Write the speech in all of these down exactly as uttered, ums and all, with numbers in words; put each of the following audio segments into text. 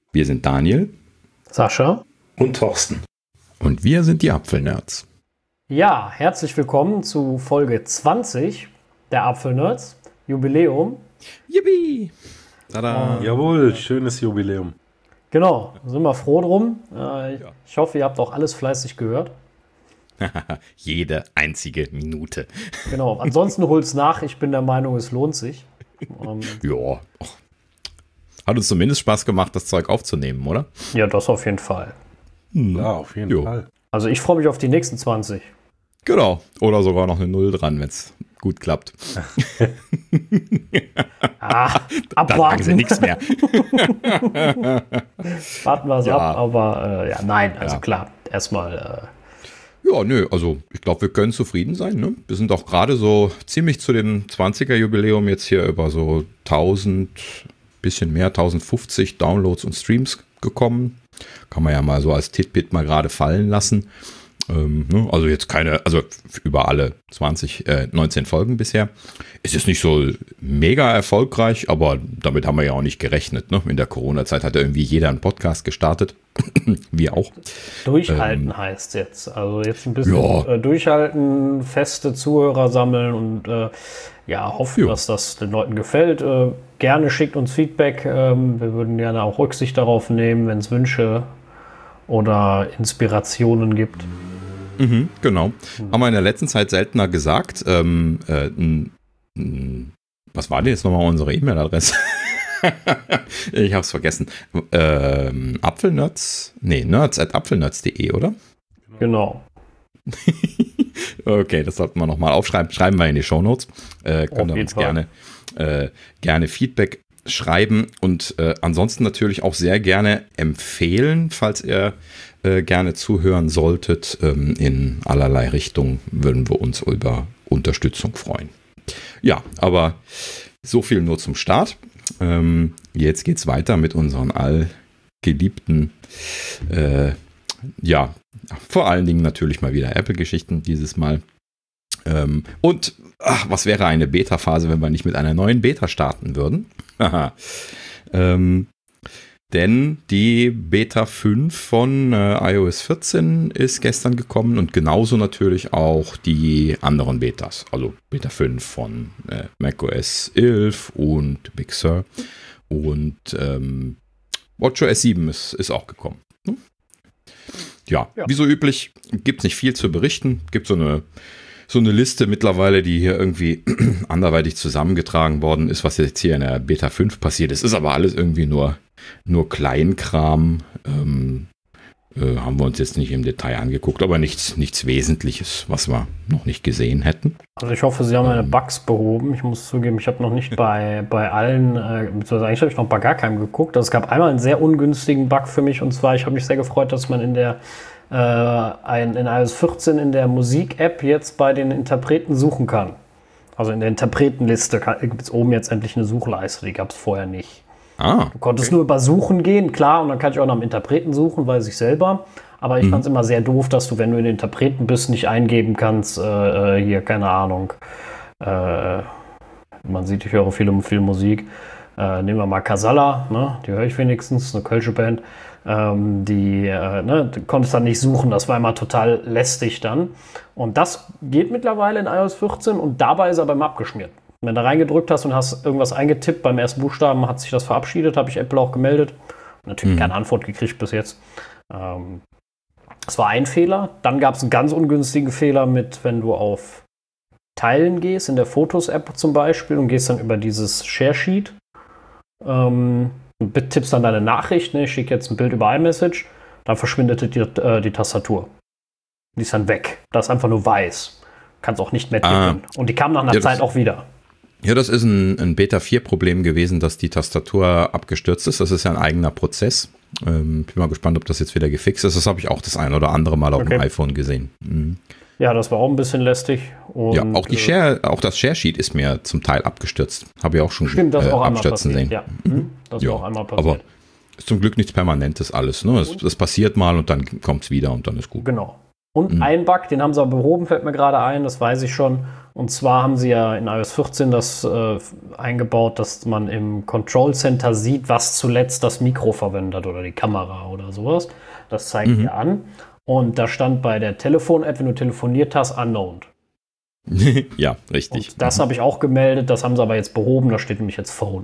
Wir sind Daniel, Sascha und Thorsten. Und wir sind die Apfelnerds. Ja, herzlich willkommen zu Folge zwanzig der Apfelnerds. Jubiläum. Yippie! Tada! Ähm, Jawohl, schönes Jubiläum. Genau, sind wir froh drum. Äh, ja. Ich hoffe, ihr habt auch alles fleißig gehört. Jede einzige Minute. Genau, ansonsten holt's nach. Ich bin der Meinung, es lohnt sich. Ähm, ja. Hat uns zumindest Spaß gemacht, das Zeug aufzunehmen, oder? Ja, das auf jeden Fall. Hm. Ja, auf jeden jo. Fall. Also ich freue mich auf die nächsten zwanzig. Genau. Oder sogar noch eine Null dran, wenn es gut klappt. ah, abwarten. Dann sagen sie nichts mehr. Warten wir es ja. ab, aber äh, ja, nein, also ja. klar, erstmal. Äh, ja, nö, also ich glaube, wir können zufrieden sein. Ne? Wir sind auch gerade so ziemlich zu dem zwanziger-Jubiläum jetzt hier über so tausend, bisschen mehr, tausendfünfzig Downloads und Streams gekommen. Kann man ja mal so als Titbit mal gerade fallen lassen. Ähm, ne? Also jetzt keine, also über alle zwanzig, äh, neunzehn Folgen bisher. Es ist nicht so mega erfolgreich, aber damit haben wir ja auch nicht gerechnet. Ne? In der Corona-Zeit hat ja irgendwie jeder einen Podcast gestartet. Wir auch. Durchhalten ähm, heißt jetzt. Also jetzt ein bisschen ja. äh, durchhalten, feste Zuhörer sammeln und äh, ja, hoffen, ja. dass das den Leuten gefällt. Äh, gerne schickt uns Feedback. Ähm, wir würden gerne auch Rücksicht darauf nehmen, wenn es Wünsche oder Inspirationen gibt. Mhm, genau. Mhm. Haben wir in der letzten Zeit seltener gesagt. Ähm, äh, n, n, was war denn jetzt nochmal unsere E-Mail-Adresse? Ich habe es vergessen. Ähm, Apfelnerds? Nee, nerds at apfelnerds punkt de, oder? Genau. Okay, das sollten wir nochmal aufschreiben. Schreiben wir in die Shownotes. Äh, könnt ihr uns gerne, äh, gerne Feedback schreiben und äh, ansonsten natürlich auch sehr gerne empfehlen, falls ihr äh, gerne zuhören solltet. Ähm, in allerlei Richtungen würden wir uns über Unterstützung freuen. Ja, aber so viel nur zum Start. Ähm, jetzt geht's weiter mit unseren allgeliebten, äh, ja, vor allen Dingen natürlich mal wieder Apple-Geschichten dieses Mal. Ähm, und ach, was wäre eine Beta-Phase, wenn wir nicht mit einer neuen Beta starten würden? ähm, denn die Beta fünf von äh, iOS vierzehn ist gestern gekommen und genauso natürlich auch die anderen Betas. Also Beta fünf von äh, macOS elf und Big Sur und ähm, WatchOS sieben ist, ist auch gekommen. Hm? Ja, ja, wie so üblich gibt es nicht viel zu berichten. Gibt so eine So eine Liste mittlerweile, die hier irgendwie anderweitig zusammengetragen worden ist, was jetzt hier in der Beta fünf passiert ist. Ist aber alles irgendwie nur, nur Kleinkram. Ähm, äh, haben wir uns jetzt nicht im Detail angeguckt, aber nichts, nichts Wesentliches, was wir noch nicht gesehen hätten. Also ich hoffe, Sie haben meine ähm, Bugs behoben. Ich muss zugeben, ich habe noch nicht bei, bei allen, äh, beziehungsweise eigentlich habe ich noch bei gar keinem geguckt. Also es gab einmal einen sehr ungünstigen Bug für mich und zwar, ich habe mich sehr gefreut, dass man in der Äh, ein, in iOS vierzehn in der Musik-App jetzt bei den Interpreten suchen kann. Also in der Interpretenliste gibt es oben jetzt endlich eine Suchleiste, die gab es vorher nicht. Ah, du konntest okay. nur über Suchen gehen, klar, und dann kann ich auch nach dem Interpreten suchen, weiß ich selber. Aber ich mhm. fand es immer sehr doof, dass du, wenn du in den Interpreten bist, nicht eingeben kannst, äh, hier, keine Ahnung, äh, man sieht, ich höre viel, viel Musik. Äh, nehmen wir mal Casalla, ne? Die höre ich wenigstens, eine kölsche Band. Ähm, die äh, ne, du konntest dann nicht suchen, das war immer total lästig dann. Und das geht mittlerweile in iOS vierzehn und dabei ist er beim abgeschmiert. Wenn du da reingedrückt hast und hast irgendwas eingetippt, beim ersten Buchstaben hat sich das verabschiedet, habe ich Apple auch gemeldet. Natürlich mhm. keine Antwort gekriegt bis jetzt. Ähm, das war ein Fehler. Dann gab es einen ganz ungünstigen Fehler mit, wenn du auf Teilen gehst, in der Fotos-App zum Beispiel, und gehst dann über dieses Share-Sheet. Ähm, und tippst dann deine Nachricht, ne? Ich schicke jetzt ein Bild über iMessage, dann verschwindet die, äh, die Tastatur. Die ist dann weg. Das ist einfach nur weiß. Kannst auch nicht mehr tippen. Ah, und die kam nach einer ja, Zeit auch wieder. Ja, das ist ein, ein Beta vier Problem gewesen, dass die Tastatur abgestürzt ist. Das ist ja ein eigener Prozess. Ähm, bin mal gespannt, ob das jetzt wieder gefixt ist. Das habe ich auch das ein oder andere Mal auf okay. dem iPhone gesehen. Mhm. Ja, das war auch ein bisschen lästig. Und, ja, auch die Share, auch das Share-Sheet ist mir zum Teil abgestürzt. Habe ich auch schon Stimmt, das äh, auch abstürzen sehen. Ja, mhm. das ja, war auch einmal passiert. Aber ist zum Glück nichts Permanentes alles. Ne? Das, das passiert mal und dann kommt es wieder und dann ist gut. Genau. Und mhm. ein Bug, den haben sie aber behoben, fällt mir gerade ein, das weiß ich schon. Und zwar haben sie ja in iOS vierzehn das äh, eingebaut, dass man im Control Center sieht, was zuletzt das Mikro verwendet hat oder die Kamera oder sowas. Das zeigt mhm. ihr an. Und da stand bei der Telefon-App, wenn du telefoniert hast, unknown. Ja, richtig. Und das mhm. habe ich auch gemeldet, das haben sie aber jetzt behoben, da steht nämlich jetzt Phone.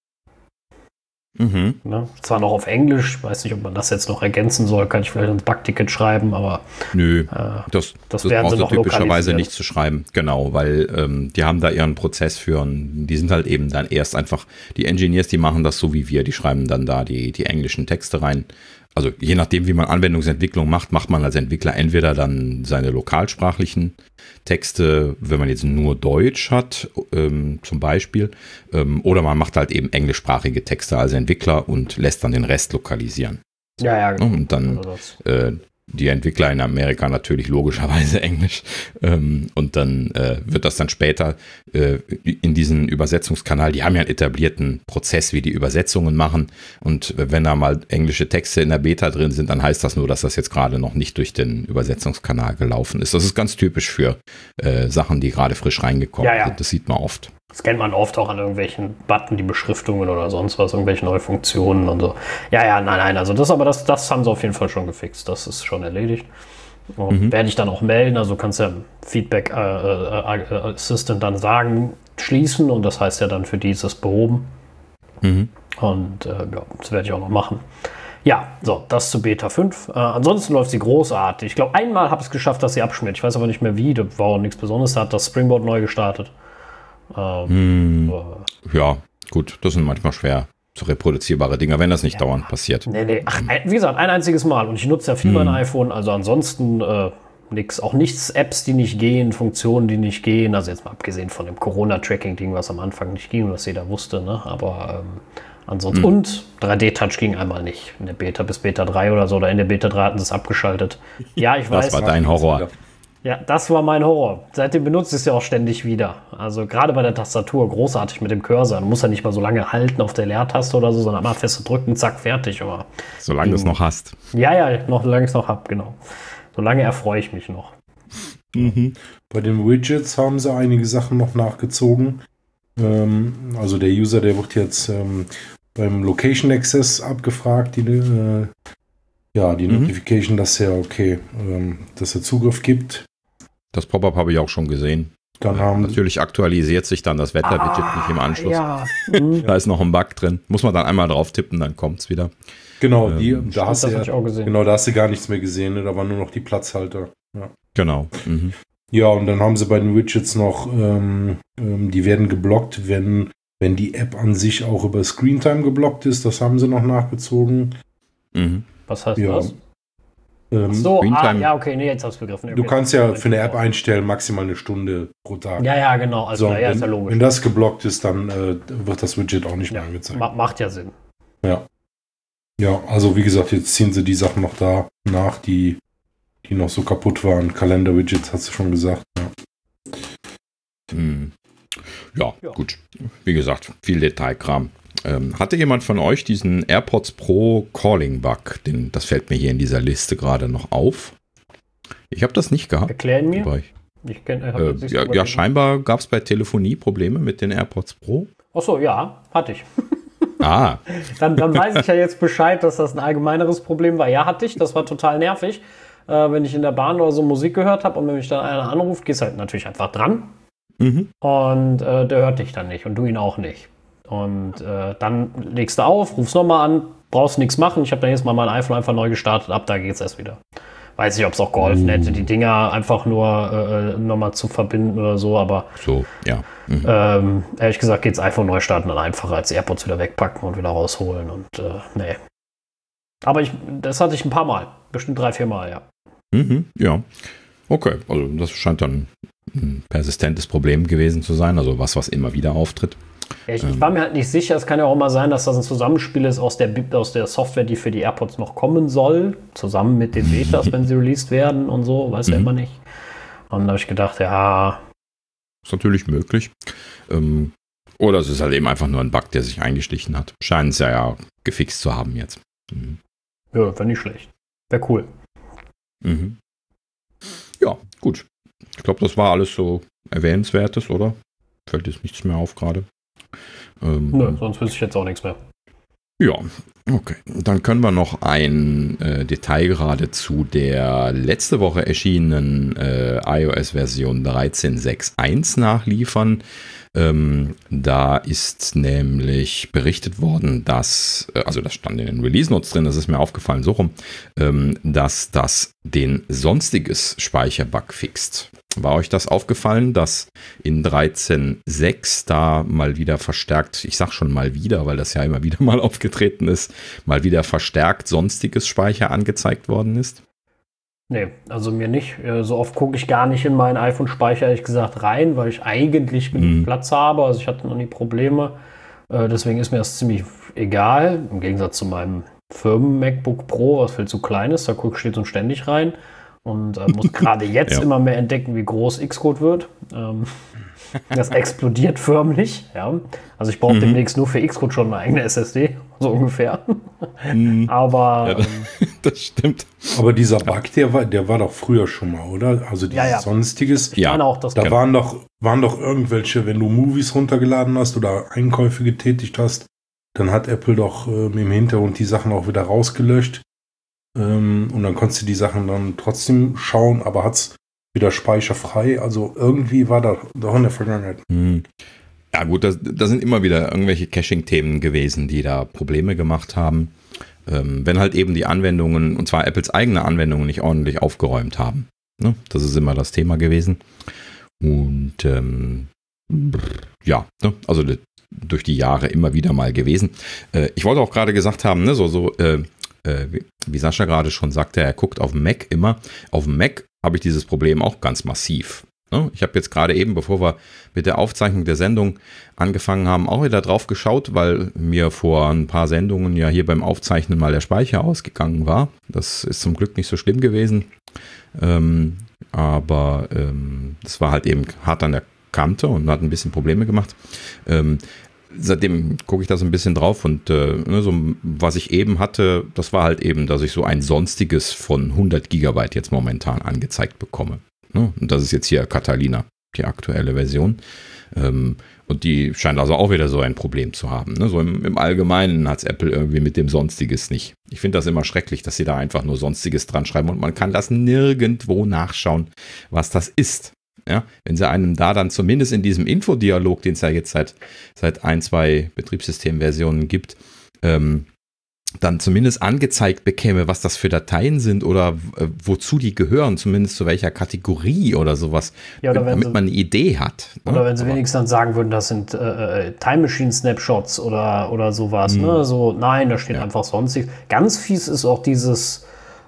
Mhm. Ne? Zwar noch auf Englisch, ich weiß nicht, ob man das jetzt noch ergänzen soll, kann ich vielleicht ins Bugticket schreiben, aber nö, äh, das, das, das werden brauchst sie du noch typischerweise nicht zu schreiben. Genau, weil ähm, die haben da ihren Prozess für und die sind halt eben dann erst einfach, die Engineers, die machen das so wie wir, die schreiben dann da die, die englischen Texte rein. Also je nachdem, wie man Anwendungsentwicklung macht, macht man als Entwickler entweder dann seine lokalsprachlichen Texte, wenn man jetzt nur Deutsch hat, ähm, zum Beispiel, ähm, oder man macht halt eben englischsprachige Texte als Entwickler und lässt dann den Rest lokalisieren. Ja, ja, genau. Und dann äh, die Entwickler in Amerika natürlich logischerweise Englisch. Ähm, und dann äh, wird das dann später äh, in diesen Übersetzungskanal, die haben ja einen etablierten Prozess, wie die Übersetzungen machen. Und wenn da mal englische Texte in der Beta drin sind, dann heißt das nur, dass das jetzt gerade noch nicht durch den Übersetzungskanal gelaufen ist. Das ist ganz typisch für äh, Sachen, die gerade frisch reingekommen ja, ja. sind. Das sieht man oft. Das kennt man oft auch an irgendwelchen Button, die Beschriftungen oder sonst was, irgendwelche neue Funktionen und so. Ja, ja, nein, nein, also das aber das, das haben sie auf jeden Fall schon gefixt. Das ist schon erledigt. Und mhm. werde ich dann auch melden, also kannst ja Feedback äh, äh, Assistant dann sagen, schließen und das heißt ja dann für dieses behoben. Mhm. Und äh, ja, das werde ich auch noch machen. Ja, so, das zu Beta fünf. Äh, ansonsten läuft sie großartig. Ich glaube, einmal habe ich es geschafft, dass sie abschmiert. Ich weiß aber nicht mehr wie, das war auch nichts Besonderes. Da hat das Springboard neu gestartet. Ähm, hm, äh, ja, gut, das sind manchmal schwer zu reproduzierbare Dinger, wenn das nicht ja, dauernd passiert. Nee, nee, ach, wie gesagt, ein einziges Mal und ich nutze ja viel hm. mein iPhone, also ansonsten äh, nix, auch nichts, Apps, die nicht gehen, Funktionen, die nicht gehen, also jetzt mal abgesehen von dem Corona-Tracking-Ding, was am Anfang nicht ging, was jeder wusste, ne, aber ähm, ansonsten, hm. und drei D-Touch ging einmal nicht, in der Beta bis Beta drei oder so, oder in der Beta drei hatten sie es abgeschaltet. Ja, ich weiß. Das war dein Horror. Ja, das war mein Horror. Seitdem benutze ich es ja auch ständig wieder. Also gerade bei der Tastatur großartig mit dem Cursor. Du musst ja nicht mal so lange halten auf der Leertaste oder so, sondern einmal fest drücken, zack, fertig. Aber solange du es noch hast. Ja, ja, noch, solange ich es noch habe, genau. Solange erfreue ich mich noch. Mhm. Bei den Widgets haben sie einige Sachen noch nachgezogen. Ähm, also der User, der wird jetzt ähm, beim Location Access abgefragt, die äh, ja, die mhm. Notification, dass er okay, ähm, dass er Zugriff gibt. Das Pop-up habe ich auch schon gesehen. Dann haben Natürlich aktualisiert sich dann das Wetter-Widget ah, nicht im Anschluss. Ja. Da ist noch ein Bug drin. Muss man dann einmal drauf tippen, dann kommt es wieder. Genau, ähm, die, da hast du ja, auch gesehen. Genau, da hast du gar nichts mehr gesehen. Ne? Da waren nur noch die Platzhalter. Ja. Genau. Mhm. Ja, und dann haben sie bei den Widgets noch, ähm, ähm, die werden geblockt, wenn, wenn die App an sich auch über Screentime geblockt ist. Das haben sie noch nachgezogen. Mhm. Was heißt ja. das? Ähm, so, ah, ja, okay, nee, jetzt hab's begriffen. Okay, du kannst ja für eine App einstellen, maximal eine Stunde pro Tag. Ja, ja, genau. Also, so, ja, wenn, ist ja logisch. Wenn das geblockt ist, dann äh, wird das Widget auch nicht ja, mehr angezeigt. Ma- macht ja Sinn. Ja. Ja, also wie gesagt, jetzt ziehen sie die Sachen noch da nach, die, die noch so kaputt waren. Kalender-Widgets, hast du schon gesagt. Ja. Hm. Ja, ja, gut. Wie gesagt, viel Detailkram. Ähm, hatte jemand von euch diesen AirPods Pro Calling-Bug? Den, das fällt mir hier in dieser Liste gerade noch auf. Ich habe das nicht gehabt. Erklären mir. Ich, ich kenn, äh, ja, ja, scheinbar gab es bei Telefonie Probleme mit den AirPods Pro. Achso, ja, hatte ich. Ah. dann, dann weiß ich ja jetzt Bescheid, dass das ein allgemeineres Problem war. Ja, hatte ich. Das war total nervig. Äh, wenn ich in der Bahn oder so Musik gehört habe und wenn mich dann einer anruft, gehst halt natürlich einfach dran. Mhm. Und äh, der hört dich dann nicht und du ihn auch nicht. Und äh, dann legst du auf, rufst nochmal an, brauchst nichts machen. Ich habe dann jetzt mal mein iPhone einfach neu gestartet, ab da geht's erst wieder. Weiß nicht, ob es auch geholfen uh. hätte, die Dinger einfach nur äh, nochmal zu verbinden oder so, aber so, ja. Mhm. Ähm, ehrlich gesagt geht's iPhone neu starten dann einfacher als AirPods wieder wegpacken und wieder rausholen und äh, nee. Aber ich, das hatte ich ein paar Mal, bestimmt drei, vier Mal, ja. Mhm, ja. Okay, also das scheint dann ein persistentes Problem gewesen zu sein, also was, was immer wieder auftritt. Ja, ich, ich war mir halt nicht sicher, es kann ja auch mal sein, dass das ein Zusammenspiel ist aus der, aus der Software, die für die AirPods noch kommen soll, zusammen mit den Betas, wenn sie released werden und so, weiß ja Mhm. immer nicht. Und da habe ich gedacht, ja, Ist natürlich möglich. Ähm, oder es ist halt eben einfach nur ein Bug, der sich eingeschlichen hat. Scheint es ja, ja gefixt zu haben jetzt. Mhm. ja, wäre nicht schlecht. Wäre cool. Mhm. Ja, gut. Ich glaube, das war alles so Erwähnenswertes, oder? Fällt jetzt nichts mehr auf gerade. Ähm, Nö, sonst wüsste ich jetzt auch nichts mehr. Ja, okay. Dann können wir noch ein äh, Detail gerade zu der letzte Woche erschienenen äh, iOS-Version dreizehn Punkt sechs Punkt eins nachliefern. Ähm, da ist nämlich berichtet worden, dass, äh, also das stand in den Release-Notes drin, das ist mir aufgefallen, so rum, ähm, dass das den sonstiges Speicherbug fixt. War euch das aufgallen, dass in dreizehn Punkt sechs da mal wieder verstärkt, ich sag schon mal wieder, weil das ja immer wieder mal aufgetreten ist, mal wieder verstärkt sonstiges Speicher angezeigt worden ist? Nee, also mir nicht. So oft gucke ich gar nicht in meinen iPhone-Speicher, ehrlich gesagt, rein, weil ich eigentlich genug mhm. Platz habe. Also ich hatte noch nie Probleme. Deswegen ist mir das ziemlich egal. Im Gegensatz zu meinem Firmen-MacBook Pro, was viel zu klein ist. Da gucke ich stets und ständig rein. Und äh, muss gerade jetzt ja. immer mehr entdecken, wie groß Xcode wird. Ähm, das explodiert förmlich. Ja. Also ich brauche mhm. demnächst nur für Xcode schon eine eigene S S D, so ungefähr. Mhm. Aber ja, das, das stimmt. Aber dieser Bug, der war, der war doch früher schon mal, oder? Also dieses ja, ja. Sonstiges. Ja, auch das da waren doch, waren doch irgendwelche, wenn du Movies runtergeladen hast oder Einkäufe getätigt hast, dann hat Apple doch äh, im Hintergrund die Sachen auch wieder rausgelöscht. Ähm, und dann konntest du die Sachen dann trotzdem schauen, aber hat es wieder speicherfrei. Also irgendwie war da doch in der Vergangenheit. Hm. Ja gut, da das sind immer wieder irgendwelche Caching-Themen gewesen, die da Probleme gemacht haben. Ähm, wenn halt eben die Anwendungen, und zwar Apples eigene Anwendungen, nicht ordentlich aufgeräumt haben. Ne? Das ist immer das Thema gewesen. Und ähm, ja, ne? Also durch die Jahre immer wieder mal gewesen. Äh, ich wollte auch gerade gesagt haben, ne, so, so äh, äh, wie, wie Sascha gerade schon sagte, er guckt auf dem Mac immer. Auf dem Mac habe ich dieses Problem auch ganz massiv. Ne? Ich habe jetzt gerade eben, bevor wir mit der Aufzeichnung der Sendung angefangen haben, auch wieder drauf geschaut, weil mir vor ein paar Sendungen ja hier beim Aufzeichnen mal der Speicher ausgegangen war. Das ist zum Glück nicht so schlimm gewesen. Ähm, aber ähm, das war halt eben hart an der Kante und hat ein bisschen Probleme gemacht. Ähm, seitdem gucke ich da so ein bisschen drauf und äh, ne, so, was ich eben hatte, das war halt eben, dass ich so ein sonstiges von hundert Gigabyte jetzt momentan angezeigt bekomme. Ne? Und das ist jetzt hier Catalina, die aktuelle Version. Ähm, und die scheint also auch wieder so ein Problem zu haben. Ne? So im, im Allgemeinen hat es Apple irgendwie mit dem Sonstiges nicht. Ich finde das immer schrecklich, dass sie da einfach nur Sonstiges dran schreiben und man kann das nirgendwo nachschauen, was das ist. Ja, wenn sie einem da dann zumindest in diesem Infodialog, den es ja jetzt seit, seit ein, zwei Betriebssystemversionen gibt, ähm, dann zumindest angezeigt bekäme, was das für Dateien sind oder äh, wozu die gehören, zumindest zu welcher Kategorie oder sowas, ja, oder damit sie, man eine Idee hat. Oder ne? wenn sie wenigstens dann sagen würden, das sind äh, Time Machine Snapshots oder, oder sowas. Mhm. Ne? So, nein, da steht ja. einfach sonstig. Ganz fies ist auch dieses,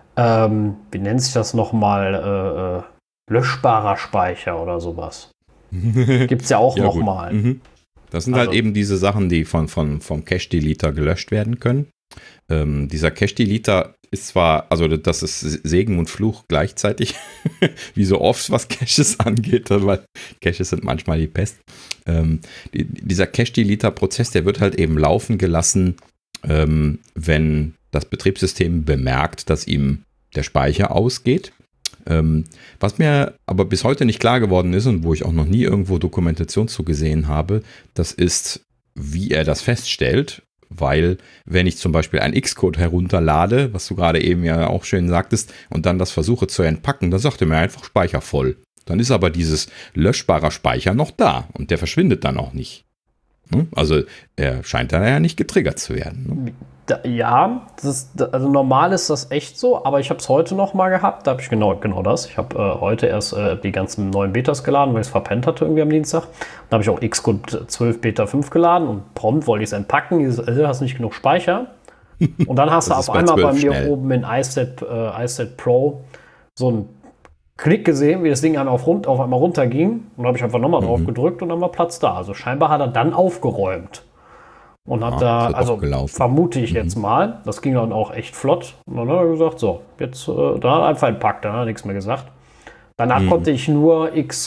ähm, wie nennt sich das nochmal, äh, löschbarer Speicher oder sowas. Gibt es ja auch ja, nochmal. Mhm. Das sind also. halt eben diese Sachen, die von, von, vom Cache-Deleter gelöscht werden können. Ähm, dieser Cache-Deleter ist zwar, also das ist Segen und Fluch gleichzeitig, wie so oft, was Caches angeht, weil Caches sind manchmal die Pest. Ähm, die, dieser Cache-Deleter-Prozess, der wird halt eben laufen gelassen, ähm, wenn das Betriebssystem bemerkt, dass ihm der Speicher ausgeht. Ähm, was mir aber bis heute nicht klar geworden ist und wo ich auch noch nie irgendwo Dokumentation zu gesehen habe, das ist, wie er das feststellt, weil wenn ich zum Beispiel ein Xcode herunterlade, was du gerade eben ja auch schön sagtest, und dann das versuche zu entpacken, dann sagt er mir einfach Speicher voll. Dann ist aber dieses löschbare Speicher noch da und der verschwindet dann auch nicht. Also er scheint da ja nicht getriggert zu werden. Ne? Da, ja, das ist, also normal ist das echt so, aber ich habe es heute noch mal gehabt, da habe ich genau, genau das. Ich habe äh, heute erst äh, die ganzen neuen Betas geladen, weil ich es verpennt hatte irgendwie am Dienstag. Da habe ich auch Xcode zwölf Beta fünf geladen und prompt wollte ich es entpacken. Dieses, äh, hast nicht genug Speicher. Und dann hast du auf einmal bei mir schnell. oben in iSet, äh, iSet Pro so einen Klick gesehen, wie das Ding einmal auf, rund, auf einmal runterging. Und da habe ich einfach nochmal mhm. drauf gedrückt und dann war Platz da. Also scheinbar hat er dann aufgeräumt. Und hat ah, da, also vermute ich mhm. jetzt mal, das ging dann auch echt flott. Und dann hat er gesagt, so, jetzt, äh, da hat er einfach entpackt, dann hat er nichts mehr gesagt. Danach mhm. konnte ich nur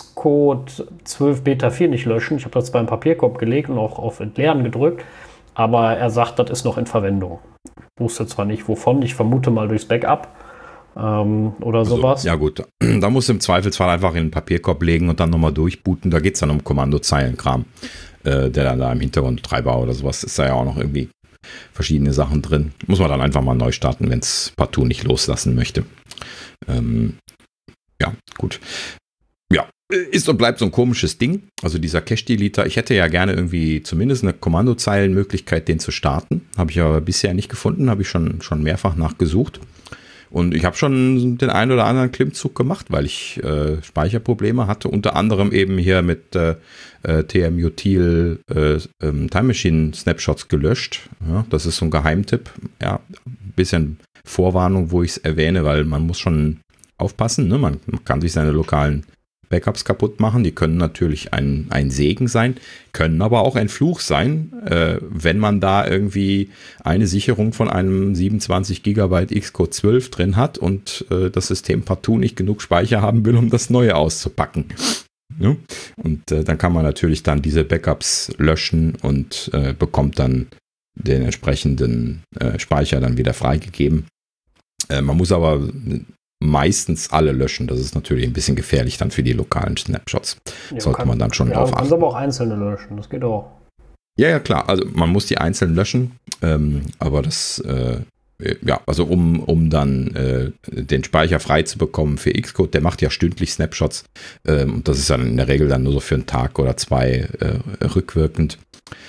Xcode zwölf Beta vier nicht löschen. Ich habe das beim Papierkorb gelegt und auch auf Entleeren gedrückt. Aber er sagt, das ist noch in Verwendung. Ich wusste zwar nicht wovon, ich vermute mal durchs Backup. ähm, oder also, sowas. Ja gut, da musst du im Zweifelsfall einfach in den Papierkorb legen und dann nochmal durchbooten. Da geht es dann um Kommandozeilenkram, äh, der dann da im Hintergrund Treiber oder sowas ist da ja auch noch irgendwie verschiedene Sachen drin. Muss man dann einfach mal neu starten, wenn es partout nicht loslassen möchte. Ähm, ja, gut. Ja, ist und bleibt so ein komisches Ding. Also dieser Cache-Deleter, ich hätte ja gerne irgendwie zumindest eine Kommandozeilenmöglichkeit, den zu starten. Habe ich aber bisher nicht gefunden, habe ich schon, schon mehrfach nachgesucht. Und ich habe schon den einen oder anderen Klimmzug gemacht, weil ich äh, Speicherprobleme hatte. Unter anderem eben hier mit äh, T M-Util äh, ähm, Time Machine Snapshots gelöscht. Ja, das ist so ein Geheimtipp. Ja, ein bisschen Vorwarnung, wo ich es erwähne, weil man muss schon aufpassen. Ne? Man, man kann sich seine lokalen Backups kaputt machen. Die können natürlich ein, ein Segen sein, können aber auch ein Fluch sein, äh, wenn man da irgendwie eine Sicherung von einem siebenundzwanzig Gigabyte Xcode zwölf drin hat und äh, das System partout nicht genug Speicher haben will, um das neue auszupacken. Ja? Und äh, dann kann man natürlich dann diese Backups löschen und äh, bekommt dann den entsprechenden äh, Speicher dann wieder freigegeben. Äh, man muss aber meistens alle löschen. Das ist natürlich ein bisschen gefährlich dann für die lokalen Snapshots. Ja, Sollte kann, man dann schon ja, drauf achten. Du kannst aber auch einzelne löschen, das geht auch. Ja, ja, klar. Also man muss die einzeln löschen, ähm, aber das, äh, ja, also um, um dann äh, den Speicher frei zu bekommen für Xcode, der macht ja stündlich Snapshots ähm, und das ist dann in der Regel dann nur so für einen Tag oder zwei äh, rückwirkend.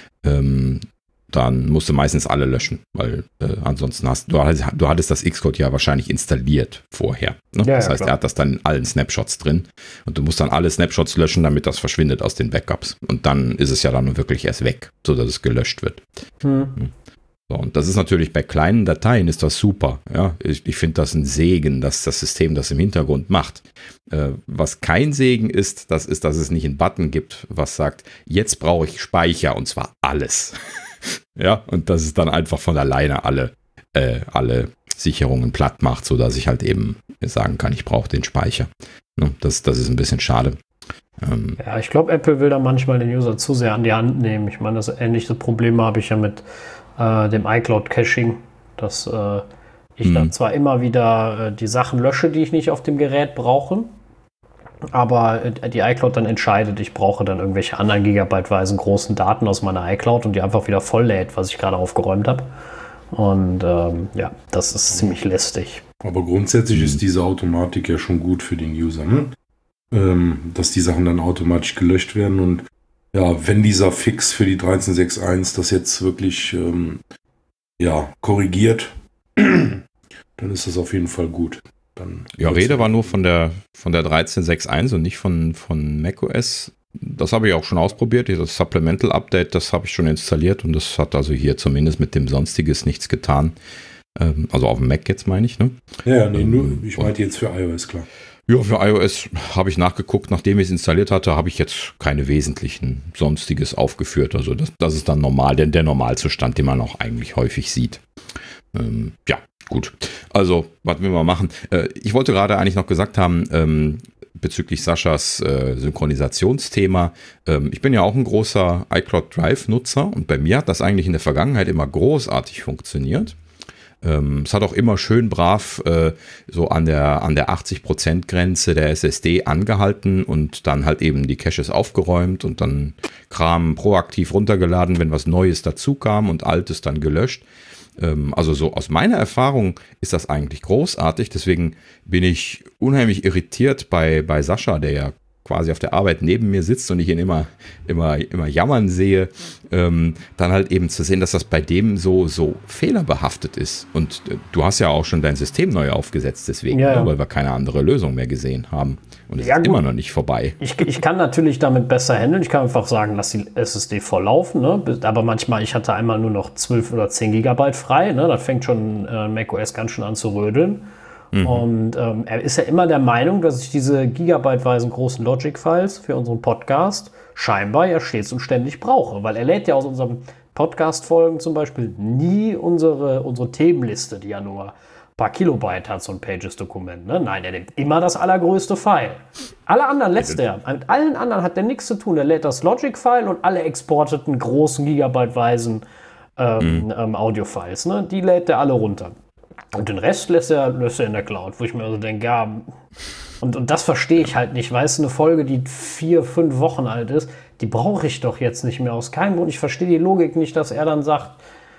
Ähm, dann musst du meistens alle löschen, weil äh, ansonsten hast du, du hattest das Xcode ja wahrscheinlich installiert vorher. Ne? Ja, das ja, heißt, klar. Er hat das dann in allen Snapshots drin und du musst dann alle Snapshots löschen, damit das verschwindet aus den Backups. Und dann ist es ja dann wirklich erst weg, sodass es gelöscht wird. Hm. So, und das ist natürlich bei kleinen Dateien ist das super. Ja? Ich, ich finde das ein Segen, dass das System das im Hintergrund macht. Äh, was kein Segen ist, das ist, dass es nicht einen Button gibt, was sagt, jetzt brauche ich Speicher und zwar alles. Ja, und dass es dann einfach von alleine alle, äh, alle Sicherungen platt macht, sodass ich halt eben sagen kann, ich brauche den Speicher. Ne, das, das ist ein bisschen schade. Ähm, ja, ich glaube, Apple will da manchmal den User zu sehr an die Hand nehmen. Ich meine, das ähnliche Probleme habe ich ja mit äh, dem iCloud-Caching, dass äh, ich dann zwar immer wieder äh, die Sachen lösche, die ich nicht auf dem Gerät brauche, aber die iCloud dann entscheidet, ich brauche dann irgendwelche anderen gigabyteweisen großen Daten aus meiner iCloud und die einfach wieder voll lädt, was ich gerade aufgeräumt habe. Und ähm, ja, das ist ziemlich lästig. Aber grundsätzlich ist diese Automatik ja schon gut für den User, ne? Ähm, dass die Sachen dann automatisch gelöscht werden. Und ja, wenn dieser Fix für die dreizehn Punkt sechs Punkt eins das jetzt wirklich ähm, ja, korrigiert, dann ist das auf jeden Fall gut. Dann ja, Rede war nur von der, von der dreizehn Punkt sechs Punkt eins und nicht von, von macOS. Das habe ich auch schon ausprobiert. Das Supplemental Update, das habe ich schon installiert und das hat also hier zumindest mit dem Sonstiges nichts getan. Ähm, also auf dem Mac jetzt meine ich, ne? Ja, nee, nur, ich meinte jetzt für iOS, klar. Ja, für iOS habe ich nachgeguckt. Nachdem ich es installiert hatte, habe ich jetzt keine wesentlichen Sonstiges aufgeführt. Also das, das ist dann normal, denn der Normalzustand, den man auch eigentlich häufig sieht. Ähm, ja. Gut, also, was will man machen? Äh, ich wollte gerade eigentlich noch gesagt haben, ähm, bezüglich Saschas äh, Synchronisationsthema. Ähm, ich bin ja auch ein großer iCloud Drive-Nutzer und bei mir hat das eigentlich in der Vergangenheit immer großartig funktioniert. Ähm, es hat auch immer schön brav äh, so an der, an der achtzig Prozent Grenze der S S D angehalten und dann halt eben die Caches aufgeräumt und dann Kram proaktiv runtergeladen, wenn was Neues dazu kam und Altes dann gelöscht. Also so aus meiner Erfahrung ist das eigentlich großartig, deswegen bin ich unheimlich irritiert bei, bei Sascha, der ja quasi auf der Arbeit neben mir sitzt und ich ihn immer, immer, immer jammern sehe, ähm, dann halt eben zu sehen, dass das bei dem so, so fehlerbehaftet ist. Und äh, du hast ja auch schon dein System neu aufgesetzt, deswegen, ja, ja. weil wir keine andere Lösung mehr gesehen haben. Und es ja, ist gut. immer noch nicht vorbei. Ich, ich kann natürlich damit besser handeln. Ich kann einfach sagen, lass die S S D volllaufen. Ne? Aber manchmal, ich hatte einmal nur noch zwölf oder zehn Gigabyte frei. Ne? Da fängt schon äh, macOS ganz schön an zu rödeln. Mhm. Und ähm, er ist ja immer der Meinung, dass ich diese gigabyteweisen großen Logic-Files für unseren Podcast scheinbar ja stets und ständig brauche. Weil er lädt ja aus unseren Podcast-Folgen zum Beispiel nie unsere, unsere Themenliste, die ja nur ein paar Kilobyte hat, so ein Pages-Dokument. Ne? Nein, er nimmt immer das allergrößte File. Alle anderen lässt er. Mit allen anderen hat er nichts zu tun. Er lädt das Logic-File und alle exporteten großen gigabyteweisen ähm, mhm. ähm, Audio-Files. Ne? Die lädt er alle runter. Und den Rest lässt er, lässt er in der Cloud, wo ich mir also denke, ja, und, und das verstehe ich halt nicht. Weißt du, eine Folge, die vier, fünf Wochen alt ist, die brauche ich doch jetzt nicht mehr aus keinem Grund. Ich verstehe die Logik nicht, dass er dann sagt,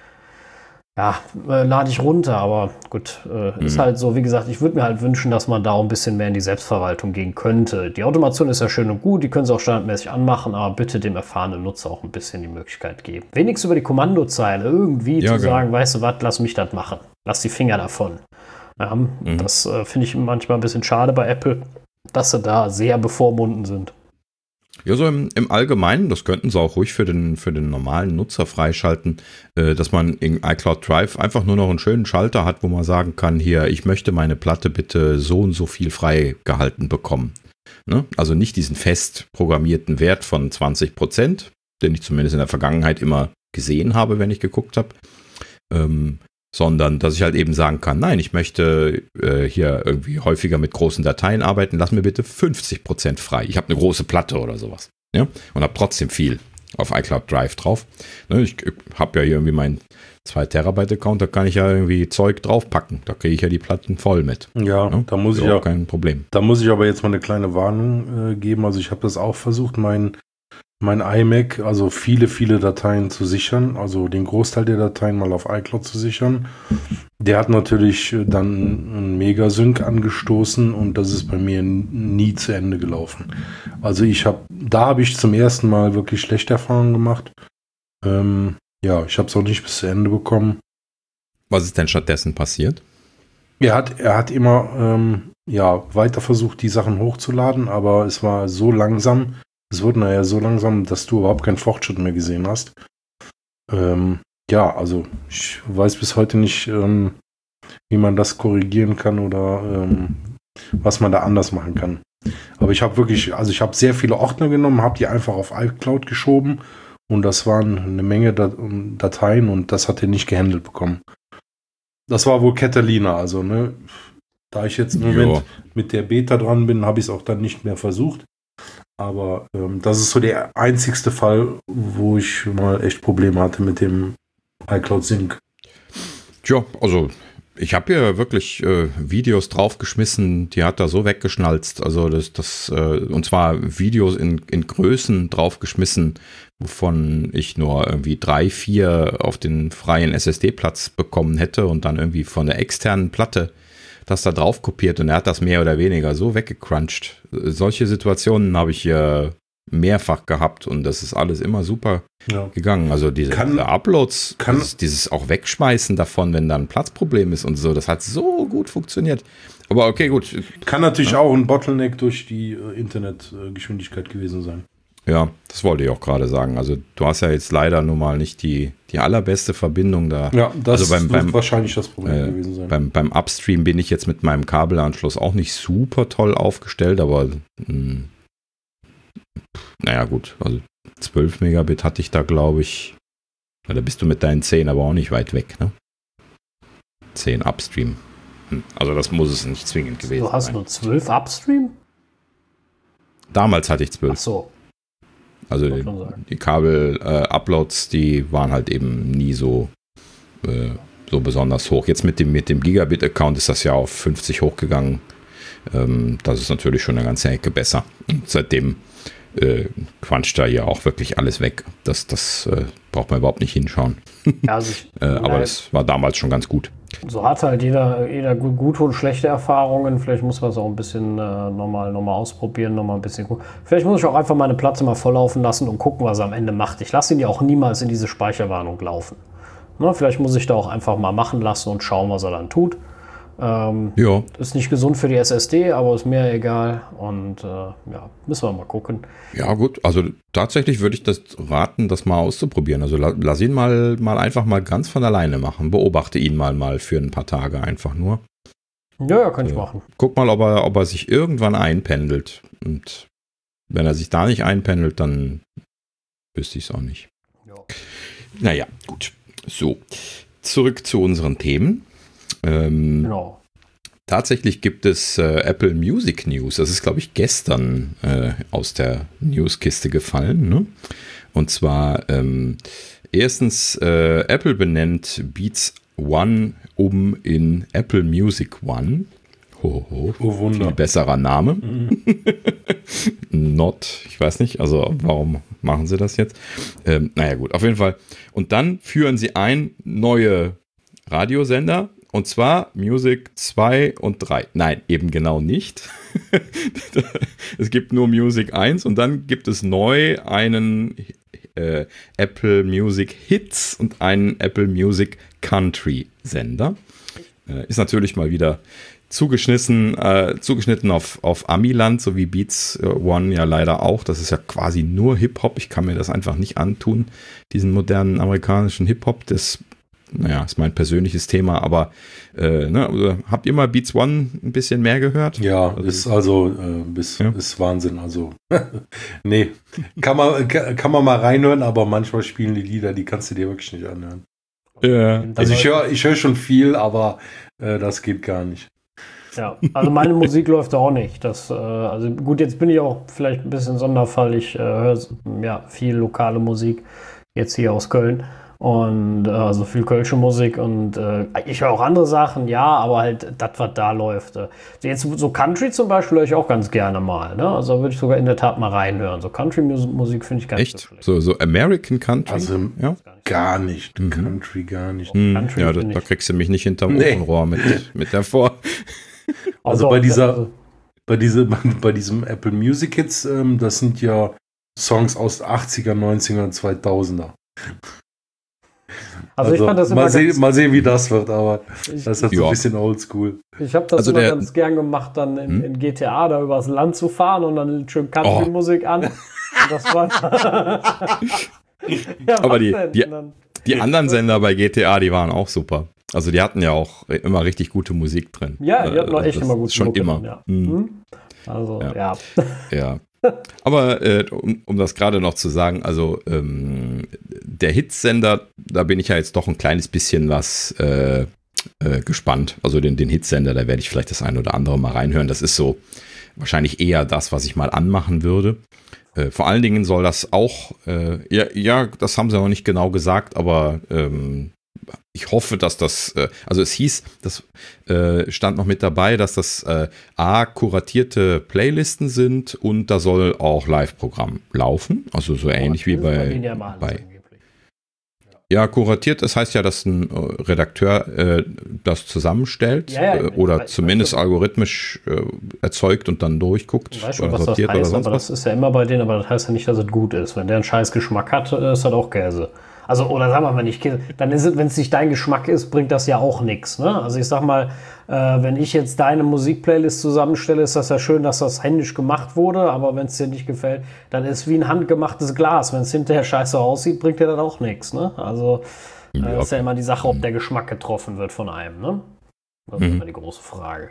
ja, äh, lade ich runter, aber gut, äh, mhm. ist halt so, wie gesagt, ich würde mir halt wünschen, dass man da auch ein bisschen mehr in die Selbstverwaltung gehen könnte. Die Automation ist ja schön und gut, die können sie auch standardmäßig anmachen, aber bitte dem erfahrenen Nutzer auch ein bisschen die Möglichkeit geben. Wenigstens über die Kommandozeile irgendwie ja, zu genau. sagen, weißt du was, lass mich das machen. Lass die Finger davon. Ja, mhm. Das äh, finde ich manchmal ein bisschen schade bei Apple, dass sie da sehr bevormunden sind. Ja, so im, im Allgemeinen, das könnten sie auch ruhig für den, für den normalen Nutzer freischalten, äh, dass man in iCloud Drive einfach nur noch einen schönen Schalter hat, wo man sagen kann, hier, ich möchte meine Platte bitte so und so viel freigehalten bekommen. Ne? Also nicht diesen fest programmierten Wert von zwanzig Prozent, den ich zumindest in der Vergangenheit immer gesehen habe, wenn ich geguckt habe, ähm, sondern dass ich halt eben sagen kann, nein, ich möchte äh, hier irgendwie häufiger mit großen Dateien arbeiten, lass mir bitte fünfzig Prozent frei. Ich habe eine große Platte oder sowas, ja, und habe trotzdem viel auf iCloud Drive drauf. Ne, ich habe ja hier irgendwie meinen zwei Terabyte Account, da kann ich ja irgendwie Zeug draufpacken. Da kriege ich ja die Platten voll mit. Ja, ne? da muss ich ja kein Problem. Da muss ich aber jetzt mal eine kleine Warnung äh, geben. Also ich habe das auch versucht, mein mein iMac, also viele, viele Dateien zu sichern, also den Großteil der Dateien mal auf iCloud zu sichern. Der hat natürlich dann einen Megasync angestoßen und das ist bei mir nie zu Ende gelaufen. Also ich habe, da habe ich zum ersten Mal wirklich schlechte Erfahrungen gemacht. Ähm, ja, ich habe es auch nicht bis zu Ende bekommen. Was ist denn stattdessen passiert? Er hat, er hat immer ähm, ja, weiter versucht, die Sachen hochzuladen, aber es war so langsam, es wurde nachher so langsam, dass du überhaupt keinen Fortschritt mehr gesehen hast. Ähm, ja, also ich weiß bis heute nicht, ähm, wie man das korrigieren kann oder ähm, was man da anders machen kann. Aber ich habe wirklich, also ich habe sehr viele Ordner genommen, habe die einfach auf iCloud geschoben und das waren eine Menge Dat- Dateien und das hat er nicht gehandelt bekommen. Das war wohl Catalina, also ne, da ich jetzt im Moment jo. mit der Beta dran bin, habe ich es auch dann nicht mehr versucht. Aber ähm, das ist so der einzigste Fall, wo ich mal echt Probleme hatte mit dem iCloud Sync. Tja, also ich habe hier wirklich äh, Videos draufgeschmissen, die hat er so weggeschnalzt. Also das, das äh, und zwar Videos in, in Größen draufgeschmissen, wovon ich nur irgendwie drei, vier auf den freien S S D-Platz bekommen hätte und dann irgendwie von der externen Platte das da drauf kopiert und er hat das mehr oder weniger so weggecrunched. Solche Situationen habe ich hier mehrfach gehabt und das ist alles immer super ja. gegangen. Also diese, kann, diese Uploads, kann, dieses, dieses auch Wegschmeißen davon, wenn da ein Platzproblem ist und so, das hat so gut funktioniert. Aber okay, gut. Kann natürlich ja. auch ein Bottleneck durch die äh, Internetgeschwindigkeit gewesen sein. Ja, das wollte ich auch gerade sagen. Also du hast ja jetzt leider nun mal nicht die, die allerbeste Verbindung da. Ja, das also beim, wird beim, wahrscheinlich das Problem äh, gewesen sein. Beim, beim Upstream bin ich jetzt mit meinem Kabelanschluss auch nicht super toll aufgestellt, aber mh, naja gut, also zwölf Megabit hatte ich da, glaube ich. Na, da bist du mit deinen zehn aber auch nicht weit weg, ne? zehn Upstream. Hm, also das muss es nicht zwingend gewesen sein. Du hast sein. nur zwölf Upstream? Damals hatte ich zwölf. Ach so. Also die, die Kabel-Uploads, äh, die waren halt eben nie so, äh, so besonders hoch. Jetzt mit dem, mit dem Gigabit-Account ist das ja auf fünfzig hochgegangen. Ähm, das ist natürlich schon eine ganze Ecke besser. Und seitdem äh, quatscht da ja auch wirklich alles weg. Das, das äh, braucht man überhaupt nicht hinschauen. Ja, also ich, äh, aber das war damals schon ganz gut. So hat halt jeder, jeder gute und schlechte Erfahrungen. Vielleicht muss man es auch ein bisschen äh, nochmal noch mal ausprobieren, nochmal ein bisschen gucken. Vielleicht muss ich auch einfach meine Platte mal volllaufen lassen und gucken, was er am Ende macht. Ich lasse ihn ja auch niemals in diese Speicherwarnung laufen. Ne, vielleicht muss ich da auch einfach mal machen lassen und schauen, was er dann tut. Ähm, ja. Ist nicht gesund für die S S D, aber ist mir egal. Und äh, ja, müssen wir mal gucken. Ja gut, also tatsächlich würde ich das raten, das mal auszuprobieren. Also la- lass ihn mal, mal einfach mal ganz von alleine machen. Beobachte ihn mal mal für ein paar Tage einfach nur. Ja, ja, kann ich äh, machen. Guck mal, ob er, ob er sich irgendwann einpendelt. Und wenn er sich da nicht einpendelt, dann wüsste ich es auch nicht. Ja. Naja, gut. So, zurück zu unseren Themen. Ähm, genau. Tatsächlich gibt es äh, Apple Music News. Das ist, glaube ich, gestern äh, aus der Newskiste gefallen. Ne? Und zwar ähm, erstens, äh, Apple benennt Beats One um in Apple Music One. Ho, ho. Oh, Wunder. Viel besserer Name. Mhm. Not, ich weiß nicht, also warum machen sie das jetzt? Ähm, naja gut, auf jeden Fall. Und dann führen sie ein neue Radiosender, und zwar Music zwei und drei. Nein, eben genau nicht. Es gibt nur Music eins und dann gibt es neu einen äh, Apple Music Hits und einen Apple Music Country Sender. Äh, ist natürlich mal wieder zugeschnitten, äh, zugeschnitten auf, auf Amiland, so wie Beats One ja leider auch. Das ist ja quasi nur Hip-Hop. Ich kann mir das einfach nicht antun, diesen modernen amerikanischen Hip-Hop. Das, naja, ist mein persönliches Thema, aber äh, ne, also, habt ihr mal Beats One ein bisschen mehr gehört? Ja, also, ist also äh, bis, ja? ist Wahnsinn. Also nee, kann man, kann, kann man mal reinhören, aber manchmal spielen die Lieder, die kannst du dir wirklich nicht anhören. Ja. Also ich höre ich hör schon viel, aber äh, das geht gar nicht. Ja, also meine Musik läuft auch nicht. Das, äh, also gut, jetzt bin ich auch vielleicht ein bisschen Sonderfall. Ich äh, höre ja viel lokale Musik, jetzt hier aus Köln. Und äh, also viel kölsche Musik und äh, ich höre auch andere Sachen, ja, aber halt das, was da läuft. Äh. Jetzt so Country zum Beispiel höre ich auch ganz gerne mal. Ne? Also da würde ich sogar in der Tat mal reinhören. So Country-Musik finde ich ganz Echt? So schlecht. So, so American Country? Also ja? gar nicht. Mhm. Country gar nicht. Mhm. Country ja, da, da kriegst du mich nicht hinterm nee. Ofenrohr mit, mit der Vor. Also, also bei dieser, also, bei, diese, bei diesem Apple Music Hits, ähm, das sind ja Songs aus achtziger, neunziger und zweitausender. Also, also ich fand das immer mal, seh, mal sehen, wie das wird, aber ich, das ist halt so ein bisschen oldschool. Ich habe das also immer der, ganz gern gemacht, dann in, hm? in G T A da übers Land zu fahren und dann schön Country-Musik oh. an. Und das war ja, aber die, die, die anderen Sender bei G T A, die waren auch super. Also die hatten ja auch immer richtig gute Musik drin. Ja, die hatten auch echt das immer gute Musik. Schon Mucke immer. Drin, ja. Mhm. Also, ja. Ja. ja. Aber äh, um, um das gerade noch zu sagen, also ähm, der Hitsender, da bin ich ja jetzt doch ein kleines bisschen was äh, äh, gespannt. Also den, den Hitsender, da werde ich vielleicht das ein oder andere mal reinhören. Das ist so wahrscheinlich eher das, was ich mal anmachen würde. Äh, vor allen Dingen soll das auch, äh, ja, ja, das haben sie noch nicht genau gesagt, aber ähm, ich hoffe, dass das, äh, also es hieß, das äh, stand noch mit dabei, dass das äh, A, kuratierte Playlisten sind und da soll auch Live-Programm laufen, also so ähnlich wie bei, bei ja, kuratiert, das heißt ja, dass ein äh, Redakteur äh, das zusammenstellt ja, ja, äh, oder weiß, zumindest weiß, algorithmisch äh, erzeugt und dann durchguckt. Ich weiß schon, was das heißt, oder sonst aber was. Das ist ja immer bei denen, aber das heißt ja nicht, dass es gut ist. Wenn der einen scheiß Geschmack hat, ist das auch Käse. Also, oder sagen wir mal nicht Käse, dann ist es, wenn es nicht dein Geschmack ist, bringt das ja auch nichts. Ne? Also ich sag mal, äh, wenn ich jetzt deine Musikplaylist zusammenstelle, ist das ja schön, dass das händisch gemacht wurde, aber wenn es dir nicht gefällt, dann ist es wie ein handgemachtes Glas. Wenn es hinterher scheiße aussieht, bringt dir das auch nichts. Ne? Also äh, ja, ist ja immer die Sache, ob der Geschmack getroffen wird von einem. Ne? Das ist mhm. immer die große Frage.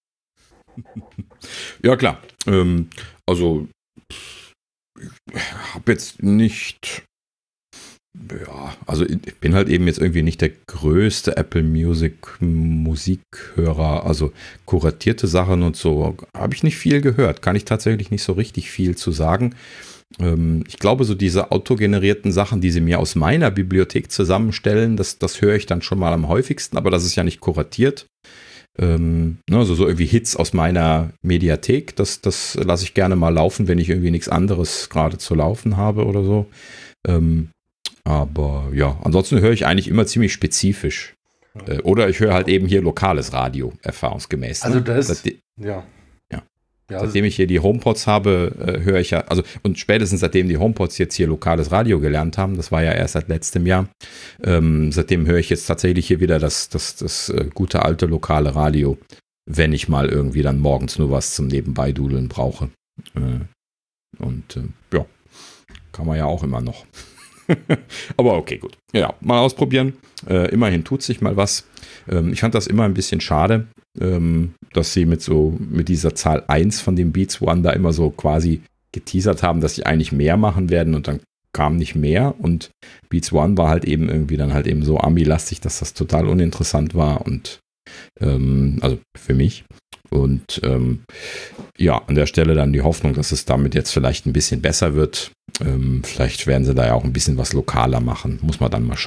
Ja, klar. Ähm, also ich habe jetzt nicht... Ja, also ich bin halt eben jetzt irgendwie nicht der größte Apple Music Musikhörer, also kuratierte Sachen und so habe ich nicht viel gehört, kann ich tatsächlich nicht so richtig viel zu sagen. Ähm, ich glaube, so diese autogenerierten Sachen, die sie mir aus meiner Bibliothek zusammenstellen, das, das höre ich dann schon mal am häufigsten, aber das ist ja nicht kuratiert. Ähm, ne, also so irgendwie Hits aus meiner Mediathek, das, das lasse ich gerne mal laufen, wenn ich irgendwie nichts anderes gerade zu laufen habe oder so. Ähm, Aber ja, ansonsten höre ich eigentlich immer ziemlich spezifisch. Äh, oder ich höre halt eben hier lokales Radio, erfahrungsgemäß. Also das, Seitde- ja. ja. ja seitdem ich hier die HomePods habe, äh, höre ich ja, also und spätestens seitdem die HomePods jetzt hier lokales Radio gelernt haben, das war ja erst seit letztem Jahr, ähm, seitdem höre ich jetzt tatsächlich hier wieder das, das, das äh, gute alte lokale Radio, wenn ich mal irgendwie dann morgens nur was zum Nebenbeidudeln brauche. Äh, und äh, ja, kann man ja auch immer noch. Aber okay, gut. Ja, mal ausprobieren. Äh, immerhin tut sich mal was. Ähm, ich fand das immer ein bisschen schade, ähm, dass sie mit so mit dieser Zahl eins von dem Beats One da immer so quasi geteasert haben, dass sie eigentlich mehr machen werden und dann kam nicht mehr und Beats One war halt eben irgendwie dann halt eben so Ami-lastig, dass das total uninteressant war und ähm, also für mich. Und ähm, ja, an der Stelle dann die Hoffnung, dass es damit jetzt vielleicht ein bisschen besser wird. Ähm, vielleicht werden sie da ja auch ein bisschen was lokaler machen. Muss man dann mal schauen.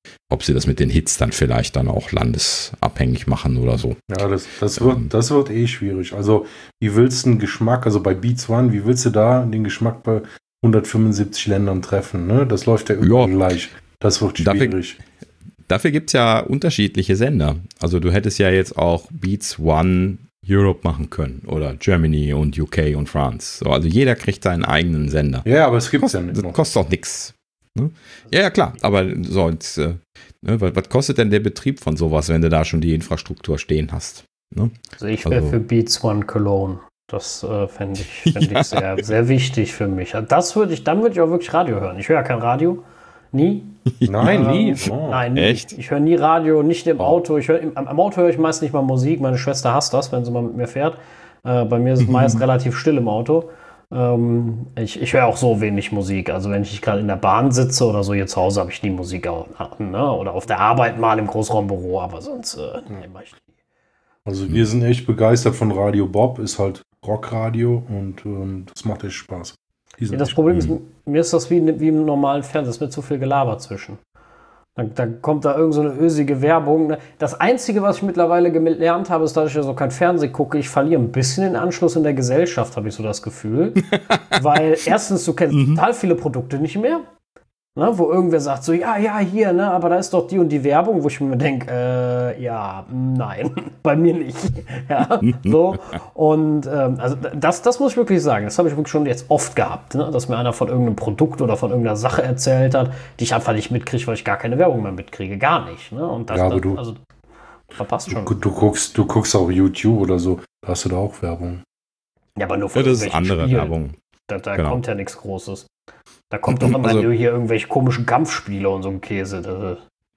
ob sie das mit den Hits dann vielleicht dann auch landesabhängig machen oder so. Ja, das, das, wird, das wird eh schwierig. Also, wie willst du den Geschmack, also bei Beats One, wie willst du da den Geschmack bei hundertfünfundsiebzig Ländern treffen? Ne? Das läuft ja überall ja. gleich. Das wird schwierig. Dafür, dafür gibt es ja unterschiedliche Sender. Also, du hättest ja jetzt auch Beats One Europe machen können oder Germany und U K und France. So, also, jeder kriegt seinen eigenen Sender. Ja, aber es gibt es ja nicht. Das kostet auch nichts. Ne? Ja, ja, klar, aber so, jetzt, äh, ne, was, was kostet denn der Betrieb von sowas, wenn du da schon die Infrastruktur stehen hast? Ne? Also ich wäre also, für Beats One Cologne. Das äh, fände ich, fänd ja. ich sehr, sehr wichtig für mich. Das würde ich, dann würde ich auch wirklich Radio hören. Ich höre ja kein Radio. Nie. Nein, ähm, nie. Oh. Nein, nie. Echt? Ich höre nie Radio, nicht im Auto. Ich hör, im, am Auto höre ich meist nicht mal Musik. Meine Schwester hasst das, wenn sie mal mit mir fährt. Äh, bei mir ist es meist relativ still im Auto. Ähm, ich ich höre auch so wenig Musik. Also wenn ich gerade in der Bahn sitze oder so, hier zu Hause habe ich nie Musik an, ne? Oder auf der Arbeit mal im Großraumbüro, aber sonst äh, nee, mach ich nie. Also wir sind echt begeistert von Radio Bob, ist halt Rockradio und ähm, das macht echt Spaß. Ja, das Problem ist, mir ist das wie, wie im normalen Fernsehen, es ist mir zu viel Gelaber zwischen. Dann, dann kommt da irgend so eine ösige Werbung. Das Einzige, was ich mittlerweile gelernt habe, ist, dass ich ja so kein Fernsehen gucke, ich verliere ein bisschen den Anschluss in der Gesellschaft, habe ich so das Gefühl. Weil erstens, du kennst mhm. total viele Produkte nicht mehr. Ne, wo irgendwer sagt so, ja, ja, hier, ne, aber da ist doch die und die Werbung, wo ich mir denke, äh, ja, nein, bei mir nicht. Ja, so. Und ähm, also das, das muss ich wirklich sagen, das habe ich wirklich schon jetzt oft gehabt, ne, dass mir einer von irgendeinem Produkt oder von irgendeiner Sache erzählt hat, die ich einfach nicht mitkriege, weil ich gar keine Werbung mehr mitkriege, gar nicht. Ne? Und das, ja, aber das, du, also, verpasst schon. Du, du, guckst, du guckst auch YouTube oder so, da hast du da auch Werbung. Ja, aber nur von ja, das ist andere Spielen. Werbung. Da, da genau. kommt ja nichts Großes. Da kommt doch immer also, hier irgendwelche komischen Kampfspiele und so ein Käse. Das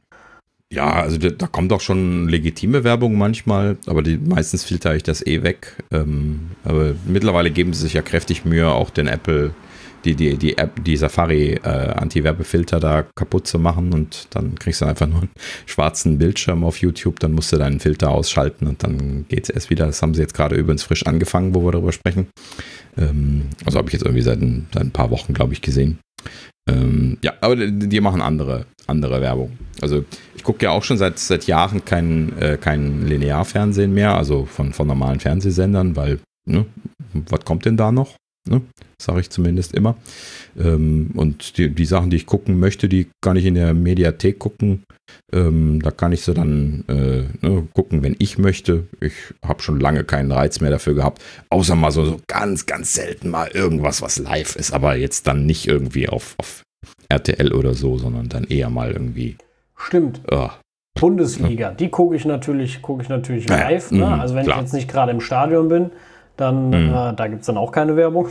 ja, also da, da kommt auch schon legitime Werbung manchmal, aber die, meistens filtere ich das eh weg. Ähm, aber mittlerweile geben sie sich ja kräftig Mühe, auch den Apple, die, die, die App, die Safari äh, Anti-Werbefilter da kaputt zu machen und dann kriegst du einfach nur einen schwarzen Bildschirm auf YouTube, dann musst du deinen Filter ausschalten und dann geht es erst wieder. Das haben sie jetzt gerade übrigens frisch angefangen, wo wir darüber sprechen. Ähm, also habe ich jetzt irgendwie seit ein, seit ein paar Wochen, glaube ich, gesehen. Ähm, ja, aber die, die machen andere, andere Werbung. Also ich gucke ja auch schon seit, seit Jahren kein, äh, kein Linearfernsehen mehr, also von, von normalen Fernsehsendern, weil, ne, was kommt denn da noch? Ne? Sage ich zumindest immer. Ähm, und die, die Sachen, die ich gucken möchte, die kann ich in der Mediathek gucken. Ähm, da kann ich sie dann äh, ne, gucken, wenn ich möchte. Ich habe schon lange keinen Reiz mehr dafür gehabt. Außer mal so, so ganz, ganz selten mal irgendwas, was live ist. Aber jetzt dann nicht irgendwie auf, auf R T L oder so, sondern dann eher mal irgendwie. Stimmt. Oh. Bundesliga, die gucke ich natürlich, gucke ich natürlich live. Ja, ne? Also wenn klar. ich jetzt nicht gerade im Stadion bin, dann, mhm. äh, da gibt es dann auch keine Werbung.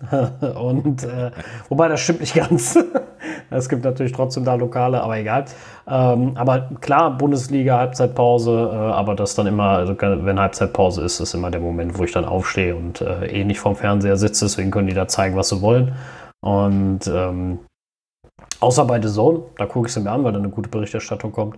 Und äh, wobei, das stimmt nicht ganz. Es gibt natürlich trotzdem da Lokale, aber egal. Ähm, aber klar, Bundesliga, Halbzeitpause, äh, aber das dann immer, also wenn Halbzeitpause ist, ist immer der Moment, wo ich dann aufstehe und äh, eh nicht vorm Fernseher sitze, deswegen können die da zeigen, was sie wollen. Und ähm, außer bei The Zone, da gucke ich sie mir an, weil da eine gute Berichterstattung kommt.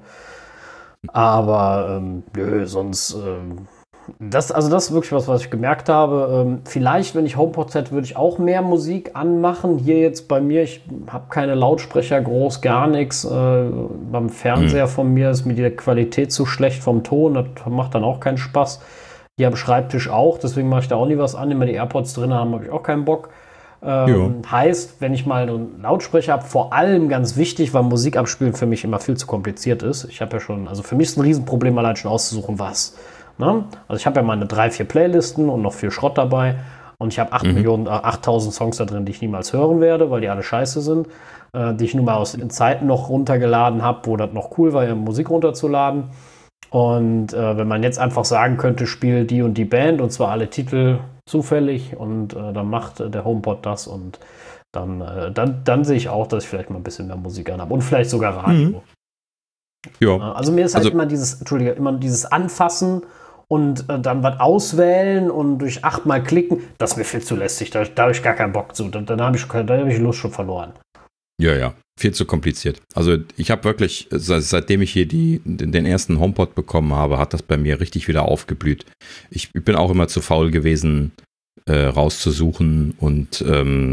Aber ähm, nö, sonst ähm, Das, also das ist wirklich was, was ich gemerkt habe. Ähm, vielleicht, wenn ich HomePod hätte, würde ich auch mehr Musik anmachen. Hier jetzt bei mir, ich habe keine Lautsprecher, groß, gar nichts. Äh, beim Fernseher mhm. von mir ist mir die Qualität zu schlecht vom Ton. Das macht dann auch keinen Spaß. Hier am Schreibtisch auch, deswegen mache ich da auch nie was an. Immer die AirPods drin haben, habe ich auch keinen Bock. Ähm, heißt, wenn ich mal einen Lautsprecher habe, vor allem ganz wichtig, weil Musik abspielen für mich immer viel zu kompliziert ist. Ich habe ja schon, also für mich ist ein Riesenproblem, allein schon auszusuchen, was. Ne? Also ich habe ja meine drei, vier Playlisten und noch viel Schrott dabei und ich habe acht mhm. Millionen, achttausend Songs da drin, die ich niemals hören werde, weil die alle scheiße sind, äh, die ich nur mal aus den Zeiten noch runtergeladen habe, wo das noch cool war, ja, Musik runterzuladen. Und äh, wenn man jetzt einfach sagen könnte, spiel die und die Band und zwar alle Titel zufällig und äh, dann macht äh, der HomePod das und dann, äh, dann, dann sehe ich auch, dass ich vielleicht mal ein bisschen mehr Musik an habe und vielleicht sogar Radio. Mhm. Ja. Also mir ist halt also, immer dieses, Entschuldige, immer dieses Anfassen und äh, dann was auswählen und durch achtmal klicken, das ist mir viel zu lästig, da, da habe ich gar keinen Bock zu, dann, dann habe ich, da hab ich Lust schon verloren. Ja, ja, viel zu kompliziert. Also ich habe wirklich, seitdem ich hier die, den ersten HomePod bekommen habe, hat das bei mir richtig wieder aufgeblüht. Ich, ich bin auch immer zu faul gewesen, äh, rauszusuchen und ähm,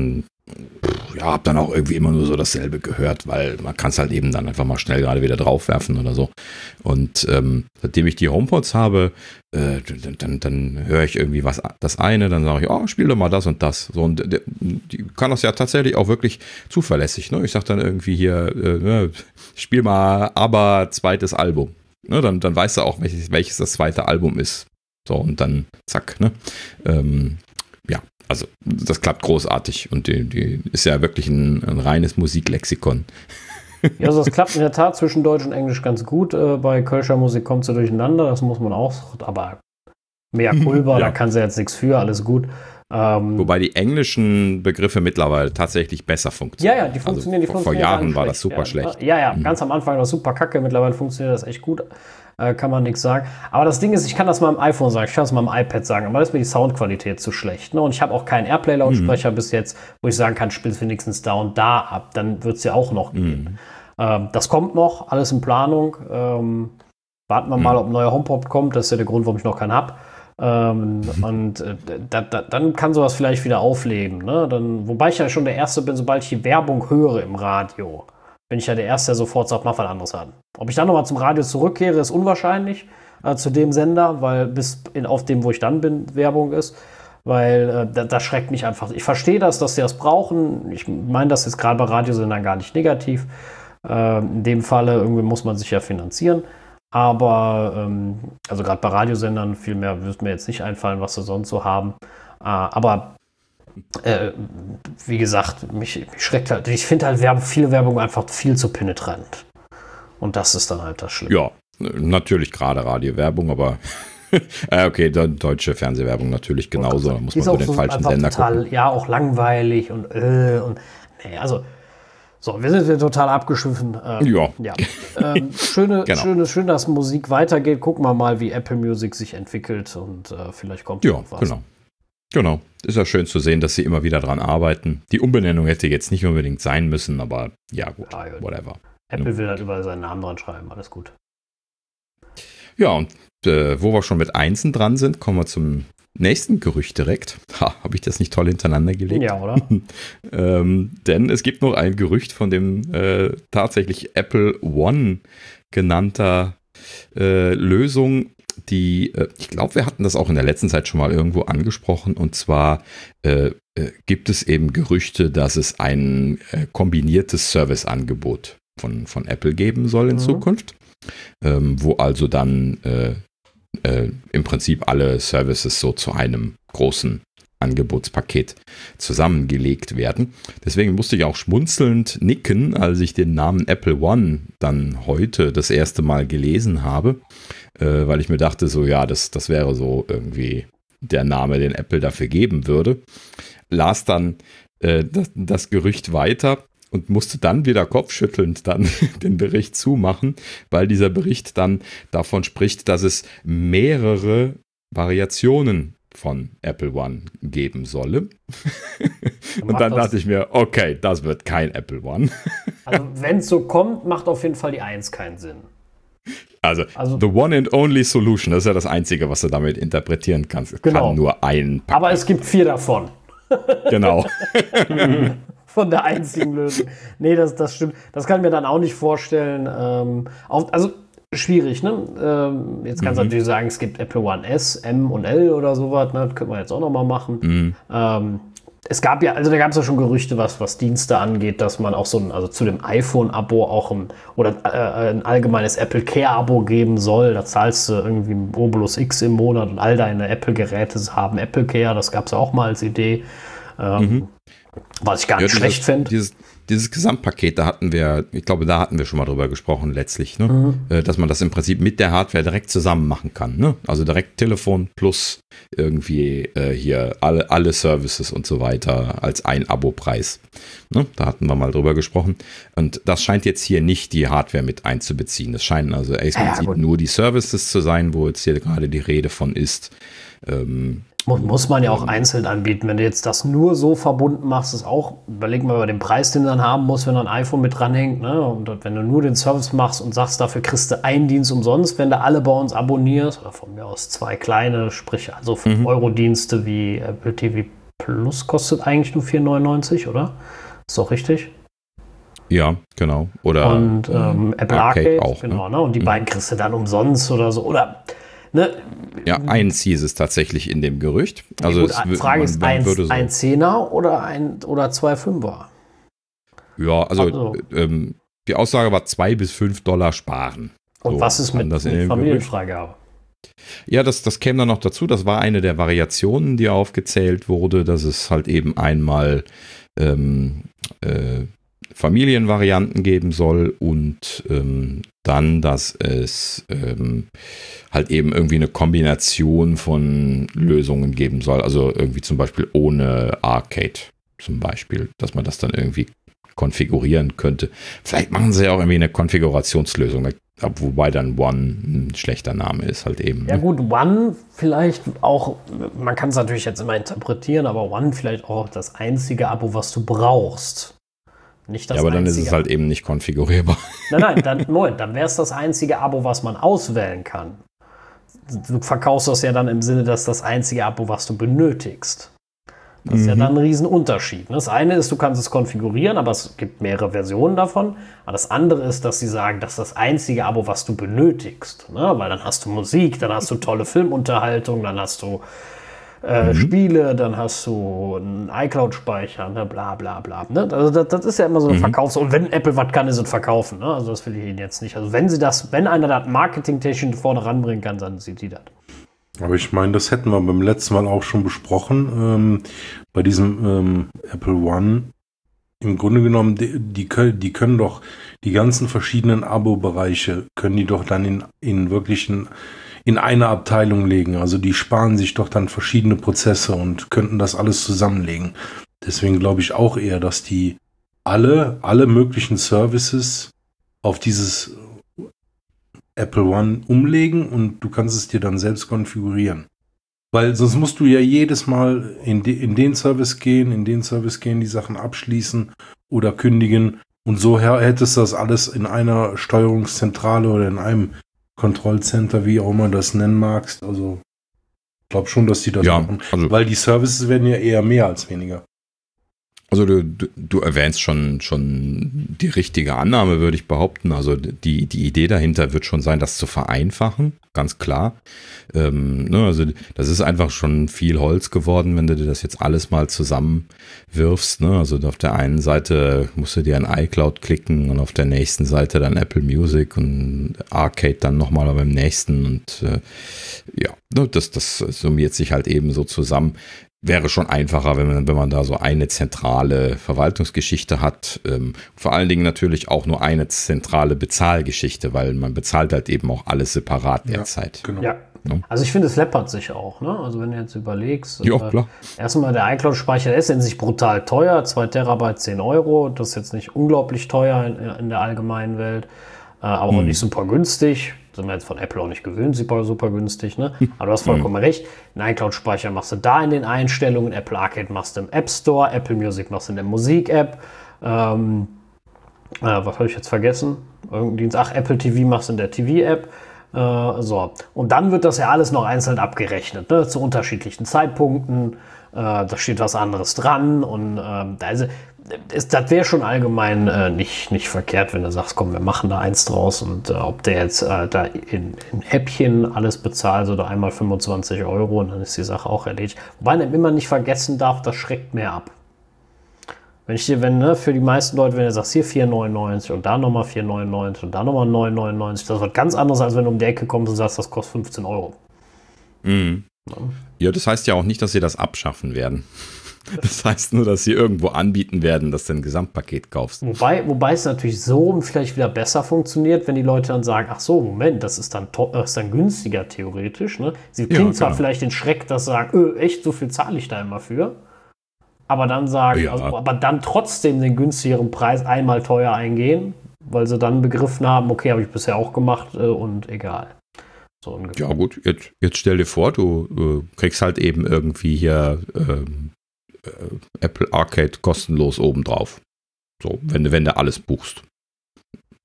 ja, habe dann auch irgendwie immer nur so dasselbe gehört, weil man kann es halt eben dann einfach mal schnell gerade wieder draufwerfen oder so. Und ähm, seitdem ich die HomePods habe, äh, dann, dann, dann höre ich irgendwie was das eine, dann sage ich, oh, spiel doch mal das und das. So, und die, die kann das ja tatsächlich auch wirklich zuverlässig. Ne? Ich sage dann irgendwie hier, äh, spiel mal aber zweites Album. Ne? Dann, dann weißt du auch, welches, welches das zweite Album ist. So, und dann zack, ne? Ähm, ja, also das klappt großartig und die, die ist ja wirklich ein, ein reines Musiklexikon. Ja, also das klappt in der Tat zwischen Deutsch und Englisch ganz gut. Äh, bei Kölscher Musik kommt sie durcheinander, das muss man auch, aber mehr Kulber, ja. Da kann sie jetzt nichts für, alles gut. Ähm, Wobei die englischen Begriffe mittlerweile tatsächlich besser funktionieren. Ja, ja, die funktionieren. Also die vor, funktionieren vor Jahren war schlecht. das super ja, schlecht. Ja, ja, mhm. ganz am Anfang war das super kacke, mittlerweile funktioniert das echt gut. Äh, kann man nichts sagen. Aber das Ding ist, ich kann das mal am iPhone sagen, ich kann das mal am iPad sagen, aber da ist mir die Soundqualität zu schlecht. Ne? Und ich habe auch keinen Airplay-Lautsprecher mhm. bis jetzt, wo ich sagen kann, spiel es wenigstens da und da ab. Dann wird es ja auch noch gehen. Mhm. Ähm, das kommt noch, alles in Planung. Ähm, warten wir mhm. mal, ob ein neuer HomePod kommt. Das ist ja der Grund, warum ich noch keinen habe. Ähm, mhm. Und äh, da, da, dann kann sowas vielleicht wieder aufleben. Ne? Dann, wobei ich ja schon der Erste bin, sobald ich die Werbung höre im Radio, bin ich ja der Erste, der sofort sagt, mach was anderes an. Ob ich dann nochmal zum Radio zurückkehre, ist unwahrscheinlich äh, zu dem Sender, weil bis in, auf dem, wo ich dann bin, Werbung ist. Weil äh, das, das schreckt mich einfach. Ich verstehe das, dass sie das brauchen. Ich meine das jetzt gerade bei Radiosendern gar nicht negativ. Äh, in dem Falle irgendwie muss man sich ja finanzieren. Aber, ähm, also gerade bei Radiosendern, viel mehr wird mir jetzt nicht einfallen, was sie sonst so haben. Äh, aber, äh, wie gesagt, mich, mich schreckt halt, ich finde halt Werbe, viele Werbung einfach viel zu penetrant. Und das ist dann halt das Schlimme. Ja, natürlich gerade Radiowerbung, aber äh, okay, deutsche Fernsehwerbung natürlich genauso. Da muss man so den so falschen Sender total, gucken. Ja, auch langweilig und, äh, und nee, also so, wir sind hier total abgeschwiffen. Ähm, ja. ja. Ähm, schöne, genau. schöne, schön, dass Musik weitergeht. Gucken wir mal, wie Apple Music sich entwickelt und äh, vielleicht kommt ja, noch was. Genau. Genau. Ist ja schön zu sehen, dass sie immer wieder dran arbeiten. Die Umbenennung hätte jetzt nicht unbedingt sein müssen, aber ja, gut, ja, whatever. Apple ja. will halt überall seinen Namen dran schreiben, alles gut. Ja, und äh, wo wir schon mit Einsen dran sind, kommen wir zum nächsten Gerücht direkt. Ha, habe ich das nicht toll hintereinander gelegt? Ja, oder? ähm, denn es gibt noch ein Gerücht von dem äh, tatsächlich Apple One genannter äh, Lösung, die, äh, ich glaube, wir hatten das auch in der letzten Zeit schon mal irgendwo angesprochen, und zwar äh, äh, gibt es eben Gerüchte, dass es ein äh, kombiniertes Serviceangebot von, von Apple geben soll in mhm. Zukunft, ähm, wo also dann äh, Äh, im Prinzip alle Services so zu einem großen Angebotspaket zusammengelegt werden. Deswegen musste ich auch schmunzelnd nicken, als ich den Namen Apple One dann heute das erste Mal gelesen habe, äh, weil ich mir dachte, so ja, das, das wäre so irgendwie der Name, den Apple dafür geben würde. Las dann äh, das, das Gerücht weiter und musste dann wieder kopfschüttelnd dann den Bericht zumachen, weil dieser Bericht dann davon spricht, dass es mehrere Variationen von Apple One geben solle. Und dann dachte ich mir, okay, das wird kein Apple One. Also wenn es so kommt, macht auf jeden Fall die eins keinen Sinn. Also, also the one and only solution, das ist ja das Einzige, was du damit interpretieren kannst. Es genau. kann nur ein Paket. Aber es gibt vier davon. Genau. Von der einzigen Lösung. Nee, das, das stimmt. Das kann ich mir dann auch nicht vorstellen. Ähm, auf, also schwierig, ne? Ähm, jetzt kannst du mhm. natürlich sagen, es gibt Apple One S, M und L oder sowas. Ne? Das könnte man jetzt auch nochmal machen. Mhm. Ähm, es gab ja, also da gab es ja schon Gerüchte, was, was Dienste angeht, dass man auch so ein, also zu dem iPhone-Abo auch ein, oder äh, ein allgemeines Apple Care-Abo geben soll. Da zahlst du irgendwie ein Obolus X im Monat und all deine Apple-Geräte haben Apple Care. Das gab es ja auch mal als Idee. Ähm, mhm. Was ich gar nicht ja, schlecht finde. Dieses, dieses Gesamtpaket, da hatten wir, ich glaube, da hatten wir schon mal drüber gesprochen letztlich, ne? Mhm. Äh, dass man das im Prinzip mit der Hardware direkt zusammen machen kann. Ne? Also direkt Telefon plus irgendwie äh, hier alle, alle Services und so weiter als ein Abo-Preis. Ne? Da hatten wir mal drüber gesprochen. Und das scheint jetzt hier nicht die Hardware mit einzubeziehen. Das scheinen also explizit ja, nur die Services zu sein, wo jetzt hier gerade die Rede von ist. Ähm, Muss man ja auch einzeln anbieten. Wenn du jetzt das nur so verbunden machst, ist auch, überleg mal über den Preis, den du dann haben musst, wenn da ein iPhone mit dranhängt. Ne? Und wenn du nur den Service machst und sagst, dafür kriegst du einen Dienst umsonst, wenn du alle bei uns abonnierst, oder von mir aus zwei kleine, sprich also fünf Euro Dienste wie Apple T V Plus kostet eigentlich nur vier neunundneunzig, oder? Ist doch richtig? Ja, genau. Oder und ähm, Apple Arcade, Arcade auch. Genau, ne? Ne? Und die mhm. beiden kriegst du dann umsonst oder so. Oder, ne? Ja, eins hieß es tatsächlich in dem Gerücht. Also gut, die Frage ist, ein, so ein Zehner oder, ein, oder zwei Fünfer? Ja, also, also. Ähm, die Aussage war zwei bis fünf Dollar sparen. Und so, was ist mit, mit Familienfreigabe? Ja, das, das käme dann noch dazu. Das war eine der Variationen, die aufgezählt wurde, dass es halt eben einmal ähm, äh, Familienvarianten geben soll und ähm, dann, dass es ähm, halt eben irgendwie eine Kombination von Lösungen geben soll. Also irgendwie zum Beispiel ohne Arcade zum Beispiel, dass man das dann irgendwie konfigurieren könnte. Vielleicht machen sie ja auch irgendwie eine Konfigurationslösung, wobei dann One ein schlechter Name ist halt eben. Ja gut, One vielleicht auch, man kann es natürlich jetzt immer interpretieren, aber One vielleicht auch das einzige Abo, was du brauchst. Nicht das ja, aber dann einzige. ist es halt eben nicht konfigurierbar. Nein, nein, dann, Moment, dann wäre es das einzige Abo, was man auswählen kann. Du verkaufst das ja dann im Sinne, dass das einzige Abo, was du benötigst. Das ist mhm. ja dann ein Riesenunterschied. Das eine ist, du kannst es konfigurieren, aber es gibt mehrere Versionen davon. Aber das andere ist, dass sie sagen, das ist das einzige Abo, was du benötigst. Ne? Weil dann hast du Musik, dann hast du tolle Filmunterhaltung, dann hast du äh, mhm. Spiele, dann hast du einen iCloud-Speicher, ne? bla bla bla. Ne? Also das, das ist ja immer so ein mhm. Verkaufs- Und wenn Apple was kann, ist es verkaufen. Ne? Also das will ich Ihnen jetzt nicht. Also wenn sie das, wenn einer das marketingtechnisch vorne ranbringen kann, dann sieht die das. Aber ich meine, das hätten wir beim letzten Mal auch schon besprochen. Ähm, bei diesem ähm, Apple One. Im Grunde genommen, die, die, können, die können doch die ganzen verschiedenen Abo-Bereiche, können die doch dann in, in wirklichen, in eine Abteilung legen. Also die sparen sich doch dann verschiedene Prozesse und könnten das alles zusammenlegen. Deswegen glaube ich auch eher, dass die alle, alle möglichen Services auf dieses Apple One umlegen und du kannst es dir dann selbst konfigurieren. Weil sonst musst du ja jedes Mal in, de, in den Service gehen, in den Service gehen, die Sachen abschließen oder kündigen und so hättest du das alles in einer Steuerungszentrale oder in einem Kontrollcenter, wie auch immer du das nennen magst. Also ich glaube schon, dass die das ja, machen, also weil die Services werden ja eher mehr als weniger. Also du, du, du erwähnst schon, schon die richtige Annahme, würde ich behaupten. Also die, die Idee dahinter wird schon sein, das zu vereinfachen, ganz klar. Ähm, ne, also das ist einfach schon viel Holz geworden, wenn du dir das jetzt alles mal zusammenwirfst. Ne? Also auf der einen Seite musst du dir ein iCloud klicken und auf der nächsten Seite dann Apple Music und Arcade dann nochmal beim nächsten. Und äh, ja, das, das summiert sich halt eben so zusammen. Wäre schon einfacher, wenn man, wenn man da so eine zentrale Verwaltungsgeschichte hat. Ähm, vor allen Dingen natürlich auch nur eine zentrale Bezahlgeschichte, weil man bezahlt halt eben auch alles separat derzeit. Ja, genau. Ja. Ja. Also ich finde, es läppert sich auch. Ne? Also wenn du jetzt überlegst, jo, äh, klar. erstmal der iCloud-Speicher, der ist in sich brutal teuer, zwei Terabyte, zehn Euro. Das ist jetzt nicht unglaublich teuer in, in der allgemeinen Welt, äh, aber hm. auch nicht super günstig. Sind wir jetzt von Apple auch nicht gewöhnt, super, super günstig, ne? Aber du hast vollkommen mhm. recht. Den iCloud-Speicher machst du da in den Einstellungen, Apple Arcade machst du im App Store, Apple Music machst du in der Musik-App. Ähm, äh, was habe ich jetzt vergessen? Irgendein Dienst, ach, Apple T V machst du in der T V-App. Äh, so. Und dann wird das ja alles noch einzeln abgerechnet, ne? Zu unterschiedlichen Zeitpunkten. Äh, da steht was anderes dran. Und äh, also, ist, das wäre schon allgemein äh, nicht, nicht verkehrt, wenn du sagst, komm, wir machen da eins draus und äh, ob der jetzt äh, da in, in Häppchen alles bezahlt oder einmal fünfundzwanzig Euro und dann ist die Sache auch erledigt. Wobei man immer nicht vergessen darf, das schreckt mehr ab. Wenn ich dir, wenn, ne, für die meisten Leute, wenn du sagst, hier vier neunundneunzig und da nochmal vier neunundneunzig und da nochmal neun neunundneunzig, das wird ganz anders, als wenn du um die Ecke kommst und sagst, das kostet fünfzehn Euro. Mhm. Ja. ja, das heißt ja auch nicht, dass sie das abschaffen werden. Das heißt nur, dass sie irgendwo anbieten werden, dass du ein Gesamtpaket kaufst. Wobei, wobei es natürlich so vielleicht wieder besser funktioniert, wenn die Leute dann sagen, ach so, Moment, das ist dann, to- das ist dann günstiger theoretisch. Ne? Sie kriegen ja, zwar genau. vielleicht den Schreck, dass sie sagen, öh, echt, so viel zahle ich da immer für. Aber dann sagen, ja. also, aber dann trotzdem den günstigeren Preis einmal teuer eingehen, weil sie dann begriffen haben, okay, habe ich bisher auch gemacht äh, und egal. So ungefähr. Ja gut, jetzt, jetzt stell dir vor, du äh, kriegst halt eben irgendwie hier ähm, Apple Arcade kostenlos obendrauf. So, wenn du, wenn du alles buchst.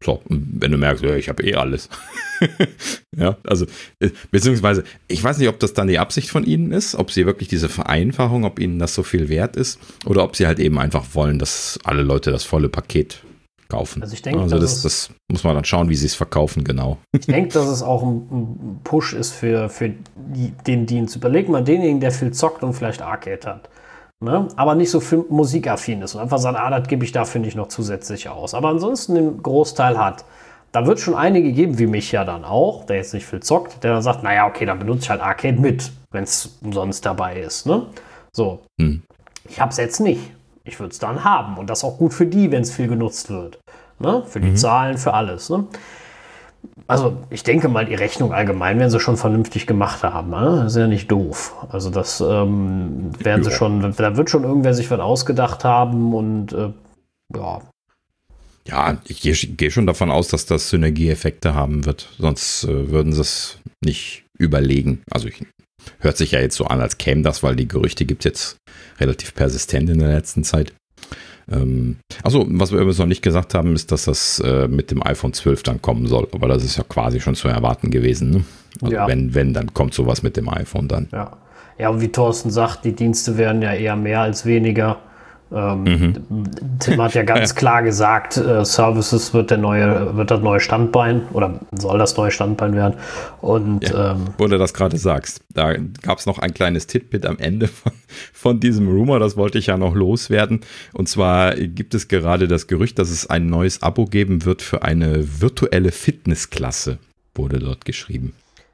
So, wenn du merkst, ja, ich habe eh alles. Ja, also, beziehungsweise, ich weiß nicht, ob das dann die Absicht von ihnen ist, ob sie wirklich diese Vereinfachung, ob ihnen das so viel wert ist, oder ob sie halt eben einfach wollen, dass alle Leute das volle Paket kaufen. Also ich denke, also das, das muss man dann schauen, wie sie es verkaufen, genau. Ich denke, dass es auch ein Push ist für, für die, den Dienst. Überleg mal denjenigen, der viel zockt und vielleicht Arcade hat. Ne? Aber nicht so viel musikaffin ist und einfach sagt, ah, das gebe ich dafür nicht noch zusätzlich aus. Aber ansonsten den Großteil hat. Da wird es schon einige geben, wie mich ja dann auch, der jetzt nicht viel zockt, der dann sagt, naja, okay, dann benutze ich halt Arcade mit, wenn es umsonst dabei ist. Ne? So. Hm. Ich habe es jetzt nicht. Ich würde es dann haben. Und das auch gut für die, wenn es viel genutzt wird. Ne? Für die mhm. Zahlen, für alles. Ne? Also ich denke mal, die Rechnung allgemein werden sie schon vernünftig gemacht haben. Ne? Das ist ja nicht doof. Also das ähm, werden ja. sie schon, da wird schon irgendwer sich was ausgedacht haben und äh, ja. Ja, ich gehe geh schon davon aus, dass das Synergieeffekte haben wird. Sonst äh, würden sie es nicht überlegen. Also ich, hört sich ja jetzt so an, als käme das, weil die Gerüchte gibt es jetzt relativ persistent in der letzten Zeit. Ähm, also, was wir übrigens noch nicht gesagt haben, ist, dass das äh, mit dem iPhone zwölf dann kommen soll. Aber das ist ja quasi schon zu erwarten gewesen. Ne? Also ja. wenn, wenn, dann kommt sowas mit dem iPhone dann. Ja. Ja, und wie Thorsten sagt, die Dienste werden ja eher mehr als weniger. Ähm, mhm. Tim hat ja ganz klar gesagt, äh, Services wird der neue, wird das neue Standbein oder soll das neue Standbein werden. Und ja, ähm, wo du das gerade sagst, da gab es noch ein kleines Titbit am Ende von, von diesem Rumor, das wollte ich ja noch loswerden. Und zwar gibt es gerade das Gerücht, dass es ein neues Abo geben wird für eine virtuelle Fitnessklasse, wurde dort geschrieben.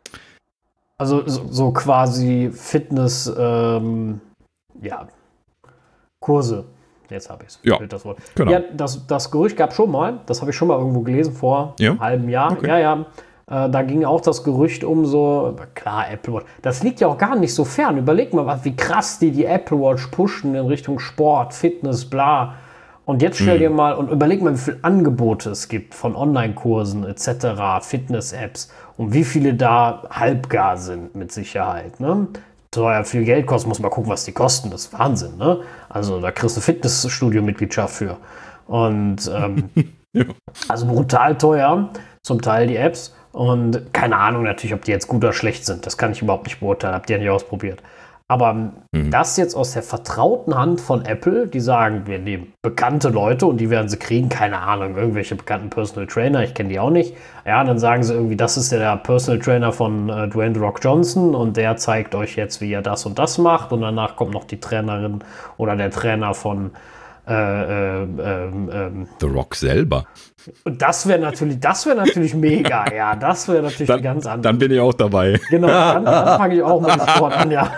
Also so, so quasi Fitness, ähm, ja, Kurse. Jetzt habe ich es. Ja, das Wort. Genau. Ja, das, das Gerücht gab schon mal, das habe ich schon mal irgendwo gelesen vor ja? einem halben Jahr. Okay. Ja, ja. Äh, da ging auch das Gerücht um so, klar, Apple Watch. Das liegt ja auch gar nicht so fern. Überleg mal, was, wie krass die die Apple Watch pushen in Richtung Sport, Fitness, bla. Und jetzt stell dir mal und überleg mal, wie viele Angebote es gibt von Online-Kursen et cetera, Fitness-Apps und wie viele da halbgar sind mit Sicherheit. Ne? Teuer, viel Geld kosten, muss man gucken, was die kosten. Das ist Wahnsinn, ne? Also da kriegst du Fitnessstudio-Mitgliedschaft für. Und ähm, ja. also brutal teuer, zum Teil die Apps. Und keine Ahnung natürlich, ob die jetzt gut oder schlecht sind. Das kann ich überhaupt nicht beurteilen, hab die ja nicht ausprobiert. Aber mhm. das jetzt aus der vertrauten Hand von Apple, die sagen, wir nehmen bekannte Leute und die werden sie kriegen, keine Ahnung, irgendwelche bekannten Personal Trainer, ich kenne die auch nicht. Ja, dann sagen sie irgendwie, das ist ja der Personal Trainer von äh, Dwayne The Rock Johnson und der zeigt euch jetzt, wie ihr das und das macht und danach kommt noch die Trainerin oder der Trainer von äh, äh, äh, The Rock selber. Und das wäre natürlich, das wäre natürlich mega, ja, das wäre natürlich dann, ganz anders. Dann bin ich auch dabei. Genau, dann, dann fange ich auch mit dem Sport an, ja.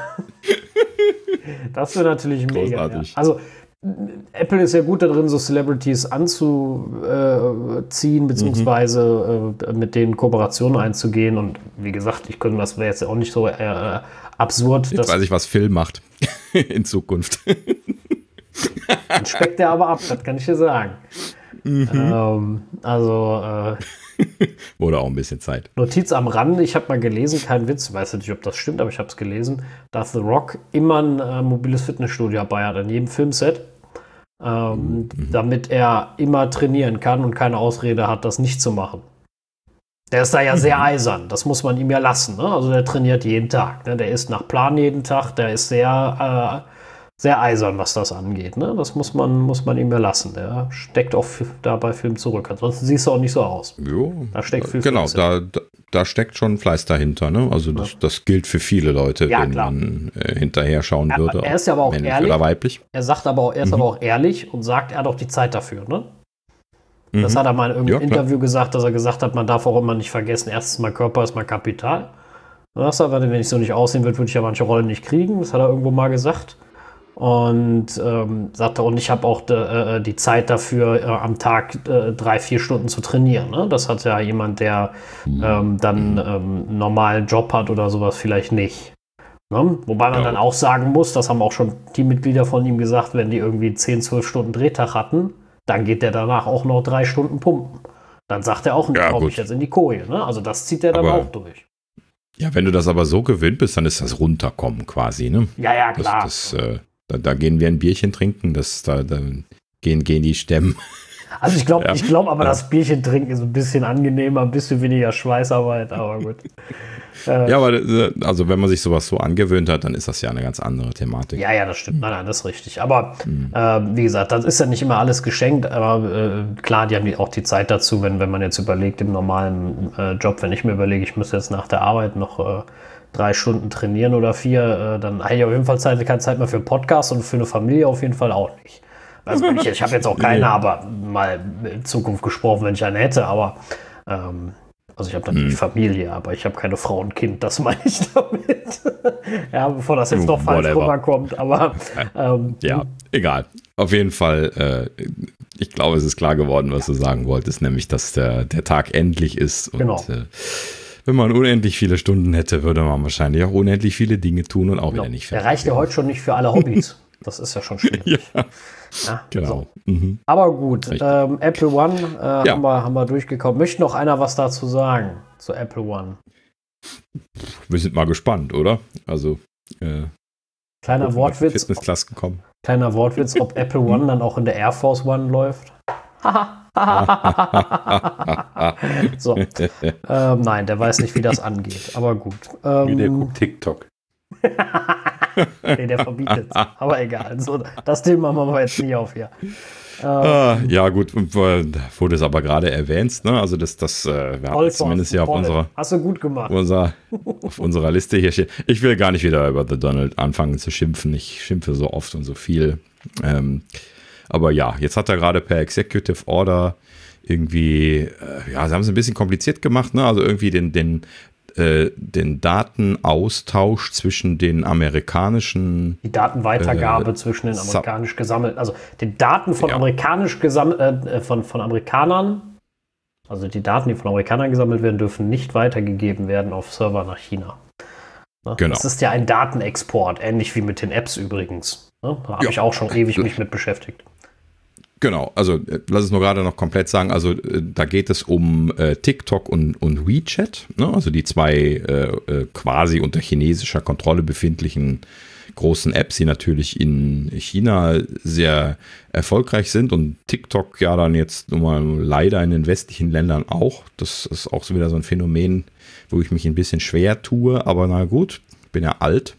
Das wäre natürlich mega. Ja. Also Apple ist ja gut darin, so Celebrities anzuziehen, beziehungsweise mhm. äh, mit denen Kooperationen einzugehen. Und wie gesagt, ich könnte, das wäre jetzt auch nicht so äh, absurd. Jetzt weiß ich, was Phil macht in Zukunft. Dann speckt er aber ab, das kann ich dir sagen. Mhm. Ähm, also äh, Oder auch ein bisschen Zeit. Notiz am Rande, ich habe mal gelesen, kein Witz, ich weiß nicht, ob das stimmt, aber ich habe es gelesen, dass The Rock immer ein äh, mobiles Fitnessstudio dabei hat, an jedem Filmset, ähm, mhm. damit er immer trainieren kann und keine Ausrede hat, das nicht zu machen. Der ist da ja sehr eisern, das muss man ihm ja lassen, ne? Also der trainiert jeden Tag, ne? Der isst nach Plan jeden Tag, der ist sehr... Äh, sehr eisern, was das angeht. Ne? Das muss man, muss man ihm ja lassen. Der steckt auch da bei Film zurück. Ansonsten siehst du auch nicht so aus. Jo, da steckt viel Genau, da, da, da steckt schon Fleiß dahinter. Ne? Also das, ja. das gilt für viele Leute, ja, denen man äh, hinterher schauen ja, würde. Er ist ja aber auch ehrlich. Oder weiblich. Er sagt aber auch, er ist mhm. aber auch ehrlich und sagt, er hat auch die Zeit dafür. Ne? Mhm. Das hat er mal in irgendeinem ja, Interview gesagt, dass er gesagt hat, man darf auch immer nicht vergessen, erstens mein Körper ist mein Kapital. Das hat er, wenn ich so nicht aussehen würde, würde ich ja manche Rollen nicht kriegen. Das hat er irgendwo mal gesagt. Und ähm, sagte, und ich habe auch de, äh, die Zeit dafür, äh, am Tag äh, drei, vier Stunden zu trainieren. Ne? Das hat ja jemand, der ähm, dann ähm, einen normalen Job hat oder sowas, vielleicht nicht. Ne? Wobei man ja. dann auch sagen muss, das haben auch schon Teammitglieder von ihm gesagt, wenn die irgendwie zehn, zwölf Stunden Drehtag hatten, dann geht der danach auch noch drei Stunden pumpen. Dann sagt er auch, ja, glaube ich, jetzt in die Koje. Ne? Also das zieht er dann aber auch durch. Ja, wenn du das aber so gewöhnt bist, dann ist das Runterkommen quasi. Ne? Ja, ja, klar. Das, das, äh, Da, da gehen wir ein Bierchen trinken, das, da, da gehen, gehen die Stemmen. Also ich glaube, Ja. ich glaube aber Ja. das Bierchen trinken ist ein bisschen angenehmer, ein bisschen weniger Schweißarbeit, aber gut. Äh, Ja, aber äh, also wenn man sich sowas so angewöhnt hat, dann ist das ja eine ganz andere Thematik. Ja, ja, das stimmt. Nein, nein, das ist richtig. Aber äh, wie gesagt, das ist ja nicht immer alles geschenkt. Aber äh, klar, die haben die auch die Zeit dazu, wenn, wenn man jetzt überlegt, im normalen äh, Job, wenn ich mir überlege, ich müsste jetzt nach der Arbeit noch äh, drei Stunden trainieren oder vier, äh, dann habe ich auf jeden Fall Zeit, keine Zeit mehr für Podcast und für eine Familie auf jeden Fall auch nicht. Also ich, ich habe jetzt auch keine, aber mal in Zukunft gesprochen, wenn ich eine hätte. Aber ähm, also ich habe natürlich Hm. Familie, aber ich habe keine Frau und Kind, das meine ich damit. Ja, bevor das jetzt noch falsch Whatever. rüberkommt, aber ähm, Ja, egal. Auf jeden Fall, äh, ich glaube, es ist klar geworden, was du sagen wolltest, nämlich, dass der, der Tag endlich ist. Und Genau. äh, wenn man unendlich viele Stunden hätte, würde man wahrscheinlich auch unendlich viele Dinge tun und auch genau. wieder nicht Der fertig reicht ja werden. heute schon nicht für alle Hobbys. Das ist ja schon schwierig. Ja, Ja, genau. so. Mhm. Aber gut, Richtig. ähm, Apple One äh, Ja. haben, wir, haben wir durchgekommen. Möchte noch einer was dazu sagen zu Apple One? Wir sind mal gespannt, oder? Also, äh, Kleiner Wortwitz, Fitnessklassen kommen. kleiner Wortwitz, ob Apple One dann auch in der Air Force One läuft. So, ähm, nein, der weiß nicht, wie das angeht. Aber gut. Wie der Ähm, guckt TikTok. nee, der verbietet es. Aber egal. So, das Thema machen wir jetzt nie auf hier. Ähm, Ah, ja, gut, äh, wurde es aber gerade erwähnt, ne? Also, das, das äh, wir hatten es zumindest hier auf Toll. unserer, Hast du gut gemacht. unser, auf unserer Liste hier steht. Ich will gar nicht wieder über The Donald anfangen zu schimpfen. Ich schimpfe so oft und so viel. Ähm, aber ja, jetzt hat er gerade per Executive Order irgendwie, äh, ja, sie haben es ein bisschen kompliziert gemacht, ne? Also irgendwie den, den, äh, den Datenaustausch zwischen den amerikanischen Die Datenweitergabe Äh, zwischen den Sub- amerikanisch gesammelten, also die Daten von Ja. amerikanisch gesammelt, äh, von, von Amerikanern, also die Daten, die von Amerikanern gesammelt werden, dürfen nicht weitergegeben werden auf Server nach China. Ne? Genau. Das ist ja ein Datenexport, ähnlich wie mit den Apps übrigens. Ne? Da habe Ja. ich auch schon ewig mich mit beschäftigt. Genau, also äh, lass es nur gerade noch komplett sagen, also äh, da geht es um äh, TikTok und, und WeChat, ne? Also die zwei äh, äh, quasi unter chinesischer Kontrolle befindlichen großen Apps, die natürlich in China sehr erfolgreich sind und TikTok ja dann jetzt nun mal leider in den westlichen Ländern auch. Das ist auch so wieder so ein Phänomen, wo ich mich ein bisschen schwer tue, aber na gut, ich bin ja alt.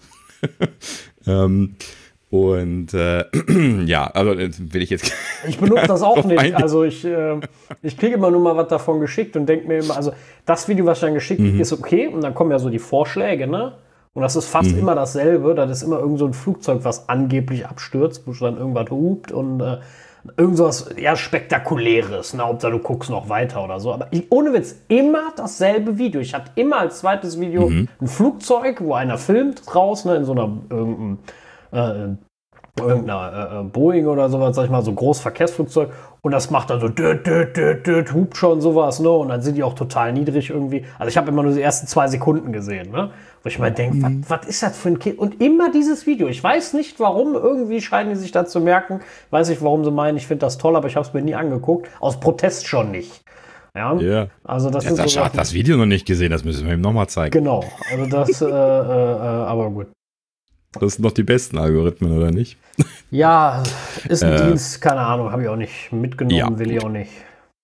ähm, Und äh, ja, also will ich jetzt. Ich benutze das auch drauf nicht. eingehen. Also ich, äh, ich kriege immer nur mal was davon geschickt und denke mir immer, also das Video, was ich dann geschickt kriege, ist okay. Und dann kommen ja so die Vorschläge, ne? Und das ist fast immer dasselbe. Das ist immer irgend so ein Flugzeug, was angeblich abstürzt, wo dann irgendwas hupt und äh, irgend sowas eher Spektakuläres. Ne? Hauptsache du guckst noch weiter oder so. Aber ich, ohne Witz, immer dasselbe Video. Ich hatte immer als zweites Video ein Flugzeug, wo einer filmt raus, ne? In so einer irgendeinem äh, irgendeiner äh, Boeing oder sowas, sag ich mal, so Großverkehrsflugzeug und das macht dann so düt, düt, düt, düt, hupt schon sowas, ne? Und dann sind die auch total niedrig irgendwie. Also ich habe immer nur die ersten zwei Sekunden gesehen, ne? Wo ich mal denke, was ist das für ein Kind? Und immer dieses Video. Ich weiß nicht, warum, irgendwie scheinen die sich da zu merken. Weiß nicht, warum sie meinen, ich finde das toll, aber ich habe es mir nie angeguckt. Aus Protest schon nicht. Ja, Ja. also das Ja, sind so Sascha hat Sachen- das Video noch nicht gesehen, das müssen wir ihm nochmal zeigen. Genau, also das, äh, äh, äh, aber gut. Das sind doch die besten Algorithmen, oder nicht? Ja, ist ein Äh, Dienst, keine Ahnung, habe ich auch nicht mitgenommen, ja, will ich gut. auch nicht.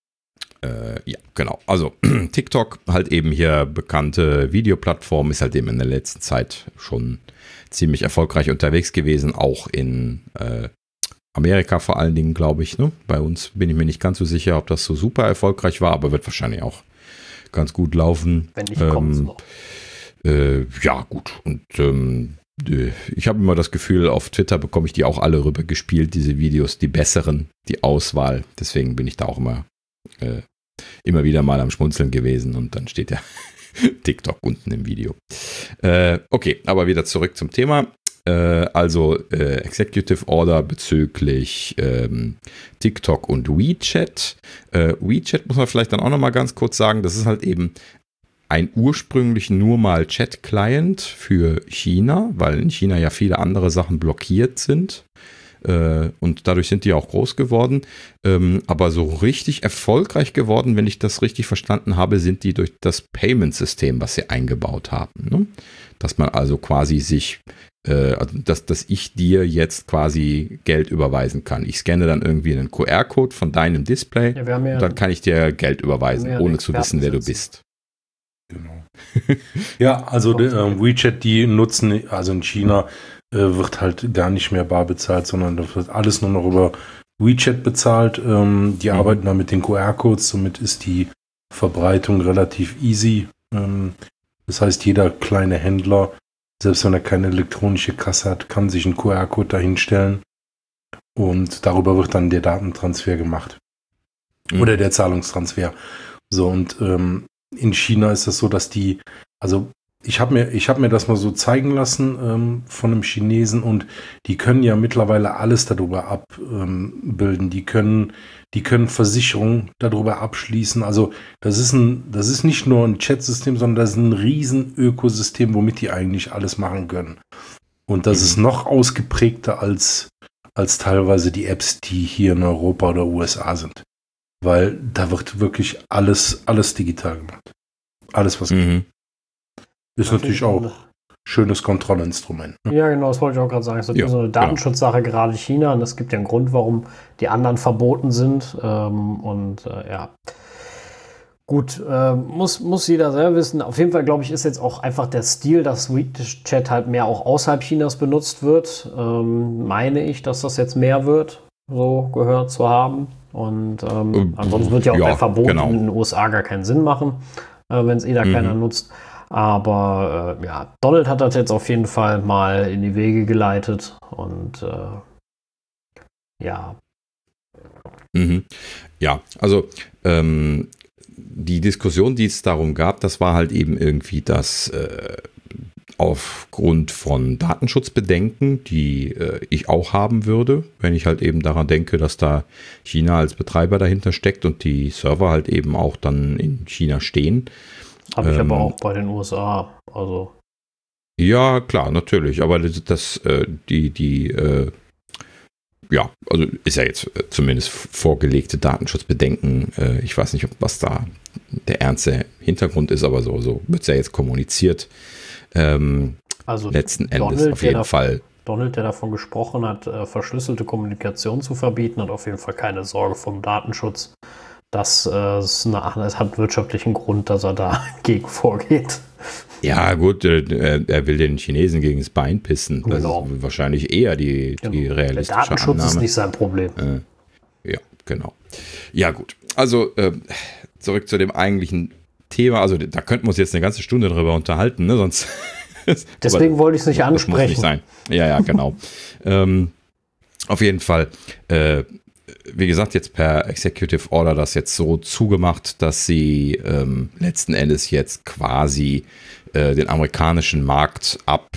Äh, ja, genau. Also TikTok, halt eben hier bekannte Videoplattform, ist halt eben in der letzten Zeit schon ziemlich erfolgreich unterwegs gewesen, auch in äh, Amerika vor allen Dingen, glaube ich. Ne? Bei uns bin ich mir nicht ganz so sicher, ob das so super erfolgreich war, aber wird wahrscheinlich auch ganz gut laufen. Wenn nicht, kommt's Ähm, noch. Äh, ja, gut. Und ähm, äh, ich habe immer das Gefühl, auf Twitter bekomme ich die auch alle rüber gespielt, diese Videos, die besseren, die Auswahl. Deswegen bin ich da auch immer, äh, immer wieder mal am Schmunzeln gewesen und dann steht ja TikTok unten im Video. Äh, okay, aber wieder zurück zum Thema. Äh, also äh, Executive Order bezüglich ähm, TikTok und WeChat. Äh, WeChat muss man vielleicht dann auch nochmal ganz kurz sagen, das ist halt eben ein ursprünglich nur mal Chat-Client für China, weil in China ja viele andere Sachen blockiert sind. Äh, und dadurch sind die auch groß geworden. Ähm, aber so richtig erfolgreich geworden, wenn ich das richtig verstanden habe, sind die durch das Payment-System, was sie eingebaut haben. Ne? dass man also quasi sich, äh, also dass, dass ich dir jetzt quasi Geld überweisen kann. Ich scanne dann irgendwie einen Q R-Code von deinem Display ja, wir haben ja, und dann kann ich dir Geld überweisen, ja ohne zu wissen, wer du bist. Genau. Ja, also die, äh, WeChat, die nutzen, also in China äh, wird halt gar nicht mehr bar bezahlt, sondern das wird alles nur noch über WeChat bezahlt. Ähm, die mhm. arbeiten da mit den Q R-Codes, somit ist die Verbreitung relativ easy. Ähm, das heißt, jeder kleine Händler, selbst wenn er keine elektronische Kasse hat, kann sich einen Q R-Code dahinstellen und darüber wird dann der Datentransfer gemacht. Mhm. Oder der Zahlungstransfer. So, und ähm, in China ist das so, dass die, also ich habe mir, ich habe mir das mal so zeigen lassen ähm, von einem Chinesen und die können ja mittlerweile alles darüber abbilden. Ähm, die können, die können Versicherungen darüber abschließen. Also das ist ein, das ist nicht nur ein Chat-System, sondern das ist ein riesen Ökosystem, womit die eigentlich alles machen können. Und das mhm. ist noch ausgeprägter als, als teilweise die Apps, die hier in Europa oder U S A sind. Weil da wird wirklich alles, alles digital gemacht. Alles, was mhm. ist natürlich auch ein schönes Kontrollinstrument. Ne? Ja, genau, das wollte ich auch gerade sagen. Es ist ja, so eine Datenschutzsache, genau. Gerade China. Und es gibt ja einen Grund, warum die anderen verboten sind. Ähm, und äh, ja, gut, äh, muss, muss jeder selber wissen. Auf jeden Fall, glaube ich, ist jetzt auch einfach der Stil, dass WeChat halt mehr auch außerhalb Chinas benutzt wird. Ähm, meine ich, dass das jetzt mehr wird, so gehört zu haben. Und ähm, ansonsten wird ja auch ja, bei Verboten genau. in den U S A gar keinen Sinn machen, äh, wenn es eh da mhm. keiner nutzt. Aber äh, ja, Donald hat das jetzt auf jeden Fall mal in die Wege geleitet und äh, ja. Mhm. Ja, also ähm, die Diskussion, die es darum gab, das war halt eben irgendwie, dass äh, aufgrund von Datenschutzbedenken, die äh, ich auch haben würde, wenn ich halt eben daran denke, dass da China als Betreiber dahinter steckt und die Server halt eben auch dann in China stehen. Habe ich ähm, aber auch bei den U S A, also. Ja, klar, natürlich, aber das, das äh, die, die, äh, ja, also ist ja jetzt zumindest vorgelegte Datenschutzbedenken. Äh, ich weiß nicht, ob was da der ernste Hintergrund ist, aber so, so wird es ja jetzt kommuniziert. Ähm, also letzten Endes Donald, auf jeden da, Fall. Donald, der davon gesprochen hat, äh, verschlüsselte Kommunikation zu verbieten, hat auf jeden Fall keine Sorge vom Datenschutz. Das, äh, ist eine, das hat wirtschaftlichen Grund, dass er da gegen vorgeht. Ja, gut, äh, er will den Chinesen gegen das Bein pissen. Das genau. ist wahrscheinlich eher die, genau. die realistische Der Datenschutz Annahme. ist nicht sein Problem. Äh, ja, genau. Ja, gut. Also äh, zurück zu dem eigentlichen Thema. Also da könnten wir uns jetzt eine ganze Stunde drüber unterhalten, ne? Sonst. Deswegen wollte ich es nicht ansprechen. Das muss nicht sein. Ja, ja, genau. ähm, auf jeden Fall. Äh, wie gesagt, jetzt per Executive Order das jetzt so zugemacht, dass sie ähm, letzten Endes jetzt quasi äh, den amerikanischen Markt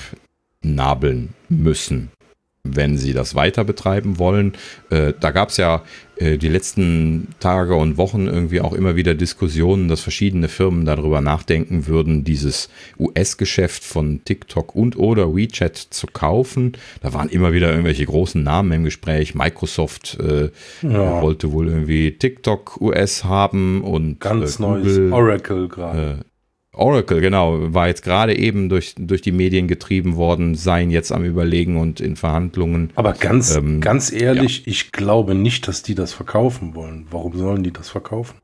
abnabeln müssen, wenn sie das weiter betreiben wollen. Äh, da gab es ja äh, die letzten Tage und Wochen irgendwie auch immer wieder Diskussionen, dass verschiedene Firmen darüber nachdenken würden, dieses U S-Geschäft von TikTok und oder WeChat zu kaufen. Da waren immer wieder irgendwelche großen Namen im Gespräch. Microsoft äh, ja. wollte wohl irgendwie TikTok U S haben und ganz äh, neues Google, Oracle gerade. Äh, Oracle, genau, war jetzt gerade eben durch, durch die Medien getrieben worden, seien jetzt am Überlegen und in Verhandlungen. Aber ganz, ähm, ganz ehrlich, ja. ich glaube nicht, dass die das verkaufen wollen. Warum sollen die das verkaufen?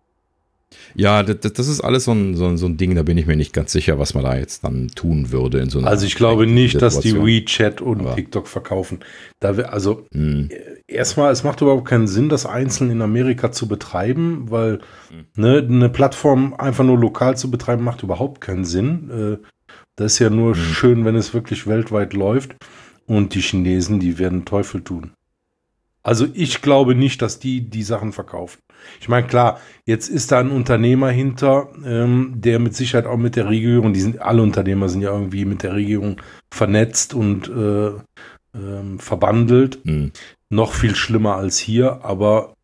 Ja, das, das ist alles so ein, so, ein, so ein Ding, da bin ich mir nicht ganz sicher, was man da jetzt dann tun würde. In so einer also ich glaube nicht, dass die WeChat und Aber TikTok verkaufen. Da wir, also hm. erstmal, es macht überhaupt keinen Sinn, das einzeln in Amerika zu betreiben, weil hm. ne, eine Plattform einfach nur lokal zu betreiben, macht überhaupt keinen Sinn. Das ist ja nur hm. schön, wenn es wirklich weltweit läuft. Und die Chinesen, die werden Teufel tun. Also ich glaube nicht, dass die die Sachen verkaufen. Ich meine, klar, jetzt ist da ein Unternehmer hinter, ähm, der mit Sicherheit auch mit der Regierung, die sind, alle Unternehmer sind ja irgendwie mit der Regierung vernetzt und äh, ähm, verbandelt. Mhm. Noch viel schlimmer als hier, aber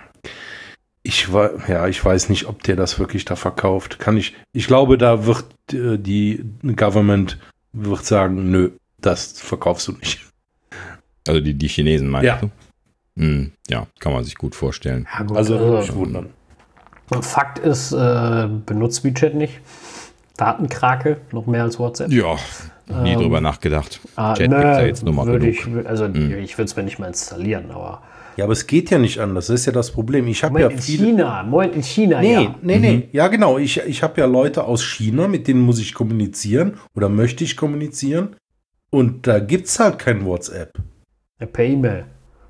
ich, ja, ich weiß nicht, ob der das wirklich da verkauft. Kann ich, ich glaube, da wird äh, die Government wird sagen, nö, das verkaufst du nicht. Also die, die Chinesen meinst ja. du? Hm, ja, kann man sich gut vorstellen. Ja, gut, also äh, Fakt ist, äh, benutzt WeChat nicht. Datenkrake, noch mehr als WhatsApp. Ja, nie ähm, drüber nachgedacht. Ah, Chat ne, gibt's ja jetzt nur mal würde ich, also hm. ich würde es mir nicht mal installieren, aber. Ja, aber es geht ja nicht anders. Das ist ja das Problem. Ich habe ja in viele China, Moment in China, nee, ja. Nee, nee, mhm. Ja, genau. Ich, ich habe ja Leute aus China, mit denen muss ich kommunizieren oder möchte ich kommunizieren. Und da gibt's halt kein WhatsApp. Ja, per E-Mail.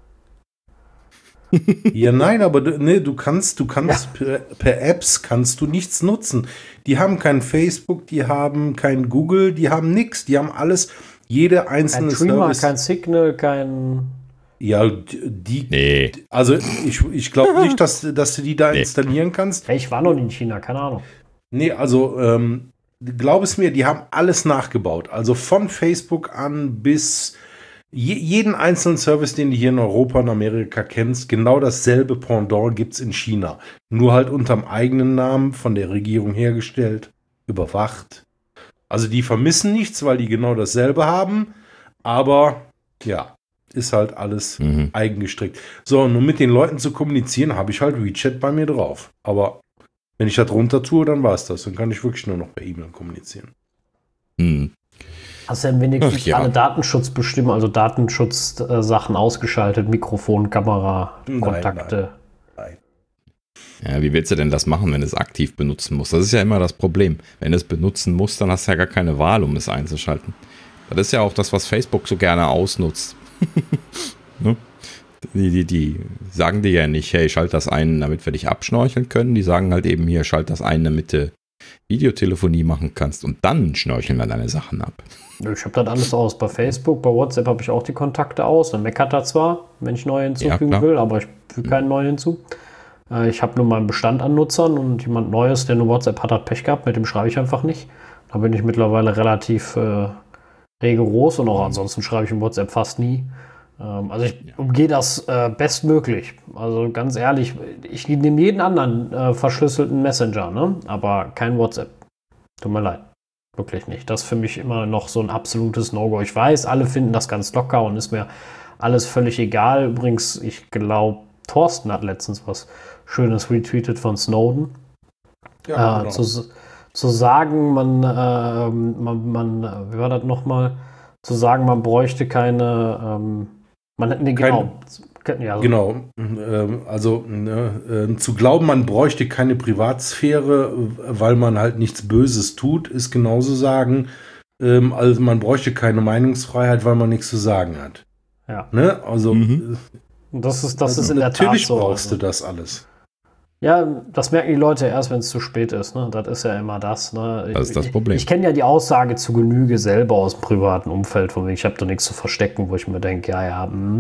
Ja, nein, aber du, nee, du kannst, du kannst ja. per, per Apps kannst du nichts nutzen. Die haben kein Facebook, die haben kein Google, die haben nichts. Die haben alles, jede einzelne kein Streamer, Service. Kein Signal, kein... Ja, die, nee. also ich, ich glaube nicht, dass, dass du die da nee. installieren kannst. Ich war noch nie in China, keine Ahnung. Nee, also ähm, glaub es mir, die haben alles nachgebaut. Also von Facebook an bis je, jeden einzelnen Service, den du hier in Europa und Amerika kennst, genau dasselbe Pendant gibt es in China. Nur halt unterm eigenen Namen, von der Regierung hergestellt, überwacht. Also die vermissen nichts, weil die genau dasselbe haben, aber ja, ist halt alles mhm. eigengestrickt. So, und um mit den Leuten zu kommunizieren, habe ich halt WeChat bei mir drauf. Aber wenn ich das runter tue, dann war es das. Dann kann ich wirklich nur noch per E-Mail kommunizieren. Mhm. Hast du denn wenigstens ja. alle Datenschutzbestimmungen, also Datenschutzsachen äh, ausgeschaltet, Mikrofon, Kamera, nein, Kontakte? Nein, nein. Ja, wie willst du denn das machen, wenn du es aktiv benutzen musst? Das ist ja immer das Problem. Wenn du es benutzen musst, dann hast du ja gar keine Wahl, um es einzuschalten. Das ist ja auch das, was Facebook so gerne ausnutzt. ne? die, die, die sagen dir ja nicht, hey, schalt das ein, damit wir dich abschnorcheln können. Die sagen halt eben hier, schalt das ein, damit du Videotelefonie machen kannst und dann schnorcheln wir deine Sachen ab. Ich habe das alles aus. Bei Facebook, bei WhatsApp habe ich auch die Kontakte aus. Dann meckert er zwar, wenn ich neue hinzufügen ja, will, aber ich füge keinen neuen hinzu. Ich habe nur meinen Bestand an Nutzern und jemand Neues, der nur WhatsApp hat, hat Pech gehabt. Mit dem schreibe ich einfach nicht. Da bin ich mittlerweile relativ äh, rigoros und auch ansonsten schreibe ich in WhatsApp fast nie. Ähm, also ich umgehe das äh, bestmöglich. Also ganz ehrlich, ich nehme jeden anderen äh, verschlüsselten Messenger, ne? Aber kein WhatsApp. Tut mir leid. Wirklich nicht. Das ist für mich immer noch so ein absolutes No-Go. Ich weiß, alle finden das ganz locker und ist mir alles völlig egal. Übrigens, ich glaube, Thorsten hat letztens was Schönes retweetet von Snowden. Ja, äh, genau. zu, zu sagen, man, äh, man, man, wie war das nochmal? Zu sagen, man bräuchte keine, ähm, man nee, genau. Kein, ja, so. Genau, ähm, also ne, äh, zu glauben, man bräuchte keine Privatsphäre, weil man halt nichts Böses tut, ist genauso sagen, ähm, also man bräuchte keine Meinungsfreiheit, weil man nichts zu sagen hat. Ja. Ne? Also mhm. das ist, das also ist in der Tat so. Natürlich brauchst du das alles. Ja, das merken die Leute erst, wenn es zu spät ist. Ne? Das ist ja immer das. Ne? Das ist das Problem. Ich, ich kenne ja die Aussage zu Genüge selber aus dem privaten Umfeld, von wegen, ich habe doch nichts zu verstecken, wo ich mir denke, ja, ja, mh.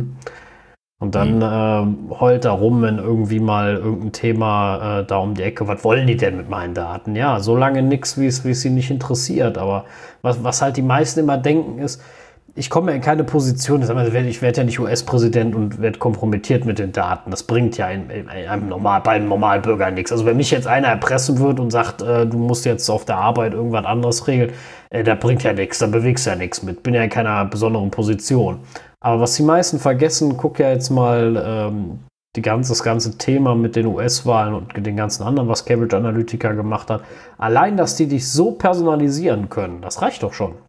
Und dann mhm. äh, heult er rum, wenn irgendwie mal irgendein Thema äh, da um die Ecke, was wollen die denn mit meinen Daten? Ja, solange nichts, wie es sie nicht interessiert. Aber was, was halt die meisten immer denken ist, ich komme ja in keine Position, ich werde ja nicht U S-Präsident und werde kompromittiert mit den Daten. Das bringt ja in, in einem normal, bei einem normalen Bürger nichts. Also wenn mich jetzt einer erpressen wird und sagt, äh, du musst jetzt auf der Arbeit irgendwas anderes regeln, äh, da bringt ja nichts, da bewegst du ja nichts mit. Bin ja in keiner besonderen Position. Aber was die meisten vergessen, guck ja jetzt mal ähm, die ganze, das ganze Thema mit den U S-Wahlen und den ganzen anderen, was Cambridge Analytica gemacht hat. Allein, dass die dich so personalisieren können, das reicht doch schon.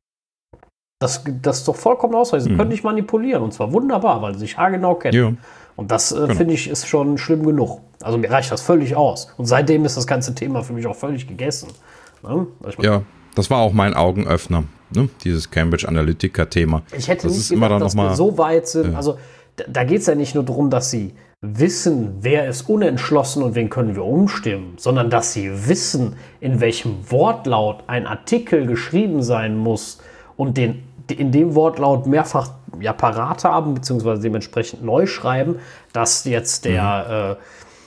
Das, das ist doch vollkommen ausreichend. Sie mhm. können dich manipulieren und zwar wunderbar, weil sie sich haargenau kennen. Ja. Und das, äh, genau. finde ich, ist schon schlimm genug. Also mir reicht das völlig aus. Und seitdem ist das ganze Thema für mich auch völlig gegessen. Ne? Also ja, das war auch mein Augenöffner, ne? Dieses Cambridge Analytica-Thema. Ich hätte das nicht ist gedacht, immer dass noch wir mal, so weit sind. Äh, also da, da geht es ja nicht nur darum, dass sie wissen, wer ist unentschlossen und wen können wir umstimmen, sondern dass sie wissen, in welchem Wortlaut ein Artikel geschrieben sein muss und den in dem Wortlaut mehrfach ja, parat haben, beziehungsweise dementsprechend neu schreiben, dass jetzt der,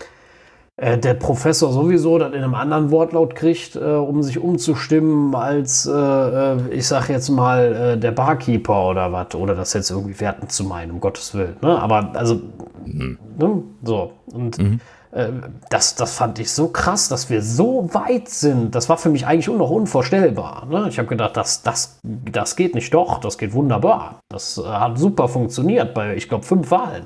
mhm. äh, äh, der Professor sowieso das in einem anderen Wortlaut kriegt, äh, um sich umzustimmen, als, äh, ich sag jetzt mal, äh, der Barkeeper oder was, oder das jetzt irgendwie wertend zu meinen, um Gottes Willen. Ne? Aber also, mhm. ne? so. Und mhm. Das, das fand ich so krass, dass wir so weit sind. Das war für mich eigentlich noch unvorstellbar. Ne? Ich habe gedacht, das, das, das geht nicht. Doch, das geht wunderbar. Das äh, hat super funktioniert bei, ich glaube, fünf Wahlen.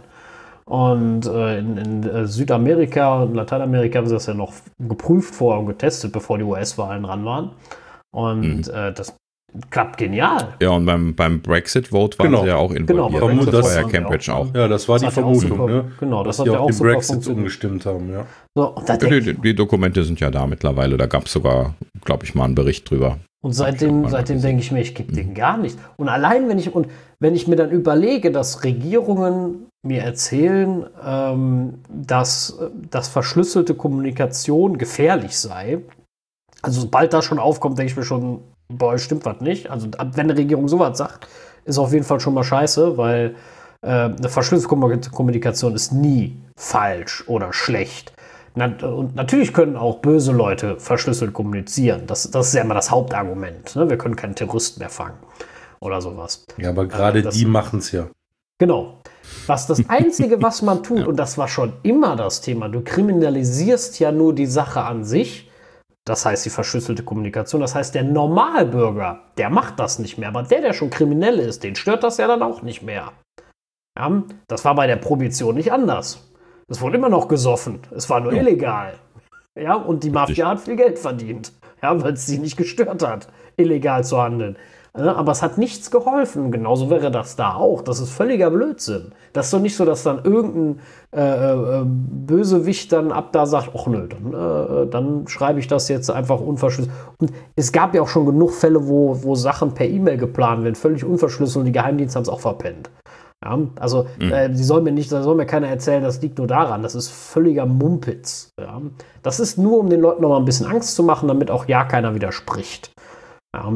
Und äh, in, in Südamerika und Lateinamerika haben sie das ja noch geprüft vorher und getestet, bevor die U S-Wahlen dran waren. Und mhm. äh, das klappt genial. Ja, und beim, beim Brexit-Vote waren genau. sie ja auch involviert. Genau, das, das war ja Cambridge auch. Ja, das war das die Vermutung. Super, ne? Genau, das dass hat die ja auch den super Brexit umgestimmt haben. Ja. So, und da die, die, die Dokumente sind ja da mittlerweile. Da gab es sogar, glaube ich, mal einen Bericht drüber. Und seitdem, seitdem denke ich mir, ich gebe den gar nicht. Und allein, wenn ich, und wenn ich mir dann überlege, dass Regierungen mir erzählen, ähm, dass, dass verschlüsselte Kommunikation gefährlich sei, also sobald das schon aufkommt, denke ich mir schon, boah, stimmt was nicht. Also wenn eine Regierung sowas sagt, ist auf jeden Fall schon mal scheiße, weil äh, eine verschlüsselte Kommunikation ist nie falsch oder schlecht. Und natürlich können auch böse Leute verschlüsselt kommunizieren. Das, das ist ja immer das Hauptargument. Ne? Wir können keinen Terroristen mehr fangen oder sowas. Ja, aber gerade das, die machen es ja. Genau. Was das Einzige, was man tut, ja. und das war schon immer das Thema, du kriminalisierst ja nur die Sache an sich. Das heißt die verschlüsselte Kommunikation. Das heißt, der Normalbürger, der macht das nicht mehr. Aber der, der schon kriminell ist, den stört das ja dann auch nicht mehr. Ja? Das war bei der Prohibition nicht anders. Es wurde immer noch gesoffen. Es war nur ja. illegal. Ja, und die Mafia hat viel Geld verdient. Ja, weil es sie nicht gestört hat, illegal zu handeln. Ja, aber es hat nichts geholfen. Genauso wäre das da auch. Das ist völliger Blödsinn. Das ist doch nicht so, dass dann irgendein äh, äh, Bösewicht dann ab da sagt, ach nö, dann, äh, dann schreibe ich das jetzt einfach unverschlüsselt. Und es gab ja auch schon genug Fälle, wo, wo Sachen per E-Mail geplant werden, völlig unverschlüsselt, und die Geheimdienste haben es auch verpennt. Ja, also, mhm. äh, die soll mir nicht, da soll mir keiner erzählen, das liegt nur daran. Das ist völliger Mumpitz. Ja. Das ist nur, um den Leuten noch mal ein bisschen Angst zu machen, damit auch ja keiner widerspricht. Ja.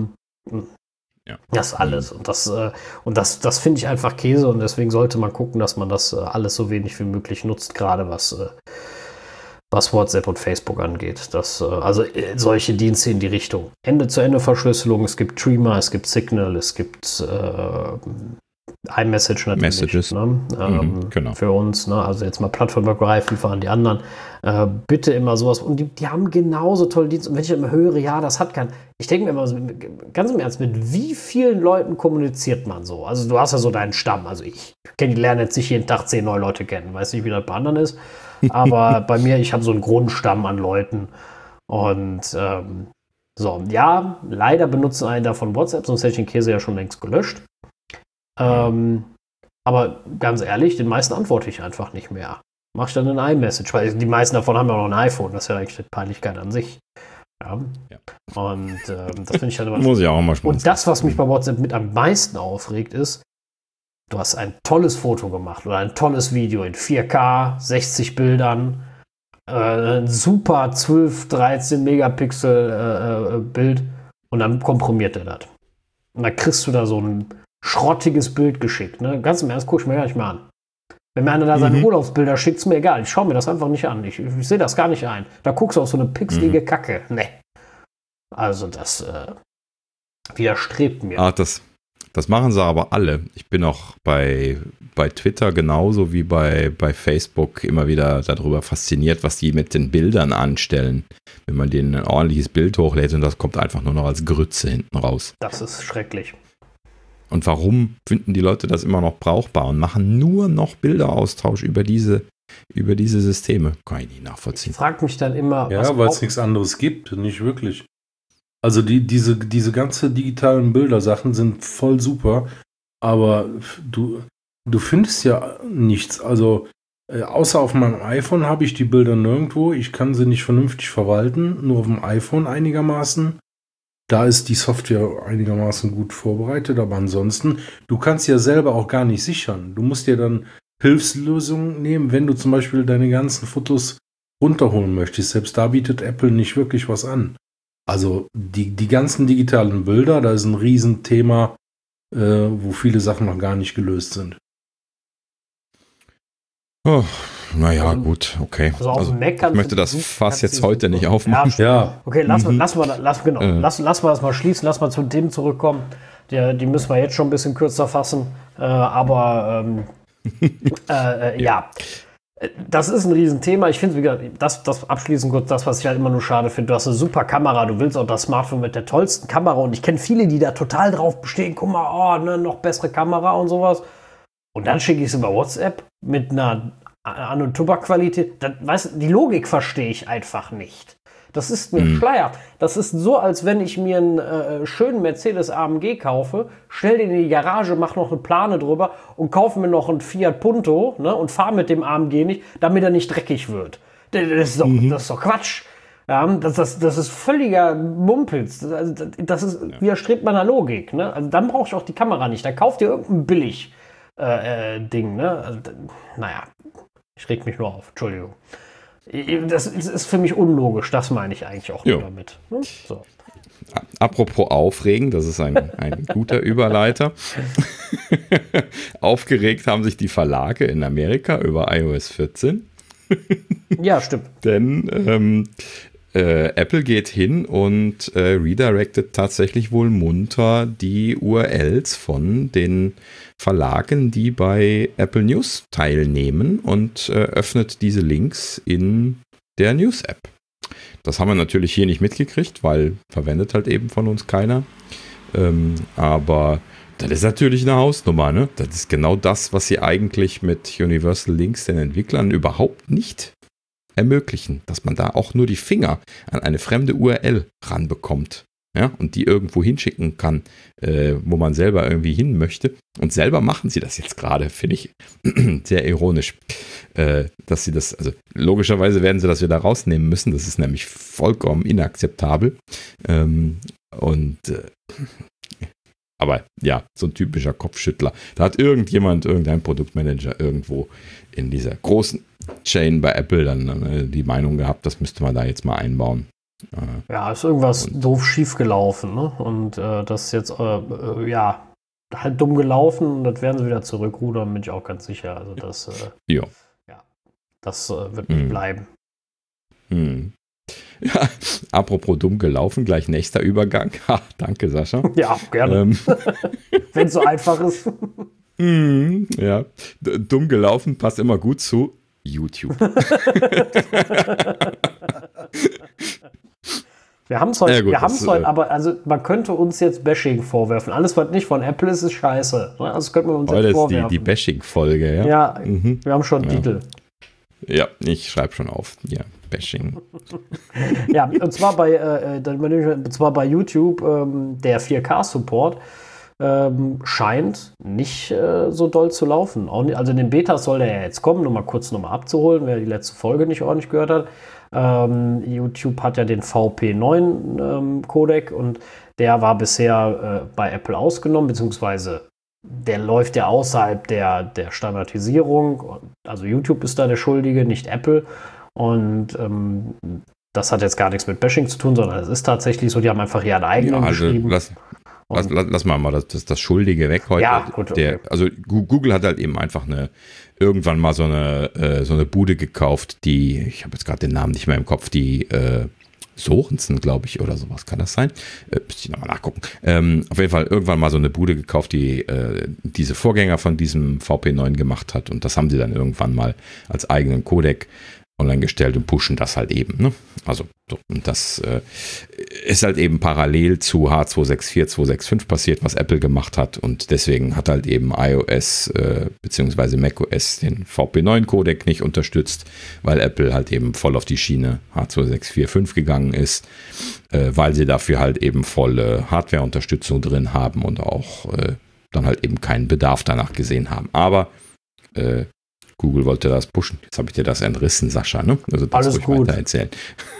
Ja. Das alles. Und das, äh, und das, das finde ich einfach Käse, und deswegen sollte man gucken, dass man das äh, alles so wenig wie möglich nutzt, gerade was, äh, was WhatsApp und Facebook angeht. Das, äh, also äh, solche Dienste in die Richtung. Ende-zu-Ende-Verschlüsselung, es gibt Threema, es gibt Signal, es gibt äh, iMessage natürlich. Messages. Ne? Ähm, mhm, genau. Für uns. Ne? Also jetzt mal plattformübergreifend fahren die anderen. Äh, bitte immer sowas. Und die, die haben genauso tolle Dienste. Und wenn ich immer höre, ja, das hat kein. Ich denke mir immer, so, ganz im Ernst, mit wie vielen Leuten kommuniziert man so? Also du hast ja so deinen Stamm. Also ich kenne, lerne jetzt nicht jeden Tag zehn neue Leute kennen. Weiß nicht, wie das bei anderen ist. Aber bei mir, ich habe so einen Grundstamm an Leuten. Und ähm, so, ja, leider benutzen einen davon WhatsApp, sonst hätte ich den Käse ja schon längst gelöscht. Ähm, aber ganz ehrlich, den meisten antworte ich einfach nicht mehr. Mach ich dann ein iMessage, weil die meisten davon haben ja noch ein iPhone. Das ist ja eigentlich eine Peinlichkeit an sich. Ja. Ja. Und ähm, das finde ich halt immer. Muss ich auch mal schmunzeln. Und das, was mich bei WhatsApp mit am meisten aufregt, ist, du hast ein tolles Foto gemacht oder ein tolles Video in vier K, sechzig Bildern, äh, ein super zwölf, dreizehn Megapixel äh, äh, Bild, und dann komprimiert er das. Und dann kriegst du da so ein schrottiges Bild geschickt. Ne? Ganz im Ernst, guck ich mir gar nicht mehr an. Wenn mir einer da seine mhm. Urlaubsbilder schickt, ist mir egal. Ich schaue mir das einfach nicht an. Ich, ich sehe das gar nicht ein. Da guckst du auf so eine pixelige mhm. Kacke. Ne. Also das äh, widerstrebt mir. Ah, das, das machen sie aber alle. Ich bin auch bei, bei Twitter genauso wie bei, bei Facebook immer wieder darüber fasziniert, was die mit den Bildern anstellen. Wenn man denen ein ordentliches Bild hochlädt und das kommt einfach nur noch als Grütze hinten raus. Das ist schrecklich. Und warum finden die Leute das immer noch brauchbar und machen nur noch Bilderaustausch über diese, über diese Systeme? Kann ich nicht nachvollziehen. Ich frage mich dann immer, ja, weil es nichts anderes gibt, nicht wirklich. Also die, diese, diese ganze digitalen Bildersachen sind voll super, aber du, du findest ja nichts. Also äh, außer auf meinem iPhone habe ich die Bilder nirgendwo. Ich kann sie nicht vernünftig verwalten, nur auf dem iPhone einigermaßen. Da ist die Software einigermaßen gut vorbereitet, aber ansonsten, du kannst ja selber auch gar nicht sichern. Du musst dir dann Hilfslösungen nehmen, wenn du zum Beispiel deine ganzen Fotos runterholen möchtest. Selbst da bietet Apple nicht wirklich was an. Also die, die ganzen digitalen Bilder, da ist ein Riesenthema, äh, wo viele Sachen noch gar nicht gelöst sind. Oh, naja, also, gut, okay. Also, also ich möchte das Fass jetzt heute nicht aufmachen. Ja, ja. Okay, lass, mhm. lass, mal, lass, genau, äh. lass, lass mal das mal schließen, lass mal zu dem zurückkommen. Die, die müssen wir jetzt schon ein bisschen kürzer fassen. Äh, aber ähm, äh, äh, ja. ja, das ist ein Riesenthema. Ich finde, wie gesagt, das, das abschließend kurz das, was ich halt immer nur schade finde. Du hast eine super Kamera, du willst auch das Smartphone mit der tollsten Kamera, und ich kenne viele, die da total drauf bestehen. Guck mal, oh, ne, noch bessere Kamera und sowas. Und dann schicke ich es über WhatsApp mit einer An- und Tubak-Qualität. Das, weißt, die Logik verstehe ich einfach nicht. Das ist mir Mhm. Schleier. Das ist so, als wenn ich mir einen äh, schönen Mercedes A M G kaufe, stell den in die Garage, mach noch eine Plane drüber und kaufe mir noch einen Fiat Punto, ne, und fahre mit dem A M G nicht, damit er nicht dreckig wird. Das ist doch, Mhm. das ist doch Quatsch. Ja, das, das, das ist völliger Mumpitz. Das, also, das- das ist, widerstrebt meiner Logik. Ne? Also dann brauche ich auch die Kamera nicht. Da kauft ihr irgendein billig äh, äh, Ding. Ne? Also, da, naja, ich reg mich nur auf. Entschuldigung. Das ist ist für mich unlogisch. Das meine ich eigentlich auch Jo. damit. Ne? So. Apropos aufregen, das ist ein, ein guter Überleiter. Aufgeregt haben sich die Verlage in Amerika über i O S vierzehn. Ja, stimmt. Denn ähm, äh, Apple geht hin und äh, redirectet tatsächlich wohl munter die U R Ls von den Verlagen, die bei Apple News teilnehmen, und äh, öffnet diese Links in der News-App. Das haben wir natürlich hier nicht mitgekriegt, weil verwendet halt eben von uns keiner. Ähm, aber das ist natürlich eine Hausnummer, ne? Das ist genau das, was sie eigentlich mit Universal Links den Entwicklern überhaupt nicht ermöglichen, dass man da auch nur die Finger an eine fremde U R L ranbekommt, ja, und die irgendwo hinschicken kann, äh, wo man selber irgendwie hin möchte. Und selber machen sie das jetzt gerade, finde ich sehr ironisch, äh, dass sie das, also logischerweise werden sie das wieder rausnehmen müssen, das ist nämlich vollkommen inakzeptabel. Ähm, und äh, aber ja, so ein typischer Kopfschüttler. Da hat irgendjemand, irgendein Produktmanager irgendwo in dieser großen Chain bei Apple dann äh, die Meinung gehabt, das müsste man da jetzt mal einbauen. Äh, Ja, ist irgendwas Und- doof schief gelaufen. Ne? Und äh, das ist jetzt, äh, äh, ja, halt dumm gelaufen. Und das werden sie wieder zurückrudern, bin ich auch ganz sicher. Also das, äh, ja. das äh, wird nicht Mhm. bleiben. Hm. Ja, apropos dumm gelaufen, gleich nächster Übergang. Ha, danke, Sascha. Ja, gerne. Ähm, Wenn es so einfach ist. hm, ja, D- dumm gelaufen passt immer gut zu YouTube. Wir haben es heute, Ja, gut, wir haben das, es heute, äh, aber also man könnte uns jetzt Bashing vorwerfen. Alles, was nicht von Apple ist, ist scheiße. Ne? Das könnte man uns Heute jetzt ist die, vorwerfen. die Bashing-Folge, ja. ja, Mhm. wir haben schon einen Ja. Titel. Ja, ich schreibe schon auf. Ja, Bashing. Ja, und zwar bei, äh, dann übernehme ich- und zwar bei YouTube, ähm, der vier K-Support ähm, scheint nicht äh, so doll zu laufen. Auch nicht, also in den Betas soll der ja jetzt kommen, nur mal kurz nochmal abzuholen, wer die letzte Folge nicht ordentlich gehört hat. Ähm, YouTube hat ja den V P neun ähm, Codec und der war bisher äh, bei Apple ausgenommen, beziehungsweise der läuft ja außerhalb der, der Standardisierung. Also YouTube ist da der Schuldige, nicht Apple. Und ähm, das hat jetzt gar nichts mit Bashing zu tun, sondern es ist tatsächlich so, die haben einfach ihren eigenen Ja, also geschrieben. lass, lass, lass, lass mal mal das, das, das Schuldige weg heute. Ja, gut, okay. Der, also Gu- Google hat halt eben einfach eine irgendwann mal so eine äh, so eine Bude gekauft, die, ich habe jetzt gerade den Namen nicht mehr im Kopf, die äh, Sorensen, glaube ich, oder sowas, kann das sein? Äh, müsste ich nochmal nachgucken. Ähm, auf jeden Fall irgendwann mal so eine Bude gekauft, die äh, diese Vorgänger von diesem V P neun gemacht hat, und das haben sie dann irgendwann mal als eigenen Codec online gestellt und pushen das halt eben. Ne? Also so, und das äh, ist halt eben parallel zu H zwei sechs vier, zwei sechs fünf passiert, was Apple gemacht hat, und deswegen hat halt eben iOS äh, bzw. macOS den V P neun Codec nicht unterstützt, weil Apple halt eben voll auf die Schiene H zwei sechs vier fünf gegangen ist, äh, weil sie dafür halt eben volle Hardware-Unterstützung drin haben und auch äh, dann halt eben keinen Bedarf danach gesehen haben. Aber äh, Google wollte das pushen. Jetzt habe ich dir das entrissen, Sascha. Ne? Also das Alles ruhig gut. weiter erzählen.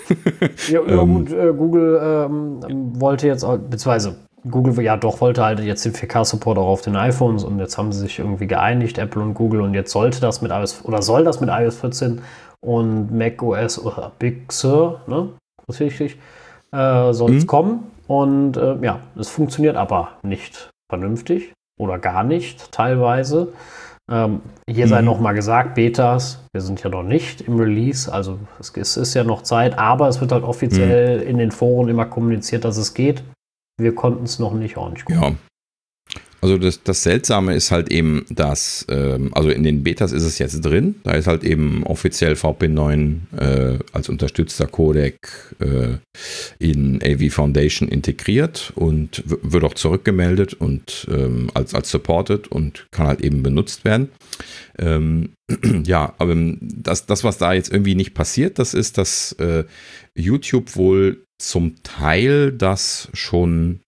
Ja, ja Ähm, gut, äh, Google ähm, wollte jetzt, auch- beziehungsweise Google ja doch wollte halt jetzt den vier K-Support auch auf den iPhones, und jetzt haben sie sich irgendwie geeinigt, Apple und Google, und jetzt sollte das mit iOS, oder soll das mit iOS vierzehn und macOS oder Big Sur, ne? Das ist richtig, äh, soll es Mhm. kommen, und äh, ja, es funktioniert aber nicht vernünftig oder gar nicht teilweise. Ähm, hier sei Mhm. noch mal gesagt, Betas, wir sind ja noch nicht im Release, also es ist, ist ja noch Zeit, aber es wird halt offiziell in den Foren immer kommuniziert, dass es geht. Wir konnten es noch nicht ordentlich gucken. Ja. Also das, das Seltsame ist halt eben, dass, ähm, also in den Betas ist es jetzt drin, da ist halt eben offiziell V P neun äh, als unterstützter Codec äh, in A V Foundation integriert und w- wird auch zurückgemeldet und ähm, als, als supported und kann halt eben benutzt werden. Ähm, ja, aber das, das, was da jetzt irgendwie nicht passiert, das ist, dass äh, YouTube wohl zum Teil das schon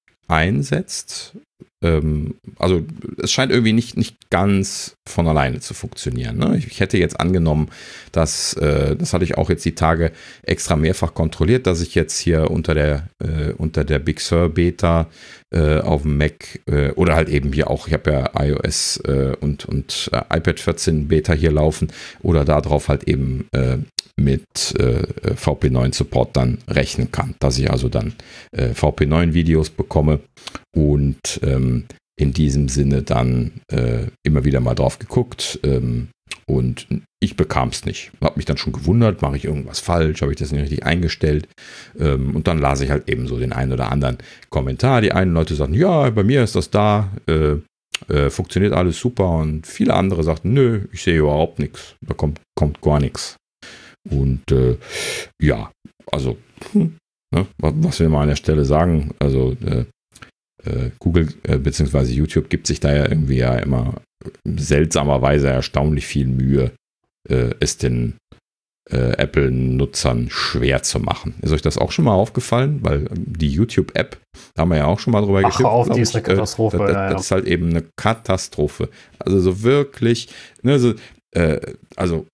einsetzt. Ähm, also es scheint irgendwie nicht, nicht ganz von alleine zu funktionieren. Ne? Ich, ich hätte jetzt angenommen, dass, äh, das hatte ich auch jetzt die Tage extra mehrfach kontrolliert, dass ich jetzt hier unter der, äh, unter der Big Sur Beta äh, auf dem Mac äh, oder halt eben hier auch, ich habe ja iOS äh, und, und äh, iPad vierzehn Beta hier laufen oder darauf halt eben äh, mit äh, V P neun Support dann rechnen kann, dass ich also dann äh, V P neun Videos bekomme und ähm, in diesem Sinne dann äh, immer wieder mal drauf geguckt ähm, und ich bekam es nicht. Habe mich dann schon gewundert, mache ich irgendwas falsch, habe ich das nicht richtig eingestellt ähm, und dann las ich halt eben so den einen oder anderen Kommentar. Die einen Leute sagten, ja, bei mir ist das da, äh, äh, funktioniert alles super und viele andere sagten, nö, ich sehe überhaupt nichts, da kommt, kommt gar nichts. Und äh, ja, also, hm, ne, was will man an der Stelle sagen? Also, äh, äh, Google äh, bzw. YouTube gibt sich da ja irgendwie ja immer seltsamerweise erstaunlich viel Mühe, äh, es den äh, Apple-Nutzern schwer zu machen. Ist euch das auch schon mal aufgefallen? Weil die YouTube-App, da haben wir ja auch schon mal drüber geschimpft. Ach, auf, die ist eine Katastrophe. Äh, das, das, das ist halt eben eine Katastrophe. Also so wirklich, ne, so, äh, also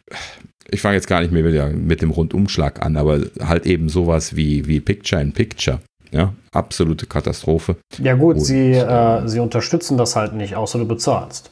ich fange jetzt gar nicht mehr wieder mit dem Rundumschlag an, aber halt eben sowas wie, wie Picture in Picture. Ja, absolute Katastrophe. Ja gut, Und, sie, äh, sie unterstützen das halt nicht, außer du bezahlst.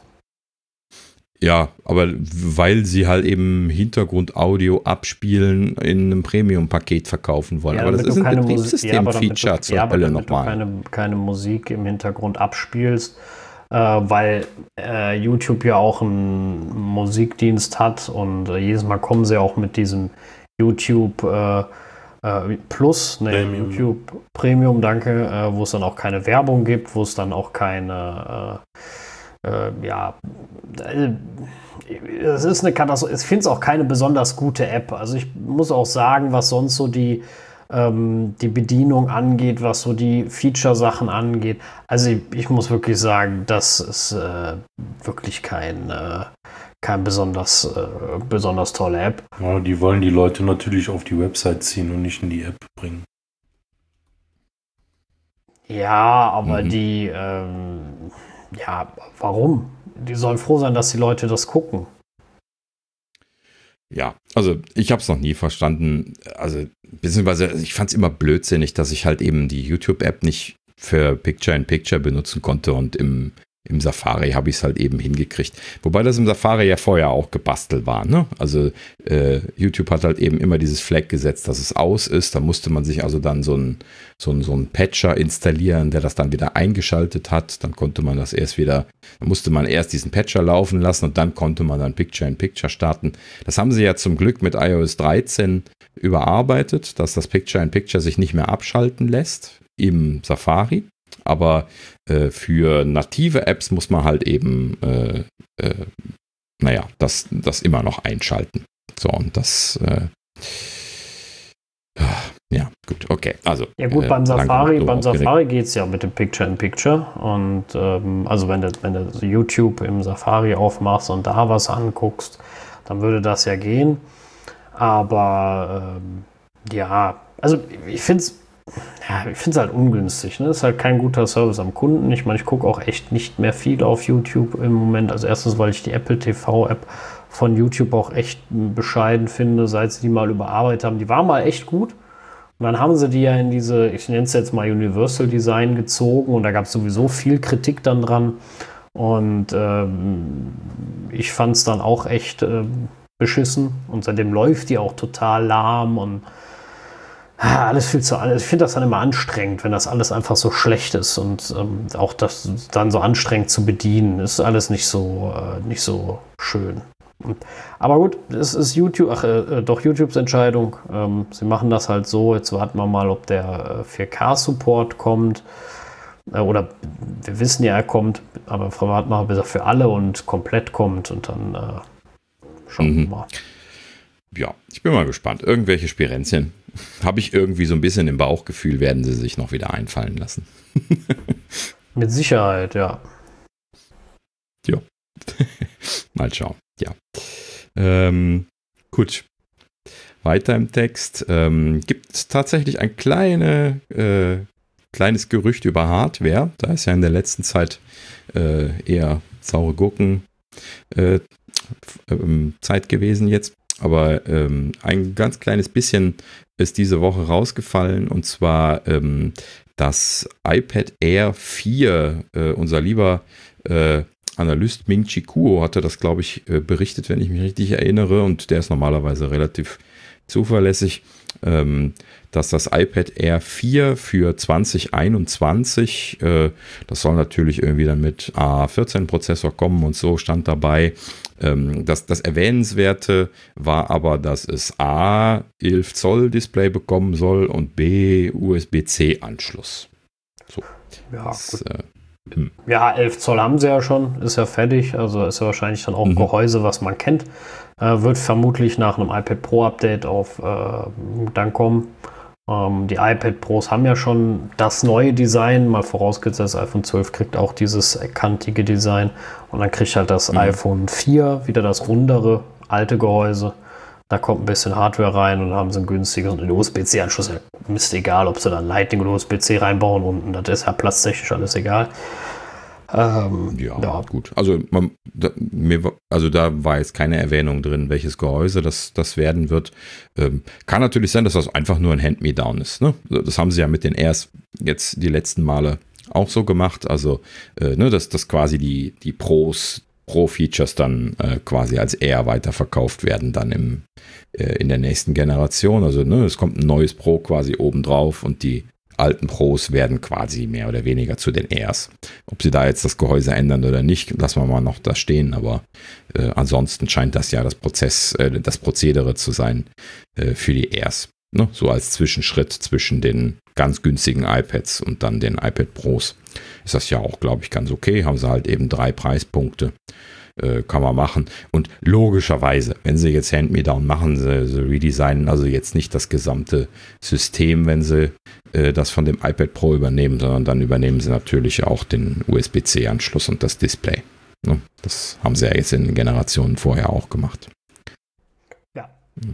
Ja, aber weil sie halt eben Hintergrundaudio abspielen in einem Premium-Paket verkaufen wollen. Ja, aber das ist ein Betriebssystem-Feature zur ja, Hölle nochmal. Wenn du keine, keine Musik im Hintergrund abspielst, äh, weil äh, YouTube ja auch einen Musikdienst hat und äh, jedes Mal kommen sie auch mit diesem YouTube äh, äh, Plus, ne, Premium. YouTube Premium, danke, äh, wo es dann auch keine Werbung gibt, wo es dann auch keine äh, äh, ja, äh, es ist eine Katastrophe. Ich finde es auch keine besonders gute App. Also ich muss auch sagen, was sonst so die ähm, die Bedienung angeht, was so die Feature-Sachen angeht. Also ich, ich muss wirklich sagen, das ist äh, wirklich kein, äh, kein besonders, äh, besonders tolle App. Ja, die wollen die Leute natürlich auf die Website ziehen und nicht in die App bringen. Ja, aber mhm. die, ähm, ja, warum? Die sollen froh sein, dass die Leute das gucken. Ja, also ich habe es noch nie verstanden, also beziehungsweise ich fand es immer blödsinnig, dass ich halt eben die YouTube-App nicht für Picture-in-Picture benutzen konnte und im, im Safari habe ich es halt eben hingekriegt. Wobei das im Safari ja vorher auch gebastelt war, ne? Also äh, YouTube hat halt eben immer dieses Flag gesetzt, dass es aus ist, da musste man sich also dann so einen so ein, so ein Patcher installieren, der das dann wieder eingeschaltet hat, dann konnte man das erst wieder, dann musste man erst diesen Patcher laufen lassen und dann konnte man dann Picture-in-Picture starten. Das haben sie ja zum Glück mit i O S dreizehn überarbeitet, dass das Picture-in-Picture sich nicht mehr abschalten lässt im Safari. Aber äh, für native Apps muss man halt eben, äh, äh, naja, das, das immer noch einschalten. So, und das, äh, ja, gut, okay. Also, ja gut, beim äh, Safari, beim Safari geht es ja mit dem Picture-in-Picture. Und ähm, also wenn du, wenn du YouTube im Safari aufmachst und da was anguckst, dann würde das ja gehen. Aber ähm, ja, also ich finde es Ja, ich finde es halt ungünstig. Ne? Das ist halt kein guter Service am Kunden. Ich meine, ich gucke auch echt nicht mehr viel auf YouTube im Moment. Also erstens, weil ich die Apple T V-App von YouTube auch echt bescheiden finde, seit sie die mal überarbeitet haben. Die war mal echt gut. Und dann haben sie die ja in diese, ich nenne es jetzt mal Universal Design gezogen. Und da gab es sowieso viel Kritik dann dran. Und ähm, ich fand es dann auch echt äh, beschissen. Und seitdem läuft die auch total lahm und alles viel zu alles. Ich finde das dann immer anstrengend, wenn das alles einfach so schlecht ist und ähm, auch das dann so anstrengend zu bedienen, ist alles nicht so äh, nicht so schön. Und, aber gut, es ist YouTube, ach äh, doch YouTubes Entscheidung. Ähm, sie machen das halt so. Jetzt warten wir mal, ob der äh, vier K Support kommt. Äh, oder wir wissen ja, er kommt, aber Frau Wartmacher hat gesagt, für alle und komplett kommt und dann äh, schauen mhm. wir mal. Ja, ich bin mal gespannt. Irgendwelche Spirenzchen habe ich irgendwie so ein bisschen im Bauchgefühl, werden sie sich noch wieder einfallen lassen. Mit Sicherheit, ja. Ja. Mal schauen. Ja. Ähm, gut. Weiter im Text. Ähm, gibt es tatsächlich ein kleine, äh, kleines Gerücht über Hardware. Da ist ja in der letzten Zeit äh, eher saure Gurken äh, äh, Zeit gewesen jetzt. Aber ähm, ein ganz kleines bisschen ist diese Woche rausgefallen, und zwar ähm, das iPad Air vier. Äh, unser lieber äh, Analyst Ming-Chi Kuo hatte das, glaube ich, äh, berichtet, wenn ich mich richtig erinnere, und der ist normalerweise relativ zuverlässig, ähm, dass das iPad Air vier für zwanzig einundzwanzig, äh, das soll natürlich irgendwie dann mit A vierzehn Prozessor kommen und so, stand dabei. Ähm, das, das Erwähnenswerte war aber, dass es A elf Zoll Display bekommen soll und B U S B C Anschluss. So. Ja, das, äh, ja, elf Zoll haben sie ja schon, ist ja fertig, also ist ja wahrscheinlich dann auch ein mhm. Gehäuse, was man kennt. Äh, wird vermutlich nach einem iPad Pro Update auf äh, dann kommen. Ähm, die iPad Pros haben ja schon das neue Design, mal vorausgesetzt, das iPhone zwölf kriegt auch dieses kantige Design, und dann kriegt halt das mhm. iPhone vier wieder das rundere, alte Gehäuse. Da kommt ein bisschen Hardware rein und haben sie einen günstigen und einen U S B C Anschluss. Ist egal, ob sie dann Lightning oder U S B C reinbauen unten, das ist ja platztechnisch alles egal. Ähm, ja, ja, gut. Also, man, da, mir, also da war jetzt keine Erwähnung drin, welches Gehäuse das, das werden wird. Ähm, kann natürlich sein, dass das einfach nur ein Hand-Me-Down ist. Ne? Das haben sie ja mit den Airs jetzt die letzten Male auch so gemacht. Also, äh, ne, dass, dass quasi die, die Pros, Pro-Features dann äh, quasi als Air weiterverkauft werden dann im, äh, in der nächsten Generation. Also, ne, es kommt ein neues Pro quasi obendrauf und die alten Pros werden quasi mehr oder weniger zu den Airs. Ob sie da jetzt das Gehäuse ändern oder nicht, lassen wir mal noch da stehen, aber äh, ansonsten scheint das ja das Prozess, äh, das Prozedere zu sein äh, für die Airs. Ne? So als Zwischenschritt zwischen den ganz günstigen iPads und dann den iPad Pros ist das ja auch, glaube ich, ganz okay. Haben sie halt eben drei Preispunkte. Äh, kann man machen. Und logischerweise, wenn sie jetzt Hand-Me-Down machen, sie, sie redesignen also jetzt nicht das gesamte System, wenn sie äh, das von dem iPad Pro übernehmen, sondern dann übernehmen sie natürlich auch den U S B C Anschluss und das Display. Ne? Das haben sie ja jetzt in den Generationen vorher auch gemacht. Ja.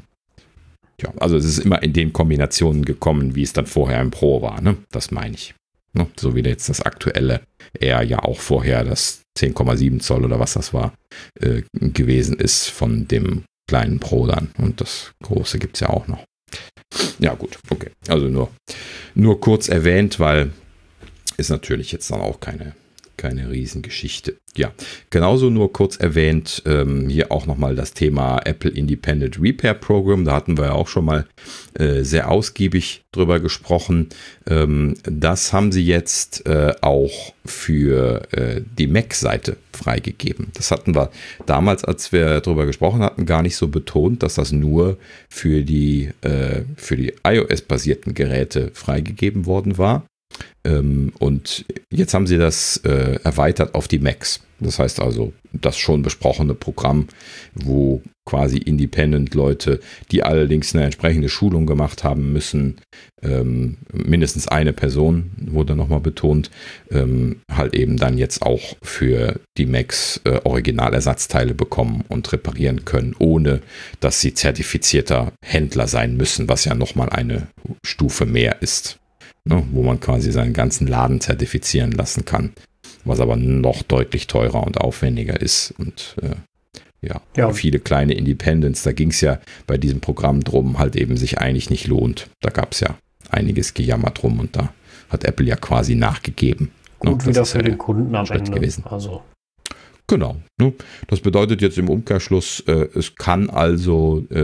Ja, also es ist immer in den Kombinationen gekommen, wie es dann vorher im Pro war. Ne? Das meine ich. Ne? So wie jetzt das aktuelle Air ja auch vorher das zehn Komma sieben Zoll oder was das war, äh, gewesen ist von dem kleinen Pro dann. Und das große gibt es ja auch noch. Ja gut, okay. Also nur, nur kurz erwähnt, weil ist natürlich jetzt dann auch keine, keine Riesengeschichte. Ja, genauso nur kurz erwähnt, ähm, hier auch nochmal das Thema Apple Independent Repair Program. Da hatten wir ja auch schon mal äh, sehr ausgiebig drüber gesprochen. Ähm, das haben sie jetzt äh, auch für äh, die Mac-Seite freigegeben. Das hatten wir damals, als wir drüber gesprochen hatten, gar nicht so betont, dass das nur für die, äh, für die iOS-basierten Geräte freigegeben worden war. Ähm, und jetzt haben sie das äh, erweitert auf die Macs. Das heißt also, das schon besprochene Programm, wo quasi Independent-Leute, die allerdings eine entsprechende Schulung gemacht haben müssen, ähm, mindestens eine Person, wurde nochmal betont, ähm, halt eben dann jetzt auch für die Macs äh, Originalersatzteile bekommen und reparieren können, ohne dass sie zertifizierter Händler sein müssen, was ja nochmal eine Stufe mehr ist. Ne, wo man quasi seinen ganzen Laden zertifizieren lassen kann, was aber noch deutlich teurer und aufwendiger ist. Und äh, ja, ja, viele kleine Independents, da ging es ja bei diesem Programm drum, halt eben sich eigentlich nicht lohnt. Da gab es ja einiges gejammert drum und da hat Apple ja quasi nachgegeben. Gut, ne, wieder für ja den Kunden am Ende. Gewesen. Also. Genau. Ne, das bedeutet jetzt im Umkehrschluss, äh, es kann also äh,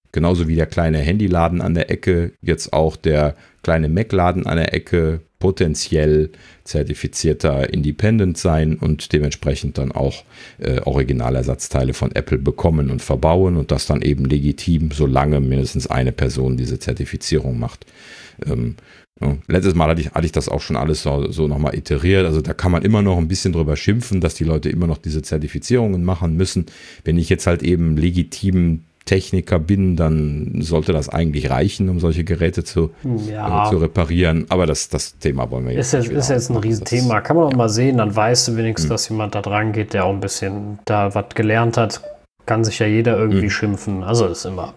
genauso wie der kleine Handyladen an der Ecke, jetzt auch der kleine Mac-Laden an der Ecke potenziell zertifizierter Independent sein und dementsprechend dann auch äh, Originalersatzteile von Apple bekommen und verbauen und das dann eben legitim, solange mindestens eine Person diese Zertifizierung macht. Ähm, ja, letztes Mal hatte ich, hatte ich das auch schon alles so, so nochmal iteriert, also da kann man immer noch ein bisschen drüber schimpfen, dass die Leute immer noch diese Zertifizierungen machen müssen. Wenn ich jetzt halt eben legitim Techniker bin, dann sollte das eigentlich reichen, um solche Geräte zu, ja. äh, zu reparieren. Aber das, das Thema wollen wir jetzt ist nicht. Ist jetzt ein Riesenthema. Kann man auch mal sehen, dann weißt du wenigstens, hm. dass jemand da dran geht, der auch ein bisschen da was gelernt hat. Kann sich ja jeder irgendwie hm. schimpfen. Also ist immer.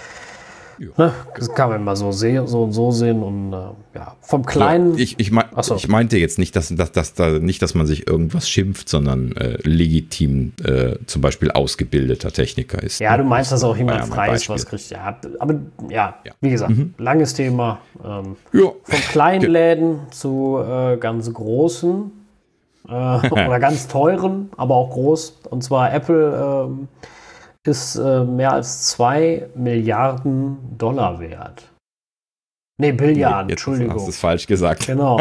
Ne? Das kann man immer so sehen, so und so sehen und äh, ja, vom kleinen. Ja, ich, ich, mein, so. ich meinte jetzt nicht, dass, dass, dass, dass, nicht, dass man sich irgendwas schimpft, sondern äh, legitim äh, zum Beispiel ausgebildeter Techniker ist. Ja, du meinst, dass auch jemand frei ist, was kriegt. Ja, aber ja, ja. wie gesagt, mhm. langes Thema. Ähm, ja. Von kleinen Läden zu äh, ganz großen äh, oder ganz teuren, aber auch groß. Und zwar Apple. Ähm, ist äh, mehr als zwei Milliarden Dollar wert. Nee, Billiarden, nee, Entschuldigung. Hast du es falsch gesagt. Genau.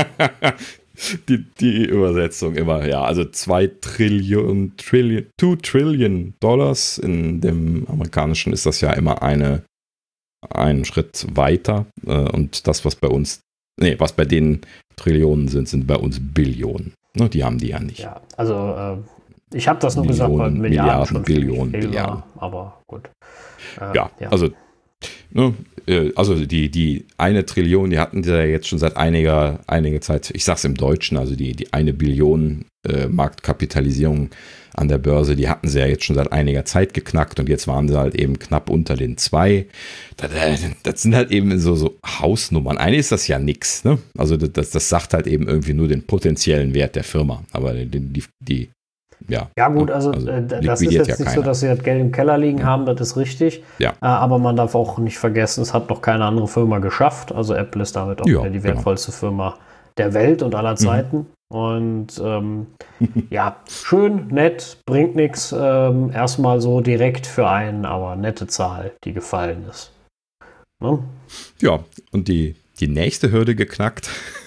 die, die Übersetzung immer, ja. Also zwei Trillionen, Trillion, two Trillion Dollars. In dem amerikanischen ist das ja immer eine, einen Schritt weiter. Äh, und das, was bei uns, nee, was bei denen Trillionen sind, sind bei uns Billionen. Ne, die haben die ja nicht. Ja, also äh, ich habe das nur Millionen, gesagt, weil Milliarden, Milliarden schon Billionen, viel Billiarden. war, aber gut. Äh, ja, ja, also ne, also die, die eine Trillion, die hatten sie ja jetzt schon seit einiger, einiger Zeit, ich sag's im Deutschen, also die, die eine Billion äh, Marktkapitalisierung an der Börse, die hatten sie ja jetzt schon seit einiger Zeit geknackt und jetzt waren sie halt eben knapp unter den zwei. Das, das sind halt eben so, so Hausnummern. Eigentlich ist das ja nix, ne? Also das, das sagt halt eben irgendwie nur den potenziellen Wert der Firma, aber die, die, die Ja, ja gut, also, also äh, das ist jetzt ja nicht keiner. So, dass sie das Geld im Keller liegen ja. haben, das ist richtig. Ja. Äh, aber man darf auch nicht vergessen, es hat noch keine andere Firma geschafft. Also Apple ist damit auch ja, die wertvollste genau. Firma der Welt und aller Zeiten. Mhm. Und ähm, ja, schön, nett, bringt nichts. Ähm, erstmal so direkt für einen, aber nette Zahl, die gefallen ist. Ne? Ja, und die, die nächste Hürde geknackt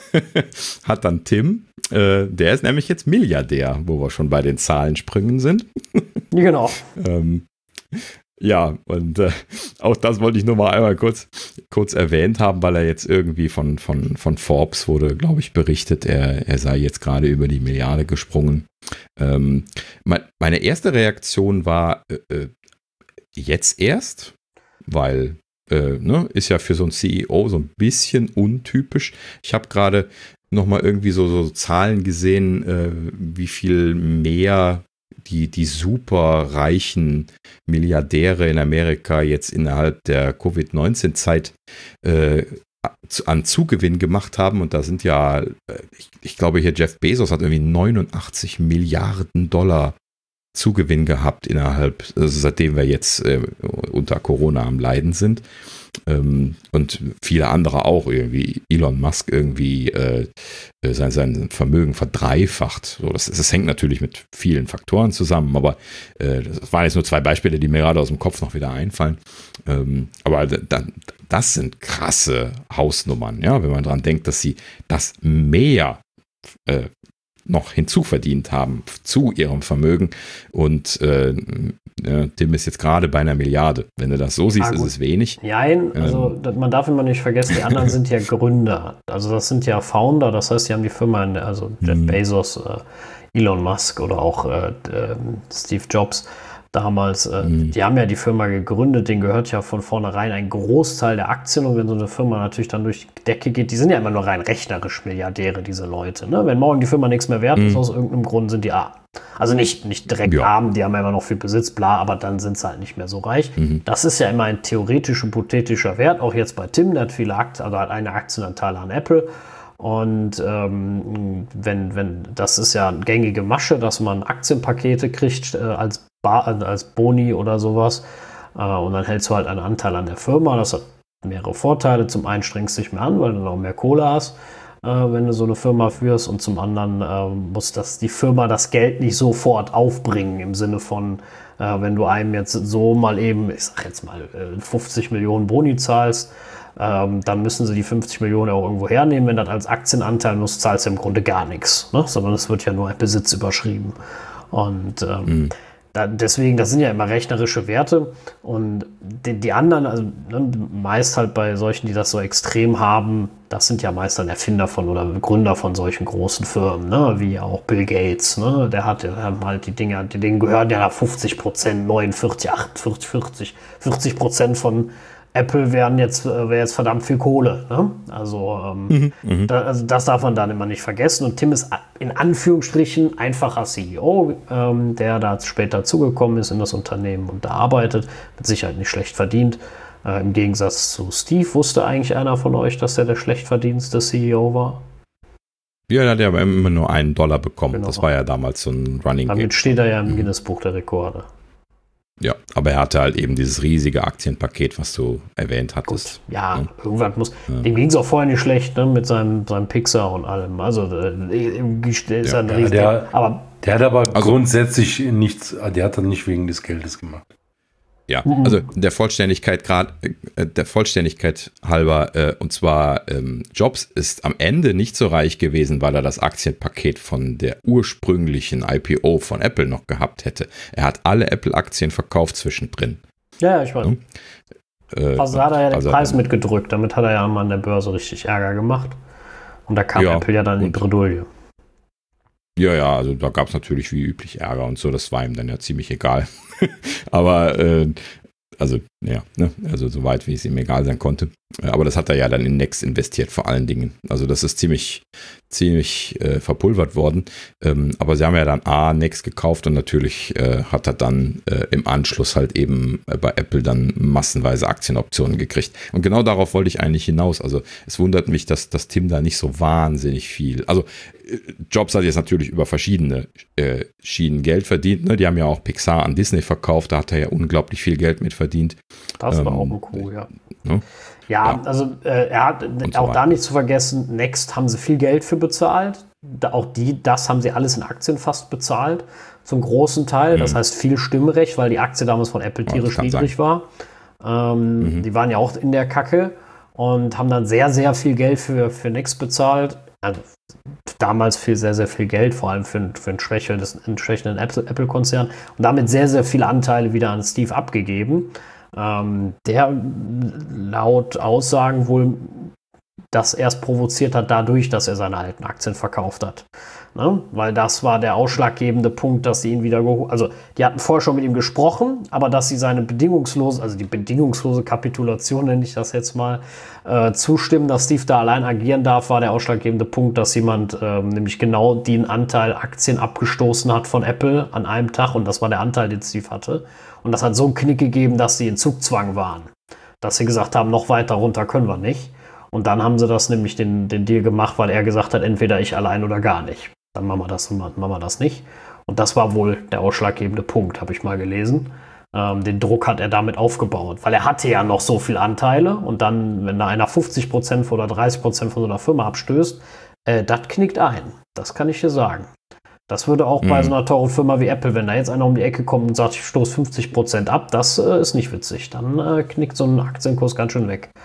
hat dann Tim. Äh, der ist nämlich jetzt Milliardär, wo wir schon bei den Zahlensprüngen sind. Genau. ähm, ja, und äh, auch das wollte ich nur mal einmal kurz, kurz erwähnt haben, weil er jetzt irgendwie von, von, von Forbes wurde, glaube ich, berichtet, er, er sei jetzt gerade über die Milliarde gesprungen. Ähm, mein, meine erste Reaktion war äh, jetzt erst, weil Äh, ne, ist ja für so einen C E O so ein bisschen untypisch. Ich habe gerade nochmal irgendwie so, so Zahlen gesehen, äh, wie viel mehr die, die super reichen Milliardäre in Amerika jetzt innerhalb der Covid neunzehn Zeit äh, an Zugewinn gemacht haben. Und da sind ja, ich, ich glaube hier Jeff Bezos hat irgendwie neunundachtzig Milliarden Dollar Zugewinn gehabt innerhalb, also seitdem wir jetzt äh, unter Corona am Leiden sind. Ähm, und viele andere auch irgendwie. Elon Musk irgendwie äh, sein, sein Vermögen verdreifacht. So, das, das hängt natürlich mit vielen Faktoren zusammen, aber äh, das waren jetzt nur zwei Beispiele, die mir gerade aus dem Kopf noch wieder einfallen. Ähm, aber dann, das sind krasse Hausnummern, ja, wenn man dran denkt, dass sie das mehr äh, noch hinzuverdient haben zu ihrem Vermögen und äh, äh, Tim ist jetzt gerade bei einer Milliarde. Wenn du das so siehst, ah, ist es wenig. Nein, also ähm. man darf immer nicht vergessen, die anderen sind ja Gründer. Also das sind ja Founder, das heißt, die haben die Firma, in der, also Jeff hm. Bezos, äh, Elon Musk oder auch äh, äh, Steve Jobs damals, äh, mhm. die haben ja die Firma gegründet, denen gehört ja von vornherein ein Großteil der Aktien und wenn so eine Firma natürlich dann durch die Decke geht, die sind ja immer nur rein rechnerisch Milliardäre, diese Leute. Ne? Wenn morgen die Firma nichts mehr wert mhm. ist, aus irgendeinem Grund sind die arm. Also nicht, nicht direkt ja. arm, die haben ja immer noch viel Besitz, bla, aber dann sind sie halt nicht mehr so reich. Mhm. Das ist ja immer ein theoretisch hypothetischer Wert, auch jetzt bei Tim, der hat viele Aktien, also hat eine Aktienanteile an Apple. Und ähm, wenn, wenn, das ist ja eine gängige Masche, dass man Aktienpakete kriegt äh, als, Bar, als Boni oder sowas. Äh, und dann hältst du halt einen Anteil an der Firma. Das hat mehrere Vorteile. Zum einen strengst du dich mehr an, weil du noch mehr Kohle hast, äh, wenn du so eine Firma führst. Und zum anderen äh, muss das, die Firma das Geld nicht sofort aufbringen, im Sinne von, Äh, wenn du einem jetzt so mal eben, ich sag jetzt mal, äh, fünfzig Millionen Boni zahlst, ähm, dann müssen sie die fünfzig Millionen auch irgendwo hernehmen. Wenn das als Aktienanteil muss, zahlst du im Grunde gar nichts, ne? Sondern es wird ja nur ein Besitz überschrieben. Und ähm, mhm. da, deswegen, das sind ja immer rechnerische Werte. Und die, die anderen, also ne, meist halt bei solchen, die das so extrem haben, das sind ja meist dann Erfinder von oder Gründer von solchen großen Firmen, ne? Wie auch Bill Gates. Ne? Der hat ja halt die Dinger, die denen gehören ja fünfzig Prozent, neunundvierzig, achtundvierzig, vierzig, vierzig Prozent von Apple wären jetzt, wäre jetzt verdammt viel Kohle. Ne? Also, ähm, mhm, da, also das darf man dann immer nicht vergessen. Und Tim ist in Anführungsstrichen einfacher C E O, ähm, der da später zugekommen ist in das Unternehmen und da arbeitet, mit Sicherheit nicht schlecht verdient. Äh, Im Gegensatz zu Steve, wusste eigentlich einer von euch, dass er der schlecht verdienste C E O war? Ja, der hat ja immer nur einen Dollar bekommen. Genau. Das war ja damals so ein Running Damit Game. Steht er ja im mhm. Guinness-Buch der Rekorde. Ja, aber er hatte halt eben dieses riesige Aktienpaket, was du erwähnt hattest. Gut. Ja, ja, irgendwann muss. Ja. Dem ging es auch vorher nicht schlecht, ne, mit seinem, seinem Pixar und allem. Also, äh, ist ja. ein riesiger. Ja, der, aber, der hat aber also, grundsätzlich nichts, der hat dann nicht wegen des Geldes gemacht. Ja, also der Vollständigkeit gerade, äh, der Vollständigkeit halber, äh, und zwar ähm, Jobs ist am Ende nicht so reich gewesen, weil er das Aktienpaket von der ursprünglichen I P O von Apple noch gehabt hätte. Er hat alle Apple-Aktien verkauft zwischendrin. Ja, ich weiß. Äh, also hat er ja den also, Preis mitgedrückt, damit hat er ja an der Börse richtig Ärger gemacht. Und da kam ja, Apple ja dann in die Bredouille. Ja, ja, also da gab es natürlich wie üblich Ärger und so, das war ihm dann ja ziemlich egal. Aber, äh, also, ja, ne? Also so weit, wie es ihm egal sein konnte. Aber das hat er ja dann in Next investiert, vor allen Dingen. Also das ist ziemlich, ziemlich äh, verpulvert worden. Ähm, aber sie haben ja dann A, Next gekauft und natürlich äh, hat er dann äh, im Anschluss halt eben äh, bei Apple dann massenweise Aktienoptionen gekriegt. Und genau darauf wollte ich eigentlich hinaus. Also es wundert mich, dass, dass Tim da nicht so wahnsinnig viel, also Jobs hat jetzt natürlich über verschiedene äh, Schienen Geld verdient. Ne? Die haben ja auch Pixar an Disney verkauft. Da hat er ja unglaublich viel Geld mit verdient. Das war ähm, auch ein Coup, ja. Ne? Ja, ja, also äh, er hat und auch so da nicht zu vergessen, Next haben sie viel Geld für bezahlt. Da, auch die, das haben sie alles in Aktien fast bezahlt. Zum großen Teil. Mhm. Das heißt viel Stimmrecht, weil die Aktie damals von Apple tierisch ja, niedrig sein. war. Ähm, mhm. Die waren ja auch in der Kacke und haben dann sehr, sehr viel Geld für, für Next bezahlt. Also, damals viel, sehr, sehr viel Geld, vor allem für, für einen schwächelnden Apple-Konzern und damit sehr, sehr viele Anteile wieder an Steve abgegeben, ähm, der laut Aussagen wohl das erst provoziert hat dadurch, dass er seine alten Aktien verkauft hat. Ne? Weil das war der ausschlaggebende Punkt, dass sie ihn wieder geholt, also die hatten vorher schon mit ihm gesprochen, aber dass sie seine bedingungslose, also die bedingungslose Kapitulation, nenne ich das jetzt mal, äh, zustimmen, dass Steve da allein agieren darf, war der ausschlaggebende Punkt, dass jemand äh, nämlich genau den Anteil Aktien abgestoßen hat von Apple an einem Tag und das war der Anteil, den Steve hatte. Und das hat so einen Knick gegeben, dass sie in Zugzwang waren. Dass sie gesagt haben, noch weiter runter können wir nicht. Und dann haben sie das nämlich den, den Deal gemacht, weil er gesagt hat, entweder ich allein oder gar nicht. Dann machen wir das und machen wir das nicht. Und das war wohl der ausschlaggebende Punkt, habe ich mal gelesen. Ähm, den Druck hat er damit aufgebaut, weil er hatte ja noch so viele Anteile. Und dann, wenn da einer fünfzig Prozent oder dreißig Prozent von so einer Firma abstößt, äh, das knickt ein. Das kann ich dir sagen. Das würde auch mhm. bei so einer teuren Firma wie Apple, wenn da jetzt einer um die Ecke kommt und sagt, ich stoße fünfzig Prozent ab, das äh, ist nicht witzig. Dann äh, knickt so ein Aktienkurs ganz schön weg.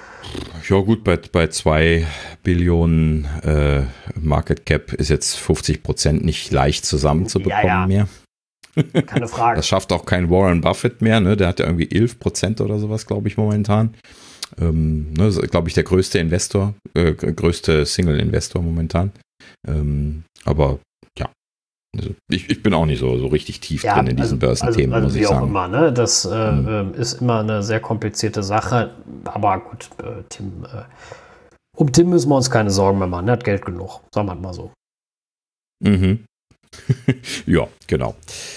Ja gut, bei, bei zwei Billionen äh, Market Cap ist jetzt fünfzig Prozent nicht leicht zusammenzubekommen ja, ja. mehr. Keine Frage. Das schafft auch kein Warren Buffett mehr, ne? Der hat ja irgendwie elf Prozent oder sowas, glaube ich, momentan. Ähm, ne, glaube ich, der größte Investor, äh, größte Single-Investor momentan. Ähm, aber ja, also ich, ich bin auch nicht so, so richtig tief ja, drin in diesen also, Börsenthemen, also, also muss ich sagen. Wie auch immer, ne? Das äh, mhm. ist immer eine sehr komplizierte Sache. Aber gut, äh, Tim, äh, um Tim müssen wir uns keine Sorgen mehr machen. Er hat Geld genug, sagen wir mal so. Mhm. Ja, genau.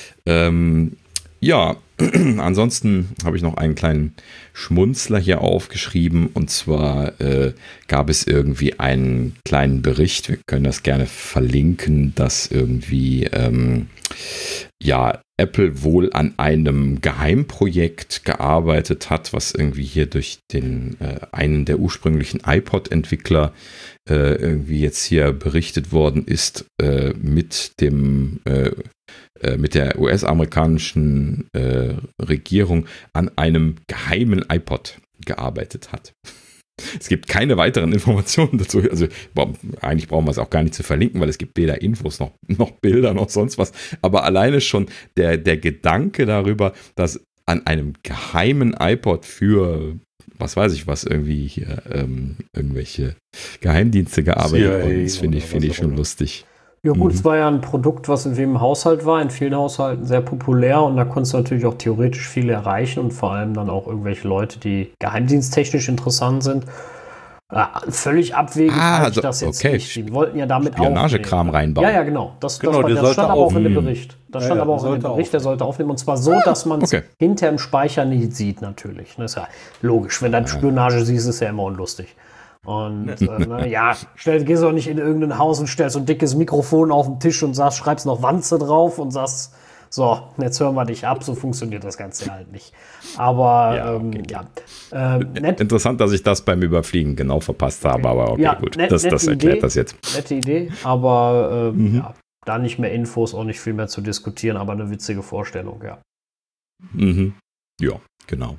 Ähm, ja, ansonsten habe ich noch einen kleinen Schmunzler hier aufgeschrieben und zwar äh, gab es irgendwie einen kleinen Bericht, wir können das gerne verlinken, dass irgendwie ähm, ja, Apple wohl an einem Geheimprojekt gearbeitet hat, was irgendwie hier durch den äh, einen der ursprünglichen iPod-Entwickler äh, irgendwie jetzt hier berichtet worden ist, äh, mit dem äh, äh, mit der U S-amerikanischen äh, Regierung an einem geheimen iPod gearbeitet hat. Es gibt keine weiteren Informationen dazu. Also eigentlich brauchen wir es auch gar nicht zu verlinken, weil es gibt weder Infos noch, noch Bilder noch sonst was. Aber alleine schon der, der Gedanke darüber, dass an einem geheimen iPod für, was weiß ich was, irgendwie hier ähm, irgendwelche Geheimdienste gearbeitet worden ist, finde ich, find ich schon lustig. Ja gut, mhm. Es war ja ein Produkt, was in jedem Haushalt war, in vielen Haushalten sehr populär und da konntest du natürlich auch theoretisch viel erreichen und vor allem dann auch irgendwelche Leute, die geheimdiensttechnisch interessant sind. Äh, völlig abwegig ah, halte ich also, das jetzt okay. nicht. Die wollten ja damit auch Spionagekram reinbauen. Ja, ja, genau. Das, genau, das, war, das stand aber auch in dem Bericht. Das ja, stand ja, aber auch in dem Bericht, aufnehmen. Der sollte aufnehmen. Und zwar so, dass man es okay. hinter im Speicher nicht sieht, natürlich. Das ist ja logisch. Wenn du Spionage siehst, ist es ja immer unlustig. Und äh, na, ja, stell, gehst du auch nicht in irgendein Haus und stellst so ein dickes Mikrofon auf den Tisch und sagst, schreibst noch Wanze drauf und sagst, so, jetzt hören wir dich ab, so funktioniert das Ganze halt nicht. Aber ja, okay. ähm, ja. Äh, nett. Interessant, dass ich das beim Überfliegen genau verpasst habe, okay. aber okay, ja, gut, net, das, das erklärt Idee, das jetzt. Nette Idee, aber äh, mhm. ja, da nicht mehr Infos, auch nicht viel mehr zu diskutieren, aber eine witzige Vorstellung, ja. Mhm. Ja, genau.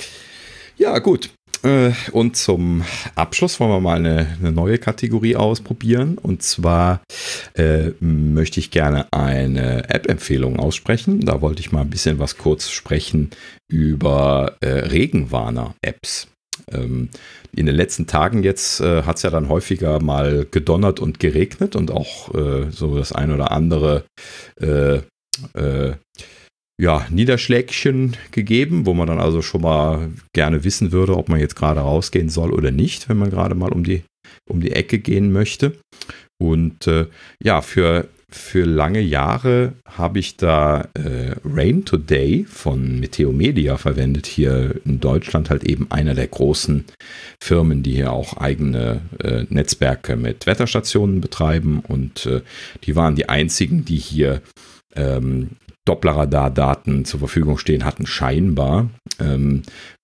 Ja, gut. Und zum Abschluss wollen wir mal eine, eine neue Kategorie ausprobieren. Und zwar äh, möchte ich gerne eine App-Empfehlung aussprechen. Da wollte ich mal ein bisschen was kurz sprechen über äh, Regenwarner-Apps. Ähm, in den letzten Tagen jetzt äh, hat es ja dann häufiger mal gedonnert und geregnet und auch äh, so das ein oder andere äh, äh, ja, Niederschlägchen gegeben, wo man dann also schon mal gerne wissen würde, ob man jetzt gerade rausgehen soll oder nicht, wenn man gerade mal um die, um die Ecke gehen möchte. Und äh, ja, für, für lange Jahre habe ich da äh, Rain Today von Meteo Media verwendet, hier in Deutschland halt eben einer der großen Firmen, die hier auch eigene äh, Netzwerke mit Wetterstationen betreiben und äh, die waren die einzigen, die hier ähm, Dopplerradar-Daten zur Verfügung stehen hatten, scheinbar, ähm,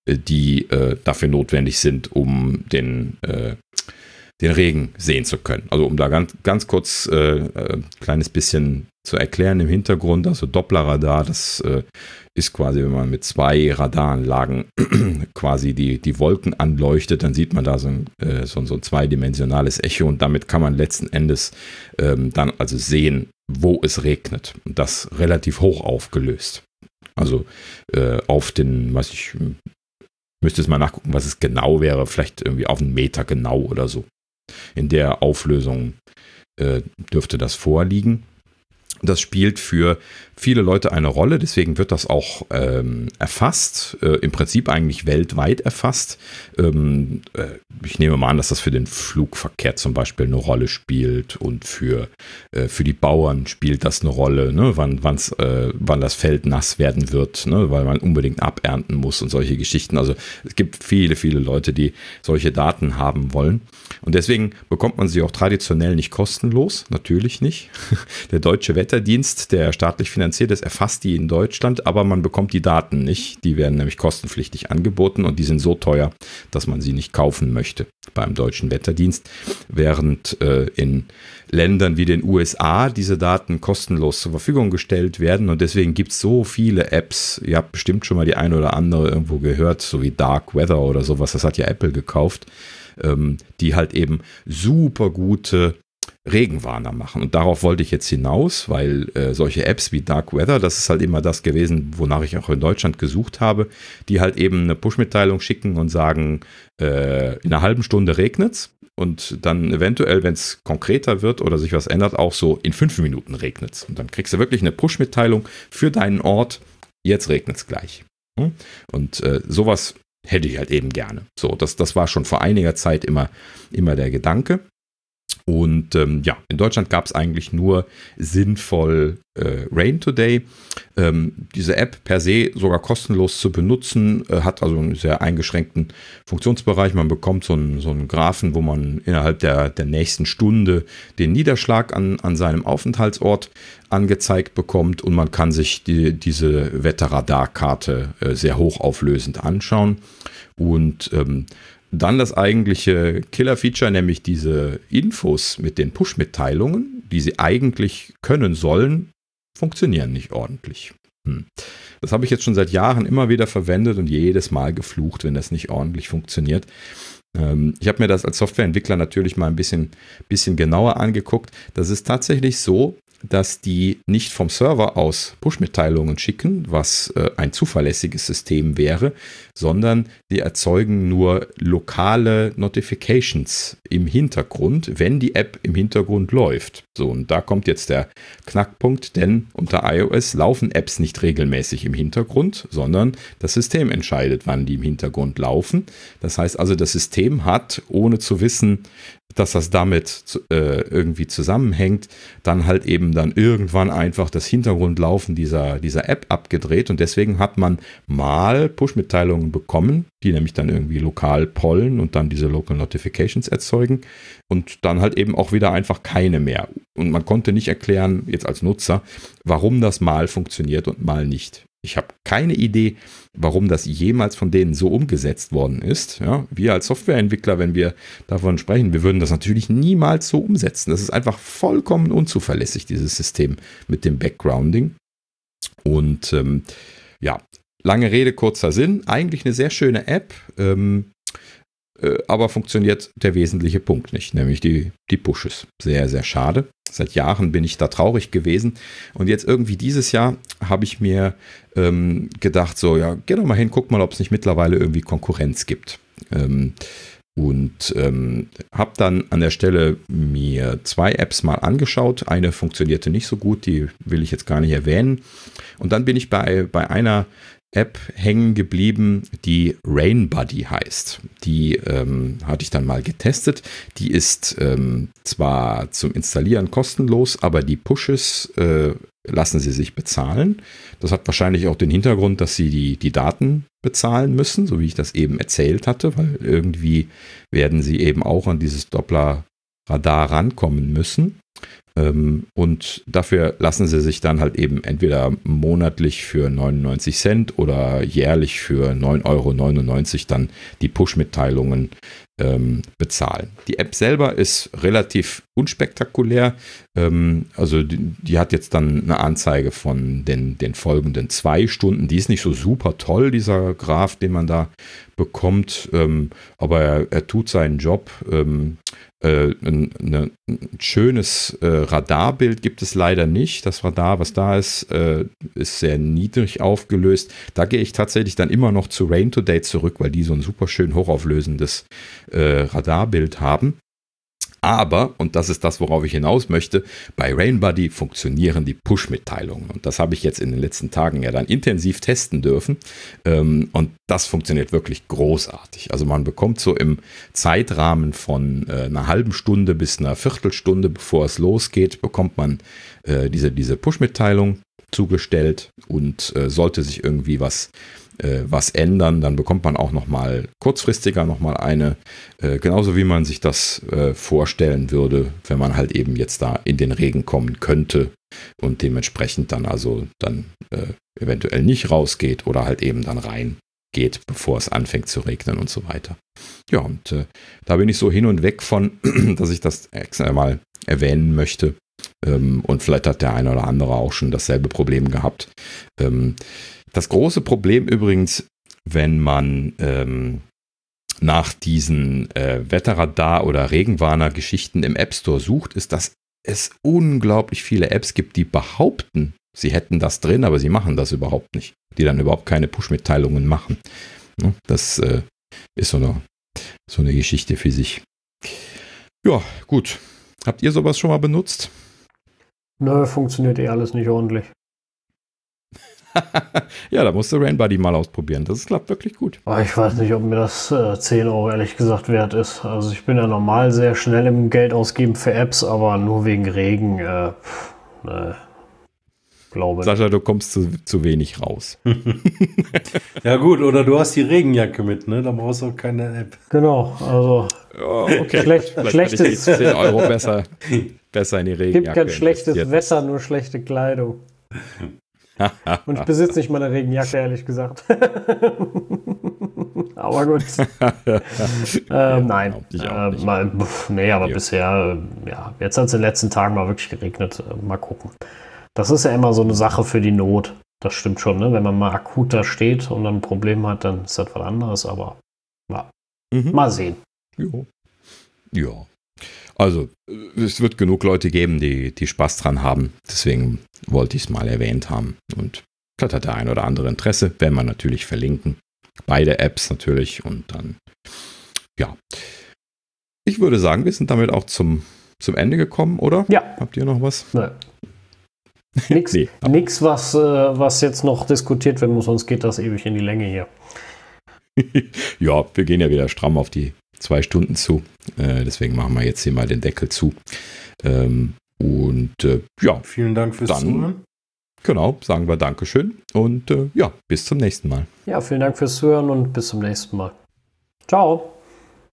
die äh, dafür notwendig sind, um den, äh, den Regen sehen zu können. Also um da ganz, ganz kurz äh, ein kleines bisschen zu erklären im Hintergrund, also Dopplerradar, das äh, ist quasi, wenn man mit zwei Radaranlagen quasi die, die Wolken anleuchtet, dann sieht man da so ein, äh, so, so ein zweidimensionales Echo und damit kann man letzten Endes ähm, dann also sehen, wo es regnet. Und das relativ hoch aufgelöst. Also äh, auf den, was ich, müsste es mal nachgucken, was es genau wäre, vielleicht irgendwie auf einen Meter genau oder so. In der Auflösung äh, dürfte das vorliegen. Das spielt für viele Leute eine Rolle, deswegen wird das auch ähm, erfasst, äh, im Prinzip eigentlich weltweit erfasst. Ähm, äh, ich nehme mal an, dass das für den Flugverkehr zum Beispiel eine Rolle spielt und für, äh, für die Bauern spielt das eine Rolle, ne? wann, wann's, äh, wann das Feld nass werden wird, ne? Weil man unbedingt abernten muss und solche Geschichten. Also es gibt viele, viele Leute, die solche Daten haben wollen und deswegen bekommt man sie auch traditionell nicht kostenlos, natürlich nicht. Der Deutsche Wetterdienst, der staatlich finanziert ist, erfasst die in Deutschland, aber man bekommt die Daten nicht. Die werden nämlich kostenpflichtig angeboten und die sind so teuer, dass man sie nicht kaufen möchte beim Deutschen Wetterdienst, während äh, in Ländern wie den U S A diese Daten kostenlos zur Verfügung gestellt werden und deswegen gibt es so viele Apps, ihr habt bestimmt schon mal die eine oder andere irgendwo gehört, so wie Dark Weather oder sowas, das hat ja Apple gekauft, ähm, die halt eben super gute Regenwarner machen. Und darauf wollte ich jetzt hinaus, weil äh, solche Apps wie Dark Weather, das ist halt immer das gewesen, wonach ich auch in Deutschland gesucht habe, die halt eben eine Push-Mitteilung schicken und sagen, äh, in einer halben Stunde regnet's und dann eventuell, wenn es konkreter wird oder sich was ändert, auch so in fünf Minuten regnet's. Und dann kriegst du wirklich eine Push-Mitteilung für deinen Ort, jetzt regnet's gleich. Und äh, sowas hätte ich halt eben gerne. So, das, das war schon vor einiger Zeit immer, immer der Gedanke. Und ähm, ja, in Deutschland gab es eigentlich nur sinnvoll äh, Rain Today. Ähm, diese App per se sogar kostenlos zu benutzen, äh, hat also einen sehr eingeschränkten Funktionsbereich. Man bekommt so einen, so einen Graphen, wo man innerhalb der, der nächsten Stunde den Niederschlag an, an seinem Aufenthaltsort angezeigt bekommt und man kann sich die, diese Wetterradarkarte äh, sehr hochauflösend anschauen. Und ähm, dann das eigentliche Killer-Feature, nämlich diese Infos mit den Push-Mitteilungen, die sie eigentlich können sollen, funktionieren nicht ordentlich. Hm. Das habe ich jetzt schon seit Jahren immer wieder verwendet und jedes Mal geflucht, wenn das nicht ordentlich funktioniert. Ähm, ich habe mir das als Softwareentwickler natürlich mal ein bisschen, bisschen genauer angeguckt. Das ist tatsächlich so, dass die nicht vom Server aus Push-Mitteilungen schicken, was äh, ein zuverlässiges System wäre, sondern die erzeugen nur lokale Notifications im Hintergrund, wenn die App im Hintergrund läuft. So, und da kommt jetzt der Knackpunkt, denn unter iOS laufen Apps nicht regelmäßig im Hintergrund, sondern das System entscheidet, wann die im Hintergrund laufen. Das heißt also, das System hat, ohne zu wissen, dass das damit äh, irgendwie zusammenhängt, dann halt eben dann irgendwann einfach das Hintergrundlaufen dieser, dieser App abgedreht und deswegen hat man mal Push-Mitteilungen bekommen, die nämlich dann irgendwie lokal pollen und dann diese Local Notifications erzeugen und dann halt eben auch wieder einfach keine mehr. Und man konnte nicht erklären, jetzt als Nutzer, warum das mal funktioniert und mal nicht. Ich habe keine Idee, warum das jemals von denen so umgesetzt worden ist. Ja, wir als Softwareentwickler, wenn wir davon sprechen, wir würden das natürlich niemals so umsetzen. Das ist einfach vollkommen unzuverlässig, dieses System mit dem Backgrounding. Und ähm, ja, lange Rede, kurzer Sinn. Eigentlich eine sehr schöne App, ähm, äh, aber funktioniert der wesentliche Punkt nicht, nämlich die, die Pushes. Sehr, sehr schade. Seit Jahren bin ich da traurig gewesen und jetzt irgendwie dieses Jahr habe ich mir ähm, gedacht, so ja, geh doch mal hin, guck mal, ob es nicht mittlerweile irgendwie Konkurrenz gibt. Ähm, und ähm, habe dann an der Stelle mir zwei Apps mal angeschaut. Eine funktionierte nicht so gut, die will ich jetzt gar nicht erwähnen. Und dann bin ich bei, bei einer App hängen geblieben, die Rainbuddy heißt. Die ähm, hatte ich dann mal getestet. Die ist ähm, zwar zum Installieren kostenlos, aber die Pushes äh, lassen sie sich bezahlen. Das hat wahrscheinlich auch den Hintergrund, dass sie die, die Daten bezahlen müssen, so wie ich das eben erzählt hatte, weil irgendwie werden sie eben auch an dieses Doppler-Radar rankommen müssen. Ähm, und dafür lassen sie sich dann halt eben entweder monatlich für neunundneunzig Cent oder jährlich für neun Euro neunundneunzig dann die Push-Mitteilungen ähm, bezahlen. Die App selber ist relativ unspektakulär. Ähm, also die, die hat jetzt dann eine Anzeige von den, den folgenden zwei Stunden. Die ist nicht so super toll, dieser Graph, den man da bekommt. Ähm, aber er, er tut seinen Job. Ähm, Ein, ein, ein schönes äh, Radarbild gibt es leider nicht. Das Radar, was da ist, äh, ist sehr niedrig aufgelöst. Da gehe ich tatsächlich dann immer noch zu Rain Today zurück, weil die so ein super schön hochauflösendes äh, Radarbild haben. Aber, und das ist das, worauf ich hinaus möchte, bei Rainbuddy funktionieren die Push-Mitteilungen. Und das habe ich jetzt in den letzten Tagen ja dann intensiv testen dürfen. Und das funktioniert wirklich großartig. Also man bekommt so im Zeitrahmen von einer halben Stunde bis einer Viertelstunde, bevor es losgeht, bekommt man diese, diese Push-Mitteilung zugestellt und sollte sich irgendwie was was ändern, dann bekommt man auch nochmal kurzfristiger nochmal eine, äh, genauso wie man sich das äh, vorstellen würde, wenn man halt eben jetzt da in den Regen kommen könnte und dementsprechend dann also dann äh, eventuell nicht rausgeht oder halt eben dann reingeht, bevor es anfängt zu regnen und so weiter. Ja, und äh, da bin ich so hin und weg von, dass ich das extra mal erwähnen möchte. Ähm, und vielleicht hat der eine oder andere auch schon dasselbe Problem gehabt. Ähm, Das große Problem übrigens, wenn man ähm, nach diesen äh, Wetterradar- oder Regenwarner-Geschichten im App Store sucht, ist, dass es unglaublich viele Apps gibt, die behaupten, sie hätten das drin, aber sie machen das überhaupt nicht. Die dann überhaupt keine Push-Mitteilungen machen. Das äh, ist so eine, so eine Geschichte für sich. Ja, gut. Habt ihr sowas schon mal benutzt? Nö, funktioniert eh alles nicht ordentlich. Ja, da musst du Rainbuddy mal ausprobieren. Das klappt wirklich gut. Oh, ich weiß nicht, ob mir das äh, zehn Euro ehrlich gesagt wert ist. Also ich bin ja normal sehr schnell im Geld ausgeben für Apps, aber nur wegen Regen, äh, pff, ne, glaube. Sascha, du kommst zu, zu wenig raus. Ja gut, oder du hast die Regenjacke mit, ne? Da brauchst du auch keine App. Genau, also Oh, okay. Schlecht, schlechtes, zehn Euro besser, besser in die Regenjacke. gibt kein schlechtes investiert. Wetter, nur schlechte Kleidung. Und ich besitze nicht mal eine Regenjacke, ehrlich gesagt. Aber gut. ähm, nein. Ich auch nicht. Äh, mal, pf, nee, aber Ja. bisher, äh, ja, jetzt hat es in den letzten Tagen mal wirklich geregnet. Äh, mal gucken. Das ist ja immer so eine Sache für die Not. Das stimmt schon, ne? Wenn man mal akut da steht und dann ein Problem hat, dann ist das was anderes, aber ja. Mhm. Mal sehen. Jo. Ja. Also, äh, es wird genug Leute geben, die, die Spaß dran haben. Deswegen wollte ich es mal erwähnt haben. Und vielleicht hat der ein oder andere Interesse. Werden wir natürlich verlinken. Beide Apps natürlich. Und dann, ja. Ich würde sagen, wir sind damit auch zum, zum Ende gekommen, oder? Ja. Habt ihr noch was? Nö. Nix, Nee. nix was, äh, was jetzt noch diskutiert werden muss, sonst geht das ewig in die Länge hier. Ja, wir gehen ja wieder stramm auf die zwei Stunden zu. Äh, deswegen machen wir jetzt hier mal den Deckel zu. Ähm, und äh, ja, Vielen Dank fürs Dann- Zuhören. genau, sagen wir Dankeschön. Und äh, ja, bis zum nächsten Mal. Ja, vielen Dank fürs Zuhören und bis zum nächsten Mal. Ciao.